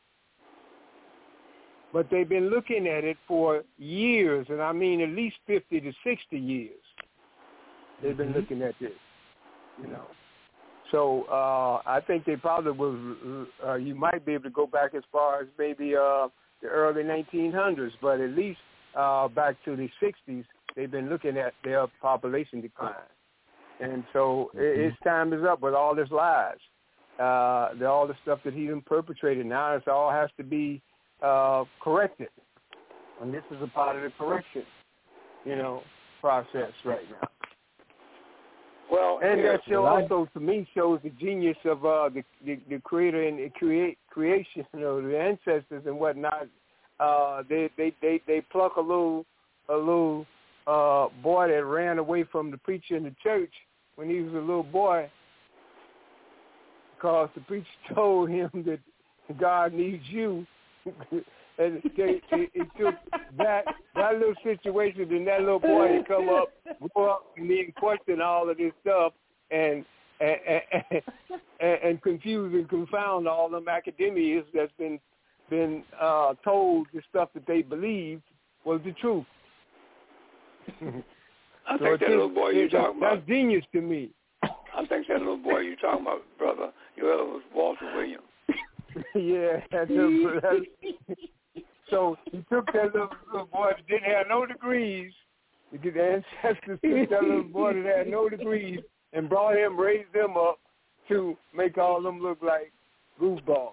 But they've been looking at it for years, and I mean at least fifty to sixty years. They've been mm-hmm. looking at this, you know. So uh, I think they probably will. Uh, you might be able to go back as far as maybe uh, the early nineteen hundreds, but at least uh, back to the sixties, they've been looking at their population decline. And so mm-hmm. its time is up with all this lies, uh, the, all the stuff that he's been perpetrated. Now it all has to be uh, corrected. And this is a part of the correction, you know, process right now. Well, and yeah, that show also, to me, shows the genius of uh, the, the the creator and the create creation, you know, the ancestors and whatnot. Uh, they, they they they pluck a little a little uh, boy that ran away from the preacher in the church when he was a little boy, because the preacher told him that God needs you. And it, it, it took that that little situation and that little boy to come up, grow up, and then question all of this stuff and and, and, and, and confuse and confound all them academics that's been been uh, told the stuff that they believed was the truth. I so think that little boy you're talking about. That's genius to me. I think that little boy you're talking about, brother, your other was Walter Williams. Yeah, that's a, that's, so he took that little, little boy that didn't have no degrees, because the ancestors took that little boy that had no degrees and brought him, raised him up to make all them look like goofballs.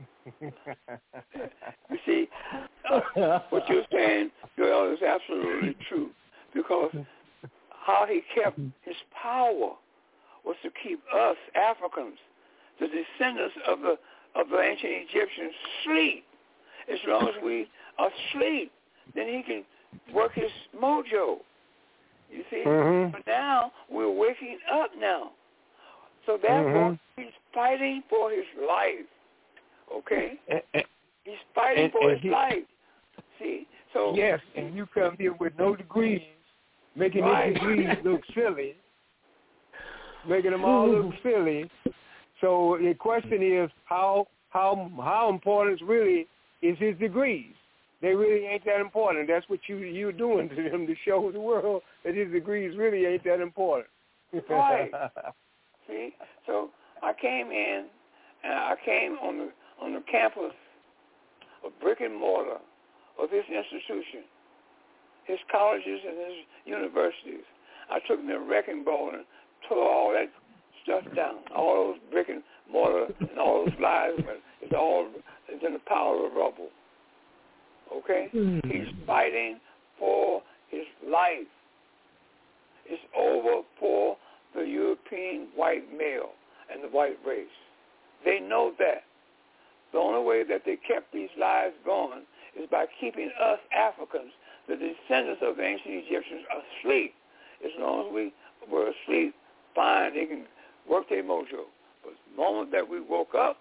You see, uh, what you're saying, Joel, is absolutely true, because how he kept his power was to keep us Africans, the descendants of the of the ancient Egyptians, asleep. As long as we are asleep, then he can work his mojo. You see? Mm-hmm. But now we're waking up now. So therefore, mm-hmm. he's fighting for his life. Okay? And, and, he's fighting and, for and his he, life. See? So yes, and you come here with no degrees, making right. these degrees look silly, making them all look silly. So the question is, how how how important really is his degrees? They really ain't that important. That's what you you're doing to them, to show the world that his degrees really ain't that important. Right. See? So I came in, and I came on the on the campus of brick and mortar of his institution, his colleges and his universities. I took them to wrecking ball and tore all that stuff down. All those brick and mortar and all those lies, it's all it's in the pile of rubble. Okay? Mm-hmm. He's fighting for his life. It's over for the European white male and the white race. They know that. The only way that they kept these lies going is by keeping us Africans, the descendants of the ancient Egyptians, asleep. As long as we were asleep, fine, they can work their mojo. But the moment that we woke up,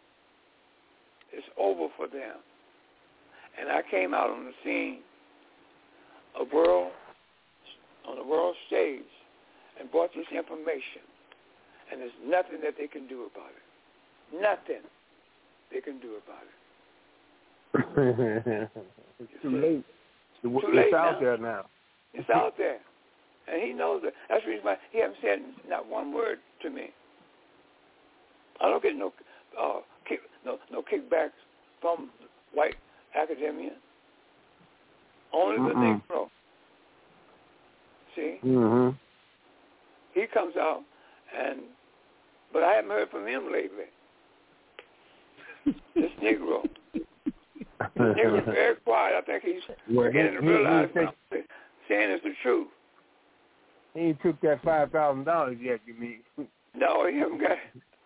it's over for them. And I came out on the scene of world, on the world stage, and brought this information. And there's nothing that they can do about it. Nothing they can do about it. It's too late. Too it's late out now. there now. It's out there. And he knows it. That's the reason why he hasn't said not one word to me. I don't get no uh, kick, no no kickbacks from white academia. Only the Mm-mm. Negro. See? Mm-hmm. He comes out, and but I haven't heard from him lately. This Negro. This Negro's very quiet. I think he's well, beginning to he, realize he, he, what I'm saying is the truth. He ain't took that five thousand dollars yet, you mean? No, he haven't got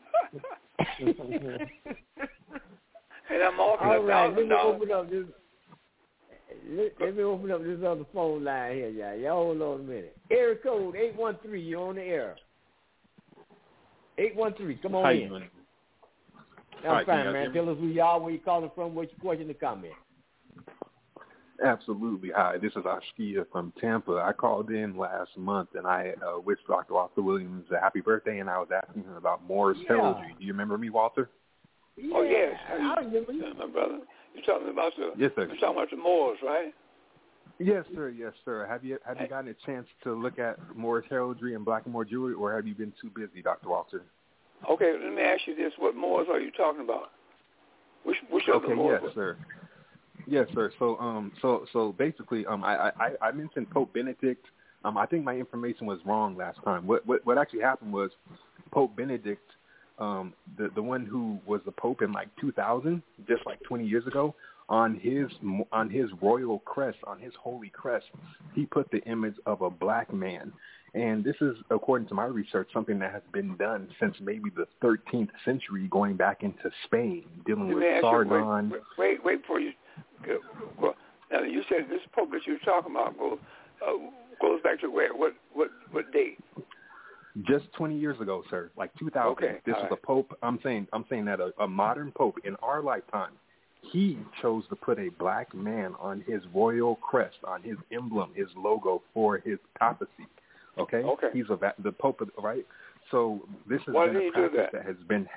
it. And I'm offering All right, let me dollars. open up this. Let, let me open up this other phone line here, y'all. Y'all hold on a minute. Area code eight one three. You're on the air. Eight one three. Come on How in. You doing? I'm Hi, fine, man. Tell us who you are, where you calling from, what's your question to comment. Absolutely. Hi, this is Ashkia from Tampa. I called in last month, and I uh, wished Doctor Walter Williams a happy birthday, and I was asking him about Moore's Yeah. heraldry. Do you remember me, Walter? Yeah, Oh, yes. I remember you. My brother. You're talking about the, Yes, sir. you're talking about the Moors, right? Yes, sir. Yes, sir. Have you have you gotten a chance to look at Moore's heraldry and Blackamoor jewelry, or have you been too busy, Doctor Walter? Okay, let me ask you this. What Moors are you talking about? Which, which of Okay, the Moors? yes, sir. Yes, sir. So, um, so, so basically, um, I, I, I mentioned Pope Benedict. Um, I think my information was wrong last time. What, what, what actually happened was Pope Benedict, um, the, the one who was the Pope in like two thousand, just like twenty years ago. On his on his royal crest, on his holy crest, he put the image of a black man. And this is, according to my research, something that has been done since maybe the thirteenth century, going back into Spain, dealing with Sargon. Wait, wait, wait before you go. Well, now, you said this Pope that you're talking about goes, uh, goes back to where? What what what date? Just twenty years ago, sir, like two thousand. Okay, this was right. a Pope. I'm saying I'm saying that a, a modern Pope in our lifetime, he chose to put a black man on his royal crest, on his emblem, his logo for his papacy. Okay? Okay. He's a the Pope, right? So this has Why been a practice that? that has been.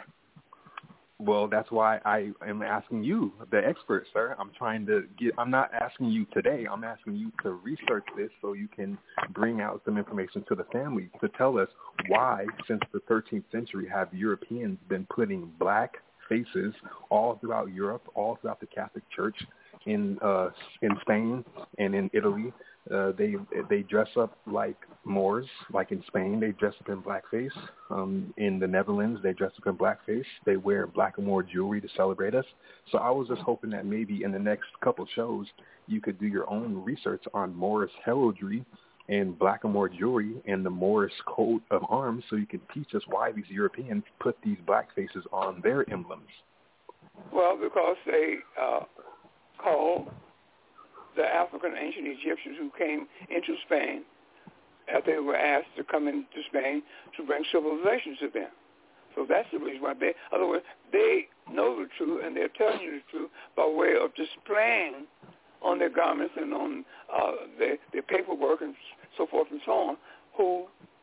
Well, that's why I am asking you, the expert, sir. I'm trying to get. I'm not asking you today. I'm asking you to research this so you can bring out some information to the family to tell us why, since the thirteenth century, have Europeans been putting black faces all throughout Europe, all throughout the Catholic Church, in uh, in Spain and in Italy. Uh, they they dress up like Moors, like in Spain. They dress up in blackface. Um, in the Netherlands, they dress up in blackface. They wear black and more jewelry to celebrate us. So I was just hoping that maybe in the next couple shows, you could do your own research on Moorish heraldry and black and more jewelry and the Moorish coat of arms, so you can teach us why these Europeans put these black faces on their emblems. Well, because they uh, call the African ancient Egyptians who came into Spain, after they were asked to come into Spain to bring civilization to them. So that's the reason why they, in other words, they know the truth and they're telling you the truth by way of displaying on their garments and on uh, their, their paperwork and so forth and so on, who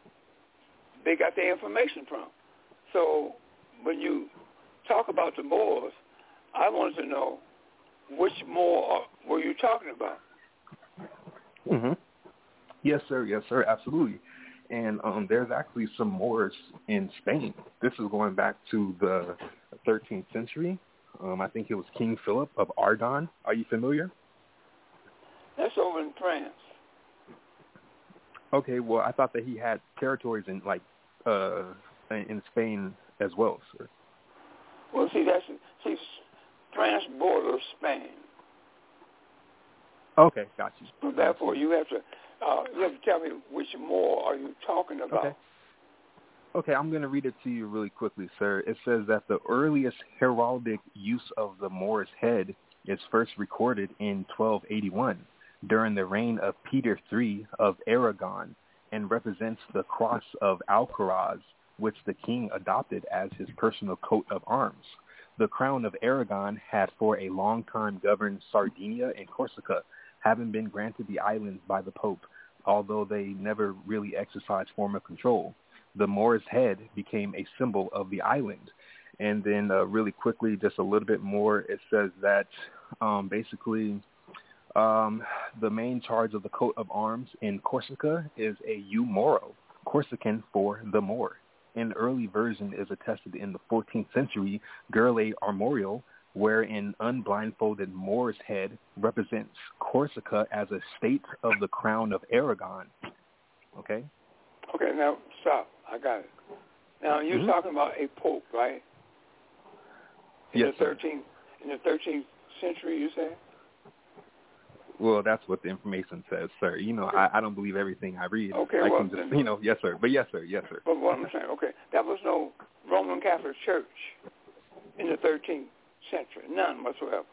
they got their information from. So when you talk about the Moors, I wanted to know which Moor were you talking about? Mm-hmm. Yes, sir. Yes, sir. Absolutely. And um, there's actually some Moors in Spain. This is going back to the thirteenth century. Um, I think it was King Philip of Aragon. Are you familiar? That's over in France. Okay. Well, I thought that he had territories in like uh, in Spain as well, sir. Well, see, that's see, France borders Spain. Okay, got you. So therefore, you have to uh, you have to tell me which Moor are you talking about. Okay. Okay, I'm going to read it to you really quickly, sir. It says that the earliest heraldic use of the Moor's head is first recorded in twelve eighty-one during the reign of Peter the Third of Aragon and represents the cross of Alcaraz, which the king adopted as his personal coat of arms. The crown of Aragon had for a long time governed Sardinia and Corsica, having been granted the islands by the Pope, although they never really exercised formal control. The Moor's head became a symbol of the island. And then uh, really quickly, just a little bit more, it says that um, basically um, the main charge of the coat of arms in Corsica is a U Moro, Corsican for the Moor. An early version is attested in the fourteenth century Gurle Armorial, where an unblindfolded Moor's head represents Corsica as a state of the crown of Aragon. Okay? Okay, now stop. I got it. Now you're mm-hmm. talking about a pope, right? In yes, the thirteenth in the thirteenth century, you say? Well, that's what the information says, sir. You know, I, I don't believe everything I read. Okay, I well, can just, then, you know, yes, sir. But yes, sir, yes, sir. But what I'm saying, okay, that was no Roman Catholic Church in the thirteenth century, none whatsoever.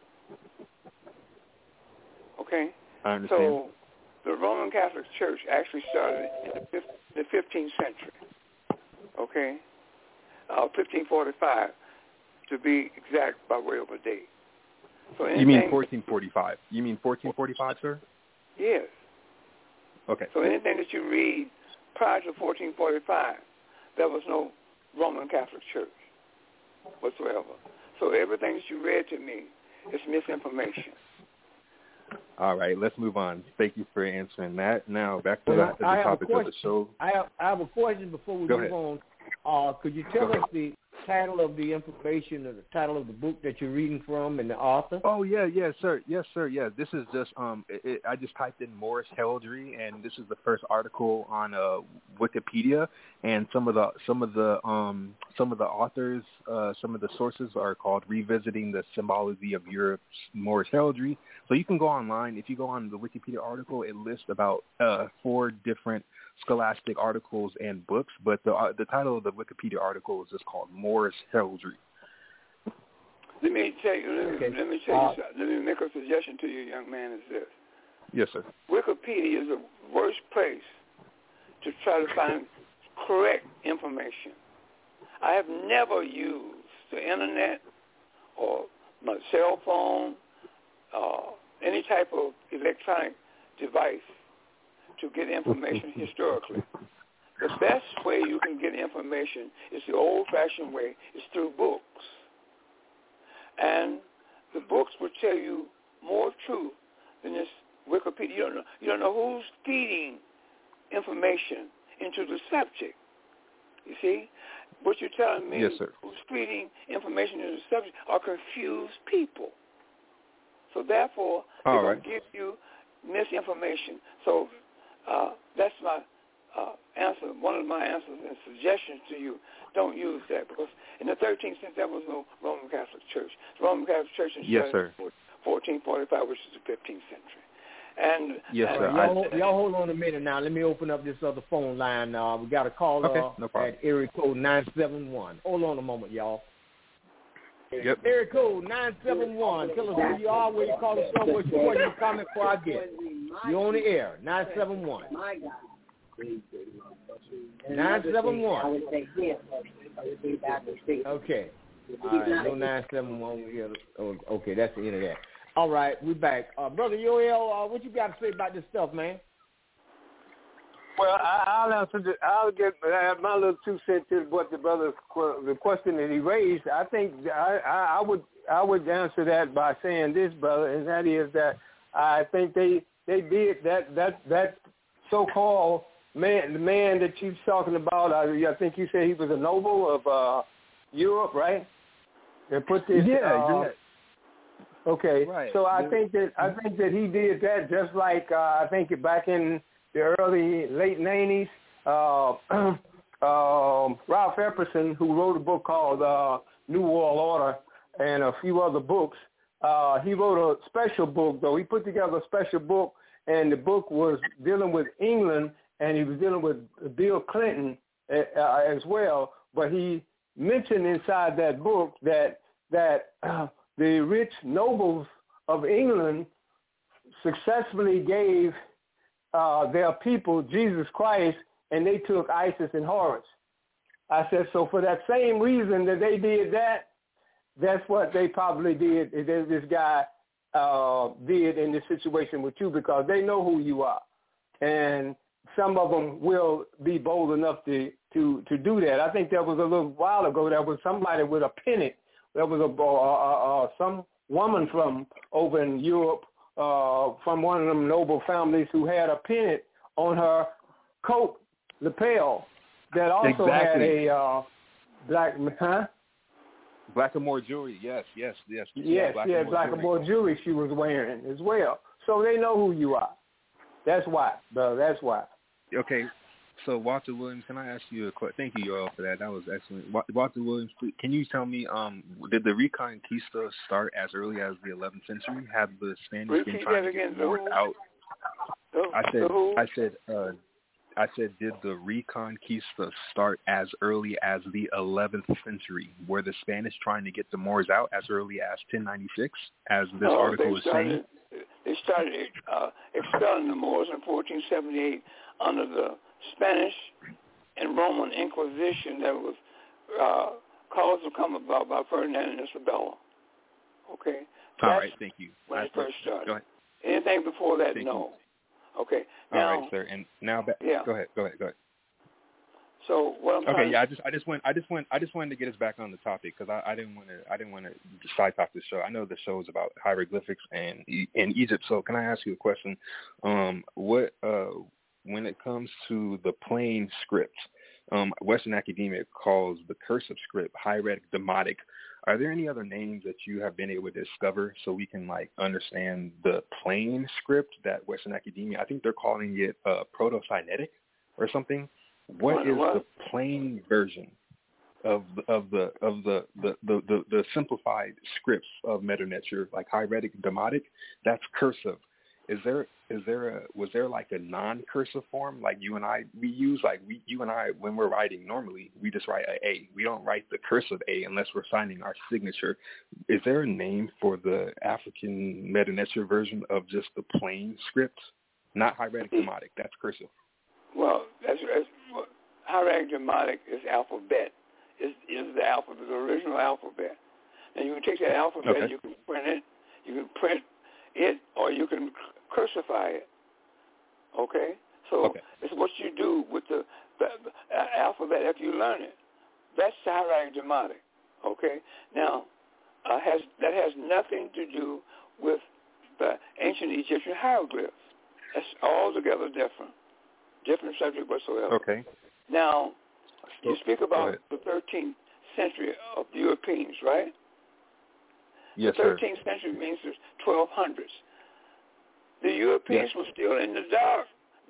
Okay? I understand. So the Roman Catholic Church actually started in the fifteenth century, okay? Uh, fifteen forty-five, to be exact by way of a date. So you mean fourteen forty-five? You mean fourteen forty-five, sir? Yes. Okay. So anything that you read prior to fourteen forty-five, there was no Roman Catholic Church whatsoever. So everything that you read to me is misinformation. All right, let's move on. Thank you for answering that. Now, back to well, the, the topic of the show. I have, I have a question before we Go move ahead. on. Uh, could you tell us the title of the information or the title of the book that you're reading from and the author? Oh yeah, yeah, sir, yes, sir, yeah. This is just um, it, it, I just typed in Morris Heraldry, and this is the first article on uh, Wikipedia, and some of the some of the um some of the authors, uh, some of the sources are called Revisiting the Symbology of Europe's Morris Heraldry. So you can go online. If you go on the Wikipedia article, it lists about uh, four different scholastic articles and books, but the uh, the title of the Wikipedia article is just called Morris Heraldry. Let me tell you. Let me, Okay. let me tell you. Uh, something. Let me make a suggestion to you, young man. Is this? Yes, sir. Wikipedia is the worst place to try to find correct information. I have never used the internet or my cell phone, uh, any type of electronic device to get information historically. The best way you can get information is the old-fashioned way, is through books. And the books will tell you more truth than this Wikipedia. You don't know, you don't know who's feeding information into the subject. You see? What you're telling me, yes, sir. who's feeding information into the subject are confused people. So therefore, All they're right. going to give you misinformation. So uh, that's my uh, answer, one of my answers and suggestions to you. Don't use that, because in the thirteenth century, there was no Roman Catholic Church. The Roman Catholic Church in Yes, sir. fourteen forty-five, which is the fifteenth century. And yes, and sir. Y'all, I, y'all hold on a minute now. Let me open up this other phone line. Uh, we got a caller Okay, no problem. at area code nine seven one. Hold on a moment, y'all. Yep. Area code nine seven one. Tell us who you are, where you call us from, what's your question, comment for our guest. You're on the air, nine seven one. nine seven one. Okay. All right, no nine seven one here. Oh, okay, that's the end of that. All right, we're back. Uh, Brother Yoel, uh, what you got to say about this stuff, man? Well, I, I'll answer. The, I'll get uh, my little two cents to what the brother's the question that he raised. I think I, I, I would I would answer that by saying this, brother, and that is that I think they they did that that that so-called man, the man that you're talking about. I, I think you said he was a noble of uh, Europe, right? They put this. Yeah, uh, you're right. Okay, Right. so I Yeah. think that I think that he did that just like uh, I think back in the early late nineties. Uh, um, Ralph Epperson, who wrote a book called uh, New World Order and a few other books, uh, he wrote a special book. Though he put together a special book, and the book was dealing with England, and he was dealing with Bill Clinton uh, as well. But he mentioned inside that book that that uh, the rich nobles of England successfully gave uh, their people Jesus Christ, and they took Isis and Horus. I said, so for that same reason that they did that, that's what they probably did, this guy uh, did in this situation with you, because they know who you are. And some of them will be bold enough to, to, to do that. I think there was a little while ago, there was somebody with a pennant. There was a uh, uh, some woman from over in Europe, uh, from one of them noble families, who had a pennant on her coat lapel that also Exactly. had a uh, black, huh? Blackamoor jewelry, yes, yes, yes. Yes, Blackamoor yeah, jewelry. Blackamoor jewelry she was wearing as well. So they know who you are. That's why, brother. That's why. Okay, so Walter Williams, can I ask you a question? Thank you, y'all, for that. That was excellent. Wa- Walter Williams, please, can you tell me, um, did the Reconquista start as early as the eleventh century? Have the Spanish been Repeat trying that to get again, the Moors the who? out? The, I said, the who? I said, uh, I said, did the Reconquista start as early as the eleventh century? Were the Spanish trying to get the Moors out as early as ten ninety-six, as this No, article they is started, saying? They started uh, expelling the Moors in fourteen seventy-eight under the Spanish and Roman Inquisition that was uh, caused to come about by Ferdinand and Isabella. Okay? All That's right, thank you. when I, it first started. Go ahead. Anything before that, Thank no. Okay. Now, All right, sir. And now back. Yeah. Go ahead. Go ahead. Go ahead. So what I'm Okay. trying Yeah. I just, I just went, I just went, I just wanted to get us back on the topic because I, I didn't want to, I didn't want to side talk this show. I know the show is about hieroglyphics and in Egypt. So can I ask you a question? Um, what, uh, when it comes to the plain script, Um, Western academia calls the cursive script hieratic demotic. Are there any other names that you have been able to discover so we can like understand the plain script that Western academia? I think they're calling it uh, proto-Sinaitic or something. What, what is what? the plain version of of the of the the, the, the, the simplified scripts of Medu Neter, like hieratic demotic? That's cursive. Is there is there a was there like a non-cursive form like you and I we use like we you and I when we're writing normally we just write a A. We don't write the cursive A unless we're signing our signature. Is there a name for the African Medu Neter version of just the plain script? Not hieratic demotic. That's cursive. Well, that's, that's well, hieratic demotic is alphabet. Is is the alphabet, the original alphabet. And you can take that alphabet, okay. you can print it, you can print it, or you can cursify it. Okay, so okay. it's what you do with the, the, the alphabet after you learn it. That's hieratic demotic. Okay, now uh, has that has nothing to do with the ancient Egyptian hieroglyphs. That's altogether different, different subject whatsoever. Okay. Now you speak about the thirteenth century of the Europeans, right? Yes, the thirteenth sir. century means the twelve hundreds. The Europeans yes. were still in the darkness.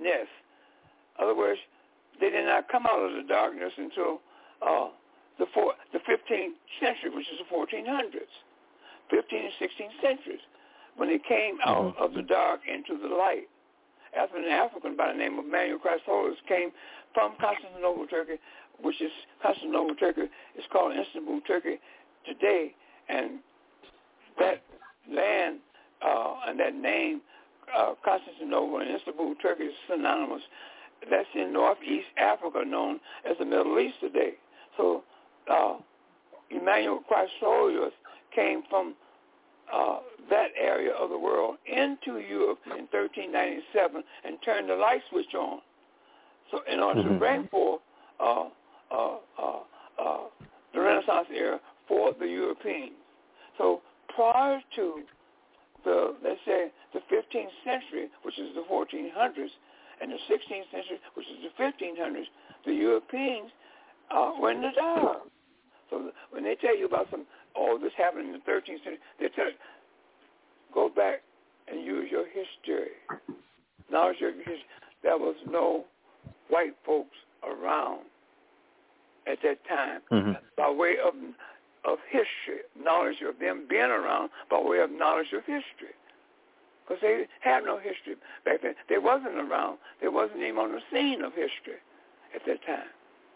In other words, they did not come out of the darkness until uh, the four, the fifteenth century, which is the fourteen hundreds, fifteenth and sixteenth centuries, when they came out mm-hmm. of the dark into the light. After an African by the name of Manuel Chrysolis came from Constantinople, Turkey, which is Constantinople, Turkey, is called Istanbul, Turkey today, and that land uh, and that name, uh, Constantinople and Istanbul, Turkey, is synonymous. That's in northeast Africa, known as the Middle East today. So uh, Emmanuel Chrysolis came from uh, that area of the world into Europe in thirteen ninety-seven and turned the light switch on. So in order mm-hmm. to bring forth uh, uh, uh, uh, the Renaissance era for the Europeans. So prior to the, let's say, the fifteenth century, which is the fourteen hundreds, and the sixteenth century, which is the fifteen hundreds, the Europeans uh, were in the dark. So when they tell you about some, oh, this happened in the thirteenth century, they tell you, go back and use your history. Knowledge your history. There was no white folks around at that time mm-hmm. by way of of history, knowledge of them being around by way of knowledge of history. Because they had no history back then. They wasn't around. They wasn't even on the scene of history at that time.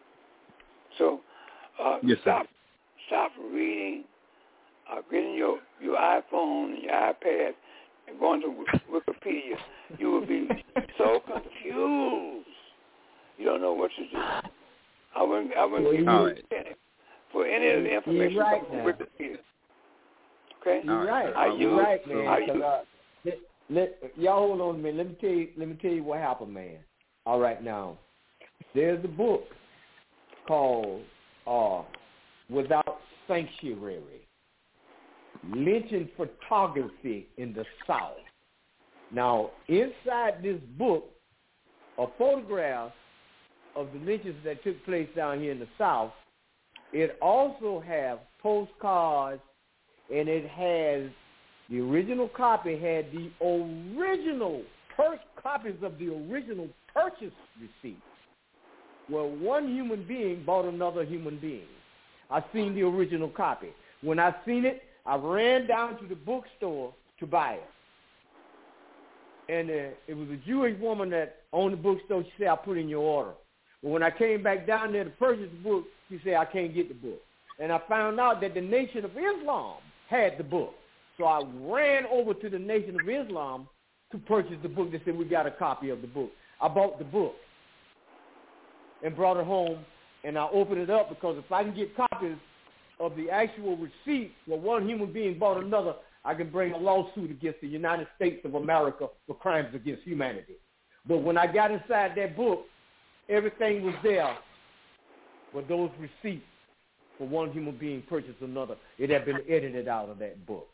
So uh, yes, stop stop reading, uh, getting your, your iPhone and your iPad and going to Wikipedia. You will be so confused. You don't know what to do. I wouldn't, I wouldn't give you right. for any of the information right from Wikipedia. Okay? You're right. I You're use, right, man. I use, uh, let, let, y'all hold on a minute. Let me tell you. Let me tell you what happened, man. All right, now there's a book called uh, "Without Sanctuary: Lynching Photography in the South." Now, inside this book are photographs of the lynchings that took place down here in the South. It also has postcards, and it has the original copy had the original per- copies of the original purchase receipt, where one human being bought another human being. I seen the original copy. When I seen it, I ran down to the bookstore to buy it. And uh, it was a Jewish woman that owned the bookstore. She said, "I'll put in your order." But when I came back down there to purchase the book, she said, "I can't get the book." And I found out that the Nation of Islam had the book. So I ran over to the Nation of Islam to purchase the book. They said, "We got a copy of the book." I bought the book and brought it home, and I opened it up because if I can get copies of the actual receipt where one human being bought another, I can bring a lawsuit against the United States of America for crimes against humanity. But when I got inside that book, everything was there but those receipts for one human being purchased another. It had been edited out of that book.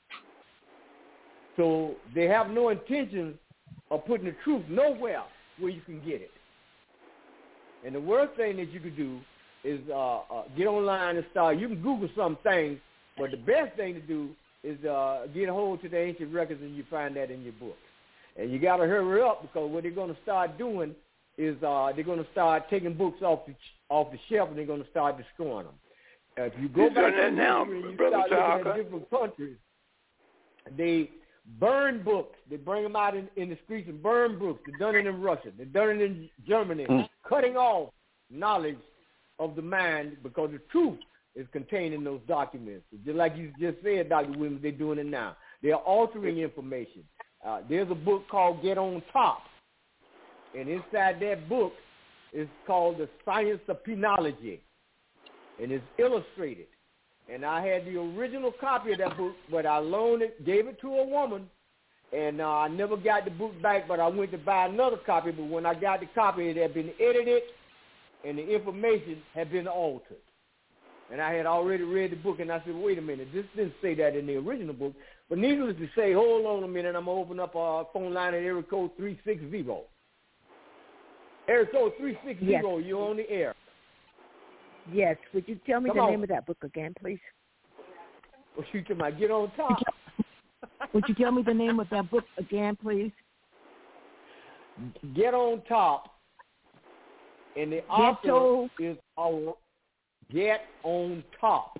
So they have no intention of putting the truth nowhere where you can get it. And the worst thing that you could do is uh, uh, get online and start. You can Google some things, but the best thing to do is uh, get a hold to the ancient records, and you find that in your book. And you got to hurry up, because what they're going to start doing is uh, they're going to start taking books off the off the shelf, and they're going to start destroying them. Uh, if you go You're back to now, history and you Brother start looking Talker. at different countries, they burn books. They bring them out in, in the streets and burn books. They've done it in Russia. They've done it in Germany, mm. cutting off knowledge of the mind, because the truth is contained in those documents. Just like you just said, Doctor Williams, they're doing it now. They're altering information. Uh, there's a book called Get On Top, and inside that book is called The Science of Penology, and it's illustrated. And I had the original copy of that book, but I loaned it, gave it to a woman, and uh, I never got the book back, but I went to buy another copy. But when I got the copy, it had been edited, and the information had been altered. And I had already read the book, and I said, wait a minute, this didn't say that in the original book. But needless to say, hold on a minute, I'm going to open up a phone line at area code three six zero. Area code three six zero, yes. You're on the air. Yes. Would you tell me Come the on. name of that book again, please? Well, shoot to my Get On Top. Would you tell me the name of that book again, please? Get On Top. And the author on... is uh, Get On Top.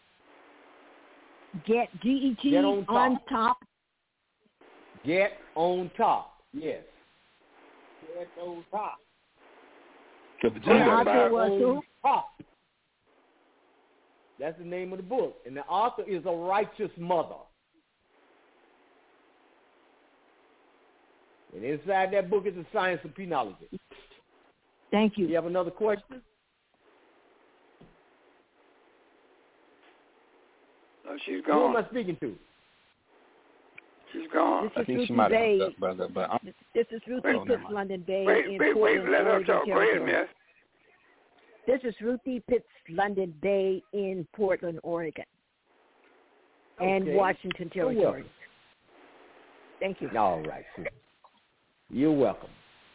Get, G E T, Get on top. on top. Get On Top, yes. Get On Top. The author was who? Top. That's the name of the book. And the author is A Righteous Mother. And inside that book is The Science of Penology. Thank you. You have another question? Oh, she's gone. Who am I speaking to? She's gone. This I think Ruthie she might Bay. have, brother, but I'm... This is Ruthie Wait, Pitts, London Bay Wait, in wait, wait, Portland, let her Oregon talk. Go ahead, Territory. miss. This is Ruthie Pitts, London Bay in Portland, Oregon, and Okay. Washington You're Territory. welcome. Thank you. All right. You're welcome.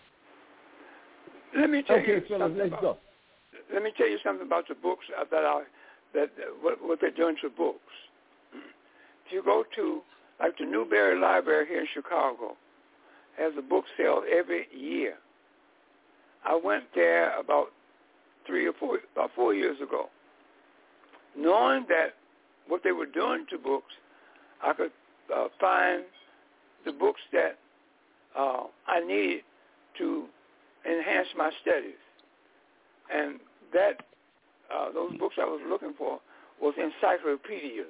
Let me tell Okay, you fellas, something let's about, go. Let me tell you something about the books that I that uh, what, what they're doing to books. If you go to like the Newberry Library here in Chicago, has a book sale every year. I went there about three or four about four years ago, knowing that what they were doing to books, I could uh, find the books that uh, I needed to enhance my studies. And that uh, those books I was looking for was encyclopedias.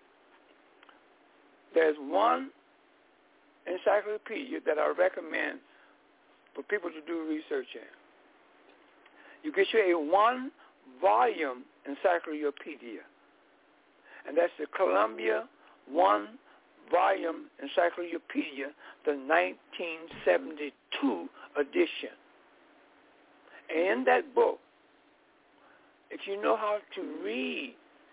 There's one encyclopedia that I recommend for people to do research in. You get you a one-volume encyclopedia, and that's the Columbia one-volume encyclopedia, the nineteen seventy-two edition. And in that book, if you know how to read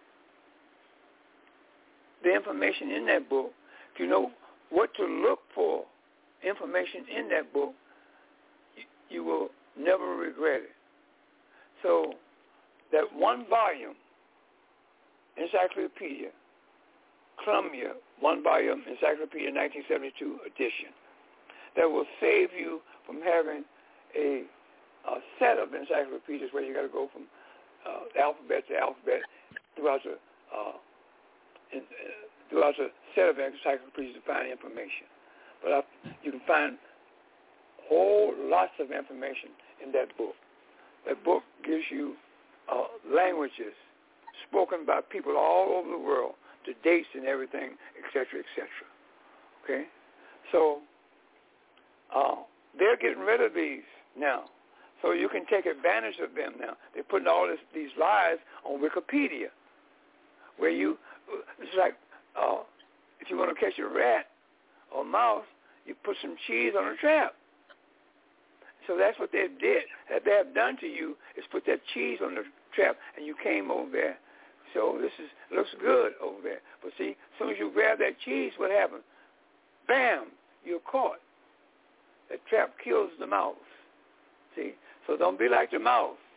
the information in that book, if you know what to look for information in that book, you, you will never regret it. So that one volume encyclopedia, Columbia one volume encyclopedia nineteen seventy-two edition, that will save you from having a, a set of encyclopedias where you got to go from uh, alphabet to alphabet throughout the uh, in, uh, throughout a set of encyclopedias to find information. But I, you can find whole lots of information in that book. That book gives you uh, languages spoken by people all over the world, the dates and everything, et cetera, et cetera. Okay? So uh, they're getting rid of these now. So you can take advantage of them now. They're putting all this, these lies on Wikipedia, where you, it's like uh, if you want to catch a rat or mouse, you put some cheese on a trap. So that's what they did, that they have done to you, is put that cheese on the trap, and you came over there. So this is looks good over there. But see, as soon as you grab that cheese, what happens? Bam, you're caught. That trap kills the mouse. See? So don't be like the mouse.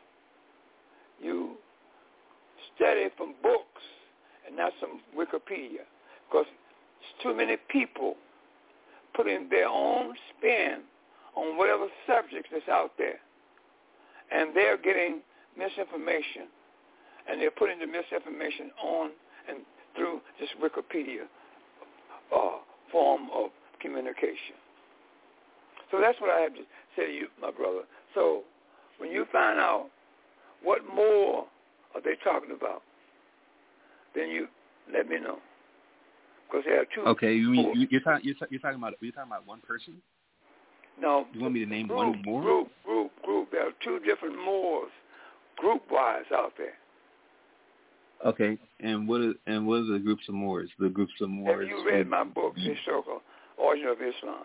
you study from books and not some Wikipedia, because it's too many people putting their own spin on whatever subjects that's out there, and they're getting misinformation, and they're putting the misinformation on and through this Wikipedia uh, form of communication. So that's what I have to say to you, my brother. So when you find out what more are they talking about, then you let me know, because there are two. Okay, you mean you, you're, talking, you're, you're talking about you're talking about one person? No. You want me to name group, one more? Group, group, group. There are two different Moors, group-wise, out there. Okay, and what are and what are the groups of Moors? The groups of Moors. Have you read my book, Historical Origin of Islam?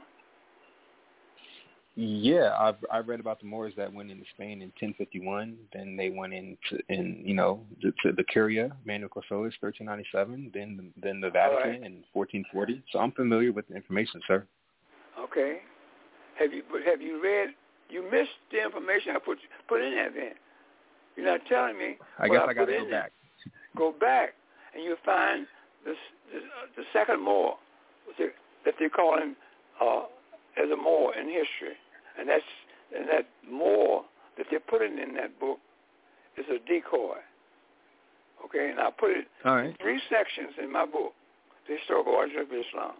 Yeah, I've I read about the Moors that went into Spain in ten fifty-one. Then they went into in you know to, to the Curia, Manuel Custodes, thirteen ninety-seven. Then then the Vatican right. in fourteen forty. So I'm familiar with the information, sir. Okay. Have you but have you read? You missed the information I put put in there. Then you're not telling me. I guess I, I got to go there. back. Go back, and you'll find this, this, uh, the second Moor that they call him uh, as a Moor in history, and that's and that Moor that they're putting in that book is a decoy. Okay, and I put it All right. in three sections in my book, The Historical Origin of Islam.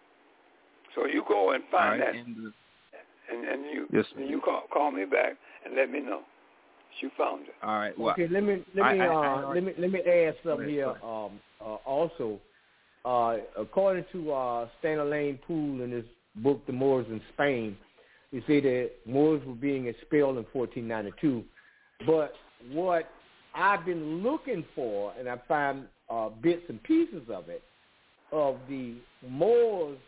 So you go and find right. that, and, uh, and, and you yes, and you call, call me back and let me know that you found it. All right. Well, okay, let me let me I, uh, I, I let me let me add something ahead, here. Um, uh, also, uh, according to uh, Stanley Lane Poole in his book, The Moors in Spain, he said that Moors were being expelled in fourteen ninety-two. But what I've been looking for, and I find uh, bits and pieces of it, of the Moors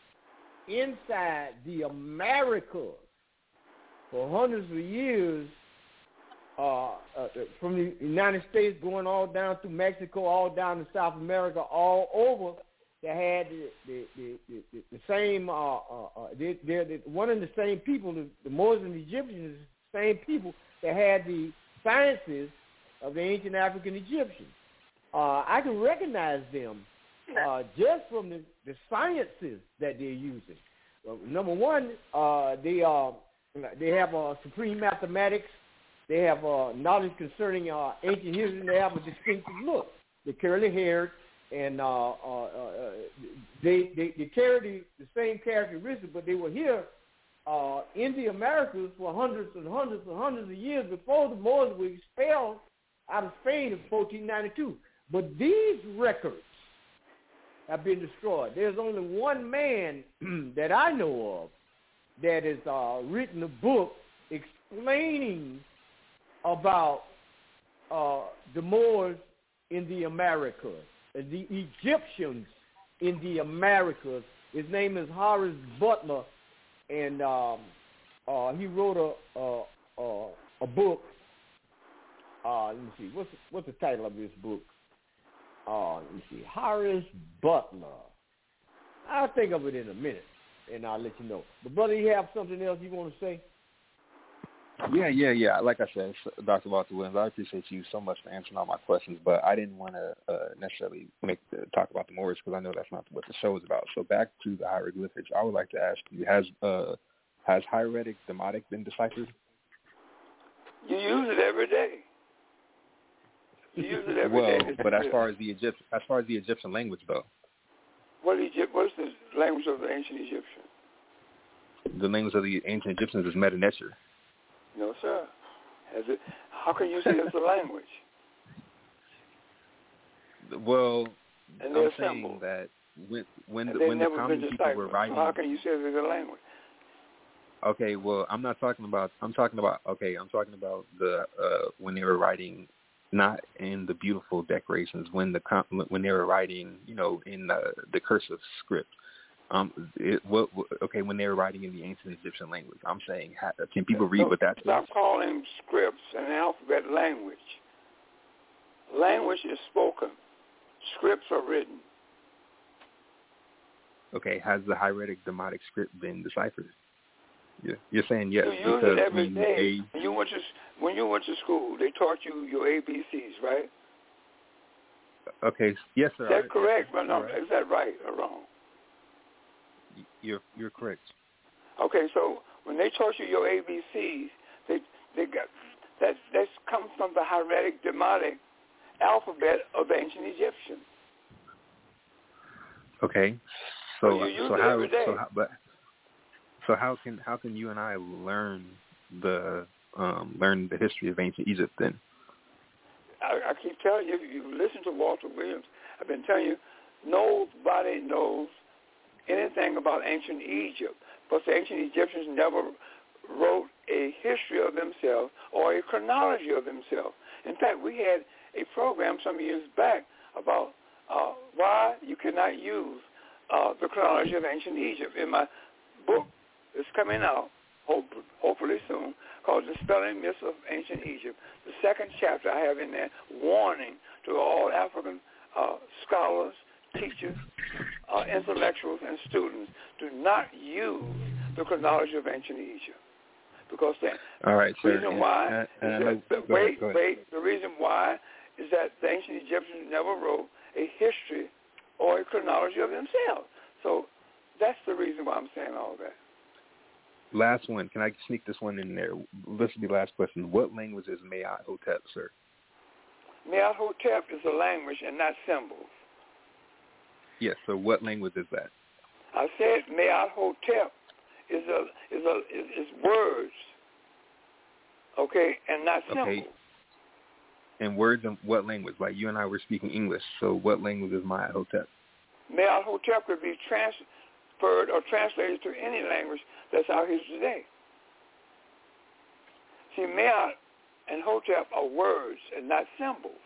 inside the Americas for hundreds of years, uh, uh, from the United States going all down through Mexico, all down to South America, all over, they had the the, the, the, the same, uh, uh, uh, they, they're the, one and the same people, the, the Moors and the Egyptians, the same people that had the sciences of the ancient African Egyptians. Uh, I can recognize them uh, just from the, the sciences that they're using. Uh, number one, uh, they uh, they have uh, supreme mathematics. They have uh, knowledge concerning uh, ancient history. And they have a distinctive look. They're curly haired, and uh, uh, uh, they, they they carry the, the same characteristics, but they were here uh, in the Americas for hundreds and hundreds and hundreds of years before the Moors were expelled out of Spain in fourteen ninety-two. But these records have been destroyed. There's only one man that I know of that has uh, written a book explaining about uh, the Moors in the Americas, the Egyptians in the Americas. His name is Horace Butler, and um, uh, he wrote a a, a, a book. Uh, let me see. What's what's the title of this book? Uh, let me see. Horace Butler. I'll think of it in a minute, and I'll let you know. But brother, you have something else you want to say? Yeah, yeah, yeah. Like I said, Doctor Walter Williams, I appreciate you so much for answering all my questions, but I didn't want to uh, necessarily make the, talk about the Moors because I know that's not what the show is about. So back to the hieroglyphics, I would like to ask you, has uh, has hieratic Demotic been deciphered? You use it every day. You use it every well, day. but as far as the Egypt, as far as the Egyptian language, though, what Egypt? What's the language of the ancient Egyptian? The language of the ancient Egyptians is Meta Neter. No, sir. Has it? How can you say it's a language? Well, and I'm saying symbols. that when when and the, when the never common been people were writing, so how can you say it's a language? Okay, well, I'm not talking about. I'm talking about. Okay, I'm talking about the uh, when they were writing, not in the beautiful decorations. When the when they were writing, you know, in the, the cursive script. Um, it, what, okay, when they were writing in the ancient Egyptian language, I'm saying, ha, can people read no, what that stop says? Stop calling scripts and alphabet language. Language is spoken. Scripts are written. Okay, has the hieratic Demotic script been deciphered? Yeah, you're saying yes. You use because it every we, day. they, you want to when you went to school, they taught you your A B Cs, right? Okay. Yes, sir. Is that correct? Yes, no, right. Is that right or wrong? You're you're correct. Okay, so when they taught you your A B Cs, they they got that that comes from the hieratic demotic alphabet of the ancient Egyptians. Okay. So well, you use so it how every day. so how, but so how can how can you and I learn the um, learn the history of ancient Egypt then? I, I keep telling you, you listen to Walter Williams. I've been telling you, nobody knows anything about ancient Egypt, but the ancient Egyptians never wrote a history of themselves or a chronology of themselves. In fact, we had a program some years back about uh, why you cannot use uh, the chronology of ancient Egypt. In my book that's coming out, hope, hopefully soon, called The Spelling Myths of Ancient Egypt, the second chapter I have in there, warning to all African uh, scholars, teachers, uh, intellectuals, and students, do not use the chronology of ancient Egypt. Because the all right, sir. reason why and, and, is that, go wait, ahead, wait, the reason why is that the ancient Egyptians never wrote a history or a chronology of themselves. So that's the reason why I'm saying all that. Last one. Can I sneak this one in there? This is the last question. What language is Mayat Hotep, sir? Mayat Hotep is a language and not symbols. Yes. So what language is that? I said Mayat Hotep is a is a is, is words, okay, and not symbols. Okay. And words in what language? Like you and I were speaking English. So what language is Mayat Hotep? Mayat Hotep could be transferred or translated to any language that's out here today. See, Mayat and Hotep are words and not symbols.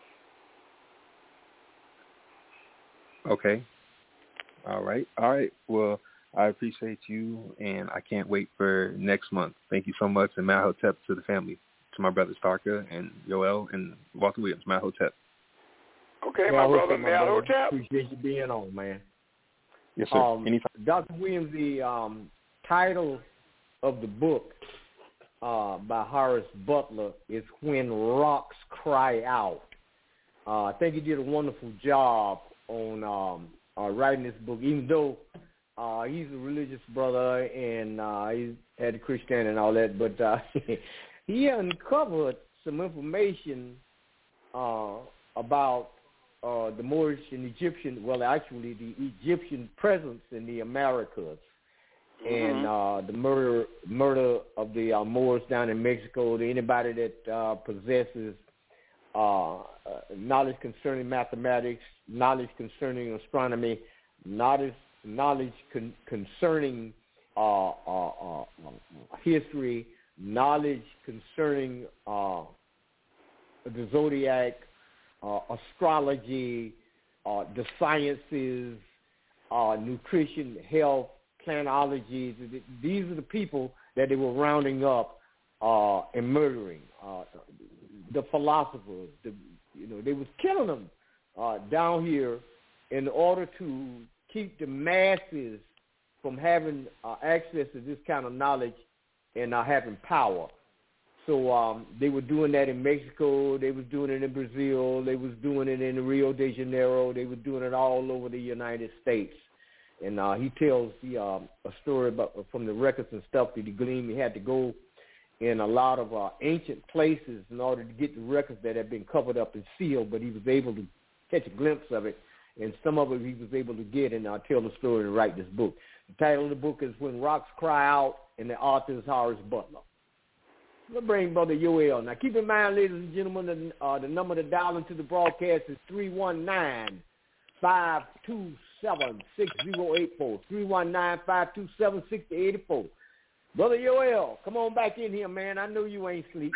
Okay. All right. All right. Well, I appreciate you, and I can't wait for next month. Thank you so much, and Mayat Hotep to the family, to my brothers Tarka and Yoel and Walter Williams. Mayat Hotep. Okay, my brother, Mayat Hotep. Appreciate you being on, man. Yes, sir. Um, Anytime. Doctor Williams, the um, title of the book uh, by Horace Butler is When Rocks Cry Out. Uh, I think he did a wonderful job on um, uh, writing this book, even though uh, he's a religious brother and uh, he's had Christianity and all that, but uh, he uncovered some information uh, about uh, the Moorish and Egyptian, well, actually the Egyptian presence in the Americas, mm-hmm. and uh, the murder murder of the uh, Moors down in Mexico. To anybody that uh, possesses uh, uh, knowledge concerning mathematics, knowledge concerning astronomy, knowledge knowledge con- concerning uh, uh, uh, history, knowledge concerning uh, the zodiac, uh, astrology, uh, the sciences, uh, nutrition, health, planology. These are the people that they were rounding up uh, and murdering. Uh, the philosophers, the, you know, they was killing them uh, down here in order to keep the masses from having uh, access to this kind of knowledge and uh, having power. So um, they were doing that in Mexico. They was doing it in Brazil. They was doing it in Rio de Janeiro. They were doing it all over the United States. And uh, he tells the, um, a story about from the records and stuff that he gleaned. He had to go in a lot of uh, ancient places in order to get the records that had been covered up and sealed, but he was able to catch a glimpse of it. And some of it he was able to get and uh, tell the story and write this book. The title of the book is When Rocks Cry Out, and the author is Horace Butler. Let's bring Brother Yoel. Now, keep in mind, ladies and gentlemen, the, uh, the number to dial into the broadcast is three one nine, five two seven, six zero eight four. three one nine, five two seven, six zero eight four. Brother Yoel, come on back in here, man. I know you ain't sleep.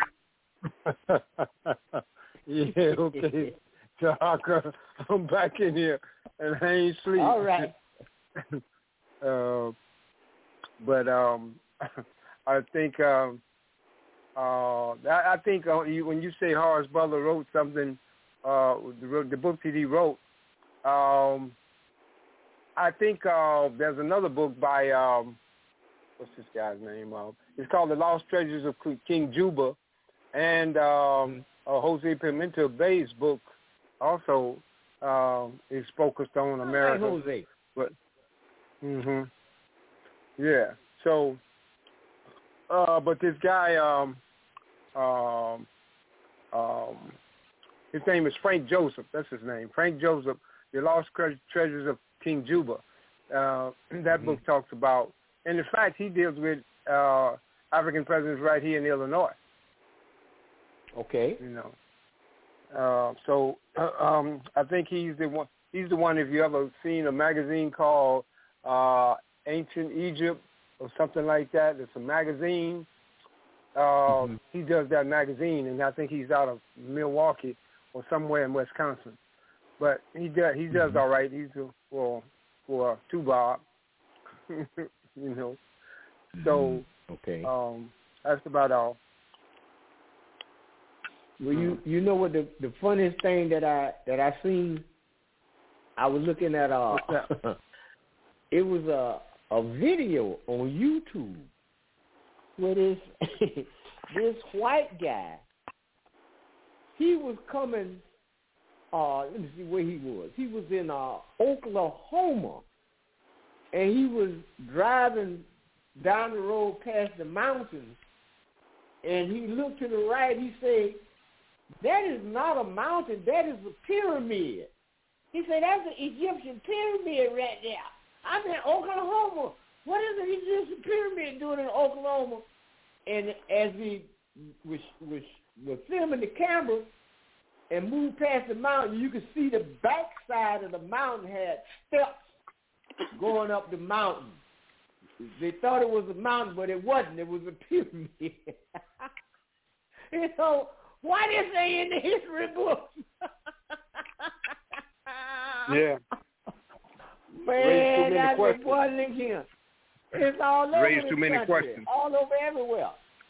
Yeah, okay. Chaka, I'm back in here, and I ain't sleep. All right. uh, but um, I think um, uh, I, I think uh, you, when you say Horace Butler wrote something, uh, the, the book that he wrote, um, I think uh, there's another book by um, what's this guy's name? Uh, it's called The Lost Treasures of King Juba, and um, uh, Jose Pimenta Bay's book also um, is focused on America. Right, Jose. But, mhm. Yeah. So, uh, but this guy, um, um, um, his name is Frank Joseph. That's his name. Frank Joseph, The Lost Treasures of King Juba. Uh, that mm-hmm. book talks about, and in fact, he deals with uh, African presidents right here in Illinois. Okay. You know. Uh, so uh, um, I think he's the one. He's the one. If you ever seen a magazine called uh, Ancient Egypt or something like that, it's a magazine. Uh, mm-hmm. He does that magazine, and I think he's out of Milwaukee or somewhere in Wisconsin. But he does. He does mm-hmm. all right. He's a, for for two bob. You know. So okay. Um, that's about all. Well, you you know what the the funniest thing that I that I seen, I was looking at uh it was a a video on YouTube where this this white guy, he was coming uh let me see where he was. He was in uh Oklahoma, and he was driving down the road past the mountains, and he looked to the right. He said, "That is not a mountain. That is a pyramid." He said, "That's an Egyptian pyramid right there. I'm in Oklahoma. What is an Egyptian pyramid doing in Oklahoma?" And as we was was was filming the camera and moved past the mountain, you could see the backside of the mountain had steps going up the mountain. They thought it was a mountain, but it wasn't. It was a pyramid. You know, why did they say in the history books? Yeah. Man, that's what bothering him. It's all over Raised the too many country, questions. all over everywhere.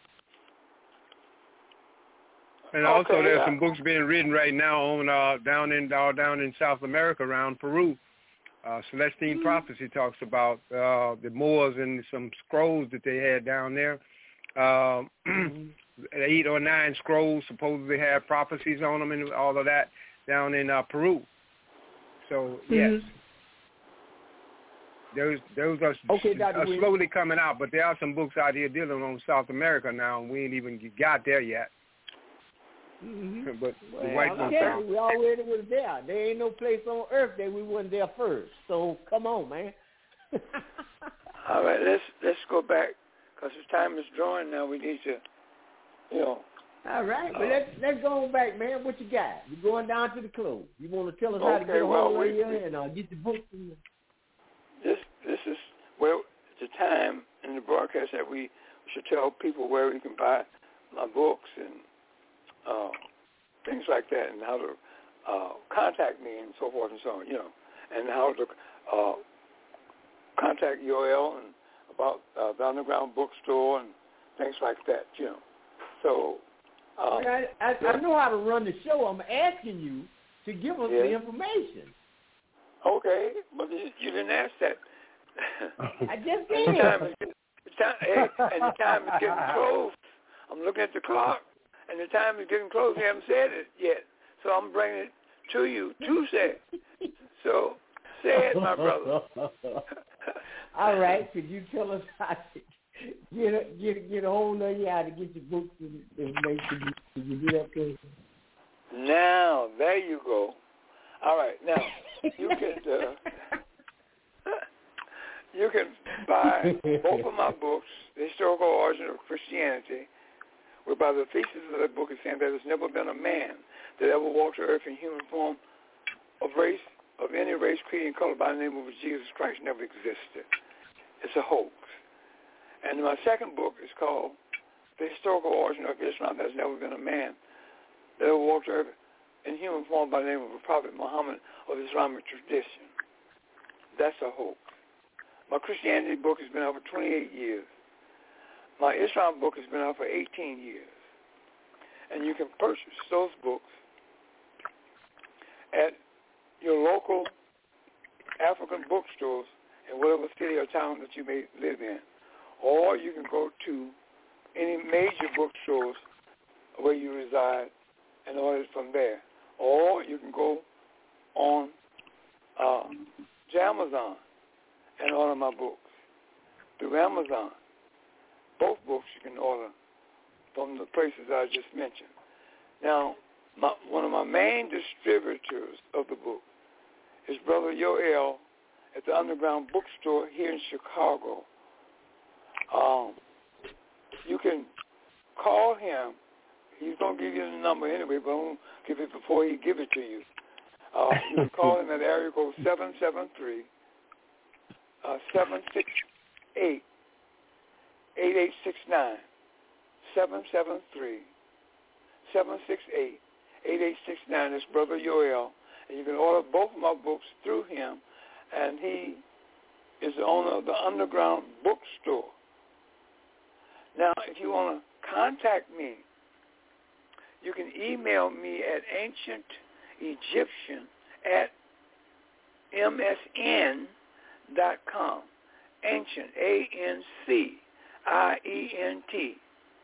And also, okay, there's yeah. some books being written right now on uh, down in uh, down in South America, around Peru. Uh, Celestine mm-hmm. Prophecy talks about uh, the Moors and some scrolls that they had down there. Uh, mm-hmm. Eight or nine scrolls supposedly had prophecies on them and all of that down in uh, Peru. So, yes. Mm-hmm. Those, those are, okay, are slowly coming out, but there are some books out here dealing on South America now, and we ain't even got there yet. Mm-hmm. But well, the white okay, we already was there. There ain't no place on earth that we wasn't there first. So come on, man. All right, let's let's go back because the time is drawing now. We need to, you know. All right, but uh, let's let's go on back, man. What you got? You're going down to the close. You want to tell us okay, how to get a well, hold we, of you and uh, get the books? And the... This this is well the time in the broadcast that we should tell people where we can buy my books and. Uh, things like that, and how to uh, contact me and so forth and so on, you know, and how to uh, contact U L and about uh, the underground bookstore and things like that, you know. So um, I, I, I know how to run the show. I'm asking you to give us yeah. the information. Okay, but you, you didn't ask that. I just did. And the time is, the time, hey, and the time is getting close. I'm looking at the clock. And the time is getting close. You haven't said it yet. So I'm bringing it to you to say it. So say it, my brother. All right. Could you tell us how to get a, get, get a hold of you, how to get your books and information? Could you do that, please? Now, there you go. All right. Now, you can, uh, you can buy both of my books, The Historical Origin of Christianity, whereby the thesis of that book is saying that there's never been a man that ever walked the earth in human form of race, of any race, creed, and color by the name of Jesus Christ never existed. It's a hoax. And my second book is called The Historical Origin of Islam. There's never been a man that ever walked the earth in human form by the name of the Prophet Muhammad of Islamic tradition. That's a hoax. My Christianity book has been out for twenty-eight years. My Islam book has been out for eighteen years. And you can purchase those books at your local African bookstores in whatever city or town that you may live in. Or you can go to any major bookstores where you reside and order it from there. Or you can go on uh, Amazon and order my books through Amazon. Both books you can order from the places I just mentioned. Now, my, one of my main distributors of the book is Brother Yoel at the Underground Bookstore here in Chicago. Um, you can call him. He's going to give you the number anyway, but I'm going to give it before he give it to you. Uh, you can call him at area code seven seven three, seven six eight, eight eight six nine. seven seven three, seven six eight, eight eight six nine. It's Brother Yoel. And you can order both of my books through him. And he is the owner of the Underground Bookstore. Now, if you want to contact me, you can email me at ancient egyptian at m s n dot com. Ancient, A N C I E N T.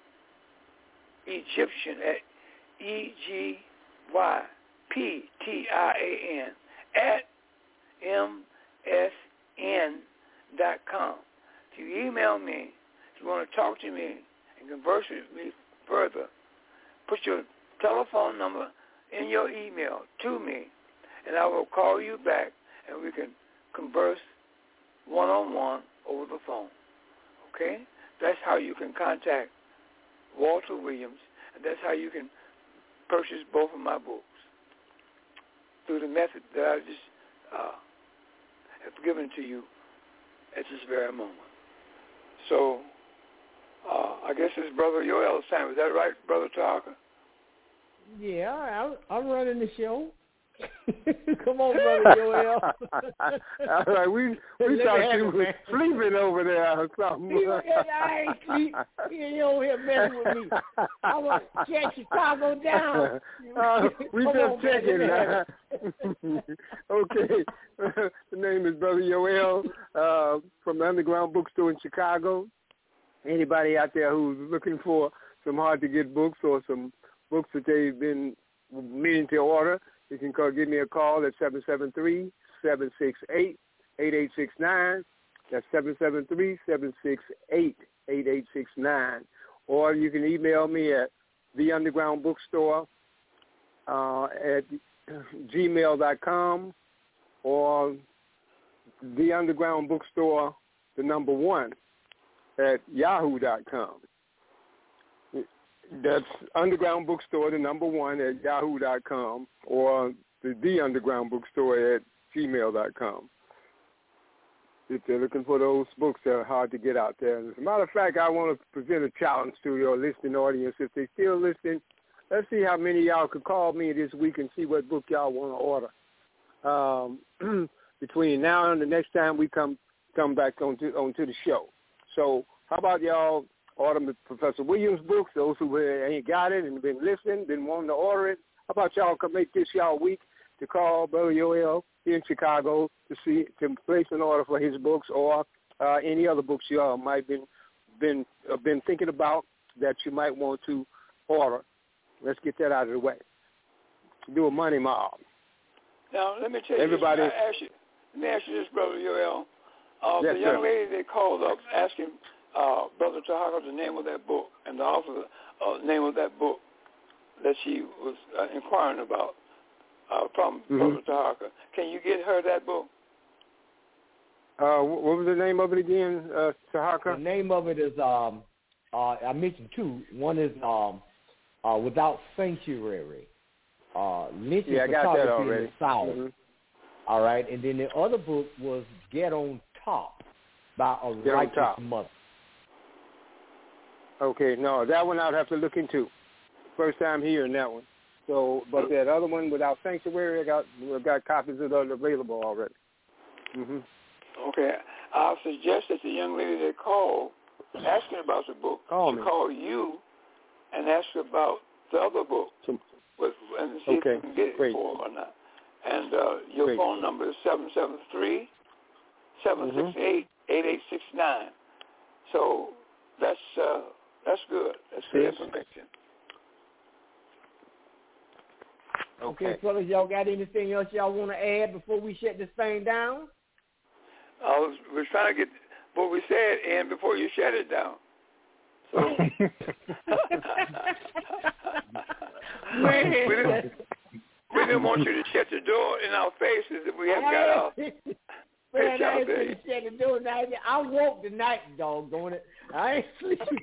Egyptian at E G Y P T I A N at M S N dot com. If you email me, if you want to talk to me and converse with me further, put your telephone number in your email to me, and I will call you back, and we can converse one-on-one over the phone. Okay? That's how you can contact Walter Williams, and that's how you can purchase both of my books, through the method that I just uh, have given to you at this very moment. So uh, I guess it's Brother Yoel's time. Is that right, Brother Tahaka? Yeah, I'm, I'm running the show. Come on, Brother Yoel. All right, we we thought you were sleeping over there or something. I ain't sleep. You ain't over here messing with me. I want to check Chicago down. Uh, we Come just on, checking. Okay. The name is Brother Yoel uh, from the Underground Bookstore in Chicago. Anybody out there who's looking for some hard-to-get books or some books that they've been meaning to order, you can call, give me a call at seven seven three, seven six eight, eight eight six nine. That's seven seven three, seven six eight, eight eight six nine. Or you can email me at the underground bookstore uh, at gmail dot com or the underground bookstore, the number one, at yahoo dot com. That's Underground Bookstore, the number one, at yahoo dot com, or the, the Underground Bookstore at gmail dot com. If they're looking for those books that are hard to get out there. As a matter of fact, I want to present a challenge to your listening audience. If they're still listening, let's see how many of y'all could call me this week and see what book y'all want to order um, between now and the next time we come come back onto, onto the show. So how about y'all order Professor Williams' books, those who ain't got it and been listening, been wanting to order it. How about y'all come make this y'all week to call Brother Yoel here in Chicago to see to place an order for his books or uh, any other books y'all might been been uh, been thinking about that you might want to order. Let's get that out of the way. Do a money mob. Now let me tell you, everybody. This, ask you let me ask you this, Brother Yoel. Uh, yes, the young sir. lady they called up asking uh, Brother Tahaka the name of that book and the author uh, name of that book that she was uh, inquiring about uh, from mm-hmm. Brother Tahaka. Can you get her that book? Uh, what was the name of it again, uh, Tahaka? The name of it is, um, uh, I mentioned two. One is um, uh, Without Sanctuary. Uh, Lynching yeah, I got that Photography already. in the South. Mm-hmm. All right, and then the other book was Get on Top by a Get Righteous Top. Mother. Okay, no, that one I'd have to look into. First time hearing that one. So, but that other one, Without Sanctuary, I got I got copies of those available already. Mm-hmm. Okay, I'll suggest that the young lady that called asking about the book, call she me. call you and ask about the other book, with, and see okay. if you can get it Great. for her or not. And uh, your Great. phone number is seven seven three, seven six eight, eight eight six nine. So that's uh, that's good. That's good yes. information. Okay, fellas, y'all got anything else y'all want to add before we shut this thing down? I was we're trying to get what we said in before you shut it down. So we, we, didn't, we didn't want you to shut the door in our faces if we haven't got our Man, I ain't finna shut the door tonight. I woke tonight, doggone it. I ain't sleeping.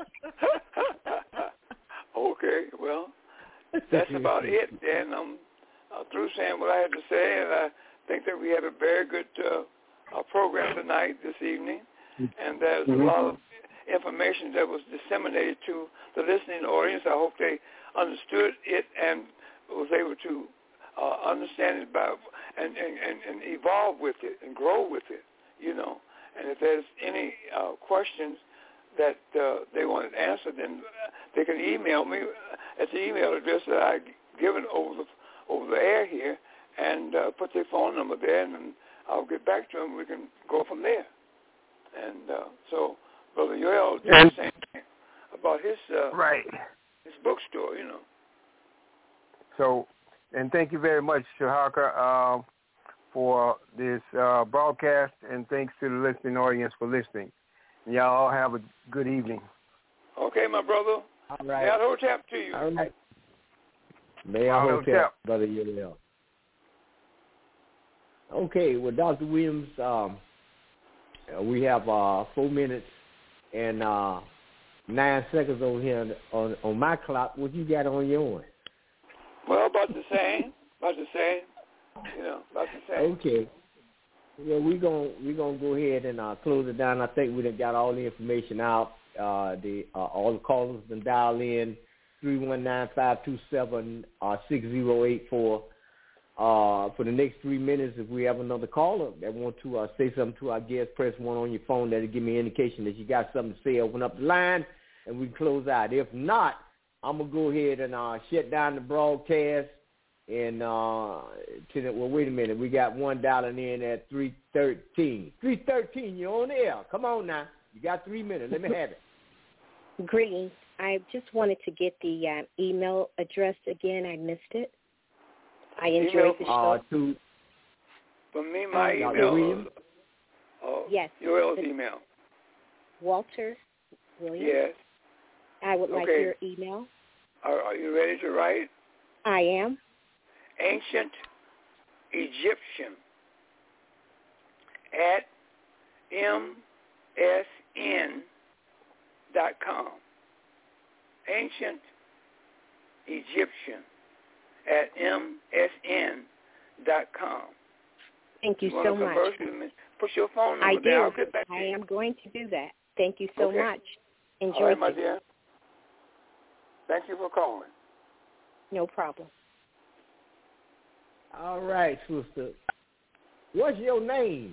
Okay, well, that's about it. And I'm uh, through saying what I had to say, and I think that we had a very good uh, uh, program tonight, this evening, and there's mm-hmm. a lot of information that was disseminated to the listening audience. I hope they understood it and was able to uh, understand it by, and, and, and, and evolve with it and grow with it, you know. And if there's any uh, questions that uh, they wanted answered, then they can email me at the email address that I've given over the over the air here, and uh, put their phone number there, and I'll get back to them. We can go from there. And uh, so, Brother Yoel did the same thing about his uh, right his bookstore, you know. So, and thank you very much, Shahaka, uh, for this uh, broadcast, and thanks to the listening audience for listening. Y'all all have a good evening. Okay, my brother. All right. May I hotep to you. All right. May I hotep, Brother Yoel. Okay, well, Doctor Williams, um, we have uh, four minutes and uh, nine seconds over here on, on my clock. What you got on yours? Well, about the same. About the same. You know, about the same. Okay. Well, we're going we gonna go ahead and uh, close it down. I think we done got all the information out. Uh, the uh, all the callers have been dialed in, three one nine, five two seven, six zero eight four. Uh, for the next three minutes, if we have another caller that want to uh, say something to our guest, press one on your phone. That'll give me an indication that you got something to say. Open up the line, and we can close out. If not, I'm going to go ahead and uh, shut down the broadcast. And, uh, to the, well, wait a minute. We got one dialing in at three thirteen. three thirteen, you're on the air. Come on now. You got three minutes. Let me have it. Greetings. I just wanted to get the uh, email address again. I missed it. I enjoyed email, the show. Uh, to, For me, my uh, email. Williams? Oh, yes. Yoel's email. Walter Williams. Yes. I would like okay. your email. Are, are you ready to write? I am. Ancient Egyptian at M S N dot com. Ancient Egyptian at M S N dot com. Thank you, you so much. Put your phone number I there. do. I'll get back to I you. am going to do that. Thank you so okay. much. Enjoy All right, my it. dear. Thank you for calling. No problem. All right, sister. What's your name?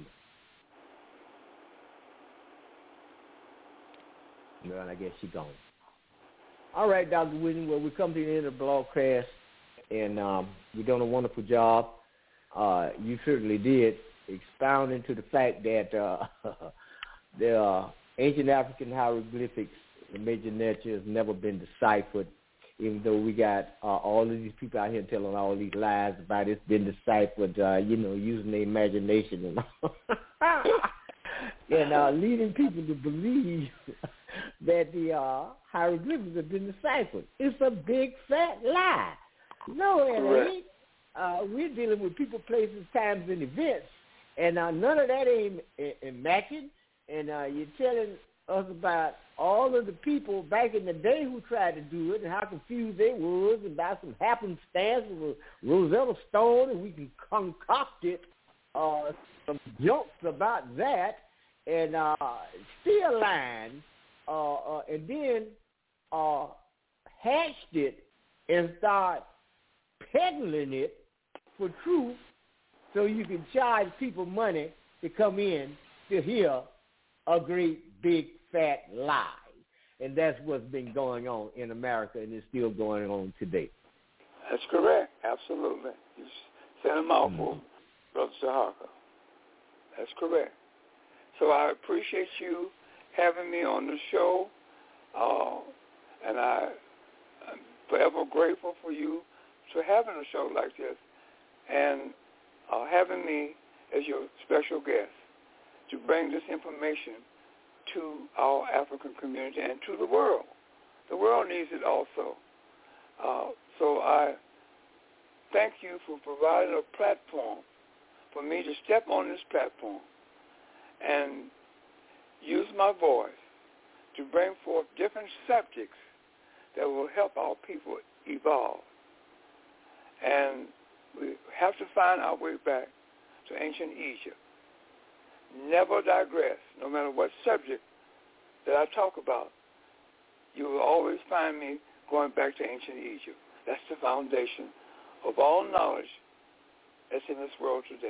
Well, I guess she's gone. All right, Doctor Williams. Well, we come to the end of the broadcast, and um, you've done a wonderful job. Uh, you certainly did, expounding to the fact that uh, the uh, ancient African hieroglyphics, the major nature, has never been deciphered, even though we got uh, all of these people out here telling all these lies about it's been deciphered, uh, you know, using their imagination and all. and uh, leading people to believe that the uh, hieroglyphics have been deciphered. It's a big, fat lie. No, it ain't. Uh, we're dealing with people, places, times, and events, and uh, none of that ain't immaculate. And uh, you're telling us about all of the people back in the day who tried to do it and how confused they was about some happenstance with Rosetta Stone, and we can concoct it, uh, some jokes about that, and uh, still lying, uh, uh, and then uh, hatched it and start peddling it for truth so you can charge people money to come in to hear a great big fat lie. And that's what's been going on in America, and it's still going on today. That's correct. Absolutely. You said a mouthful, mm-hmm. Brother Shahaka. That's correct. So I appreciate you having me on the show, uh, and I, I'm forever grateful for you to having a show like this and uh, having me as your special guest to bring this information to our African community and to the world. The world needs it also. Uh, so I thank you for providing a platform for me to step on this platform and use my voice to bring forth different subjects that will help our people evolve. And we have to find our way back to ancient Egypt. Never digress, no matter what subject that I talk about. You will always find me going back to ancient Egypt. That's the foundation of all knowledge that's in this world today.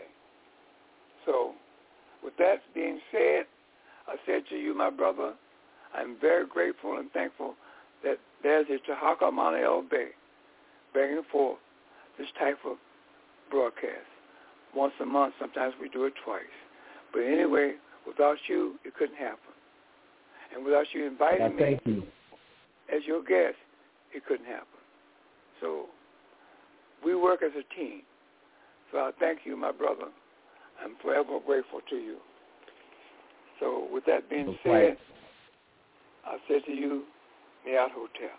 So with that being said, I said to you, my brother, I'm very grateful and thankful that there's a Tahaka Amana El Bay bringing forth this type of broadcast. Once a month, sometimes we do it twice. But anyway, without you, it couldn't happen. And without you inviting me thank you. as your guest, it couldn't happen. So we work as a team. So I thank you, my brother. I'm forever grateful to you. So with that being That's said, right. I said to you, Mayat Hotel.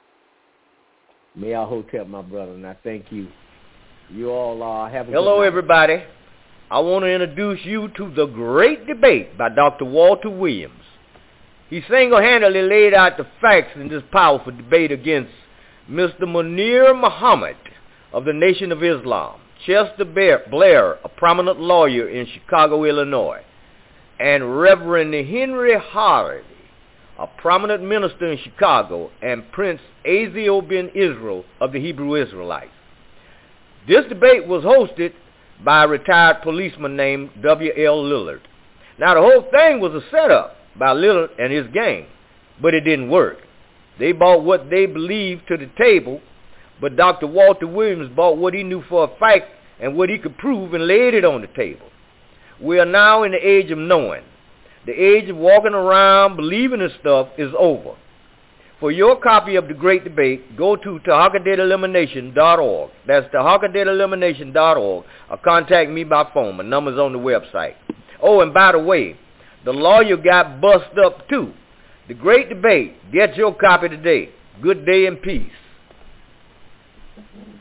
Mayat Hotel, my brother, and I thank you. You all uh, have a Hello, good night. everybody. I want to introduce you to The Great Debate by Doctor Walter Williams. He single-handedly laid out the facts in this powerful debate against Mister Munir Muhammad of the Nation of Islam, Chester Blair, a prominent lawyer in Chicago, Illinois, and Reverend Henry Hardy, a prominent minister in Chicago, and Prince Azio ben Israel of the Hebrew Israelites. This debate was hosted by a retired policeman named W L Lillard. Now, the whole thing was a setup by Lillard and his gang, but it didn't work. They brought what they believed to the table, but Doctor Walter Williams brought what he knew for a fact and what he could prove and laid it on the table. We are now in the age of knowing. The age of walking around believing in stuff is over. For your copy of The Great Debate, go to Tahaka Data Elimination dot org. That's Tahaka Data Elimination dot org. Or contact me by phone. My number's on the website. Oh, and by the way, the lawyer got bust up too. The Great Debate. Get your copy today. Good day and peace.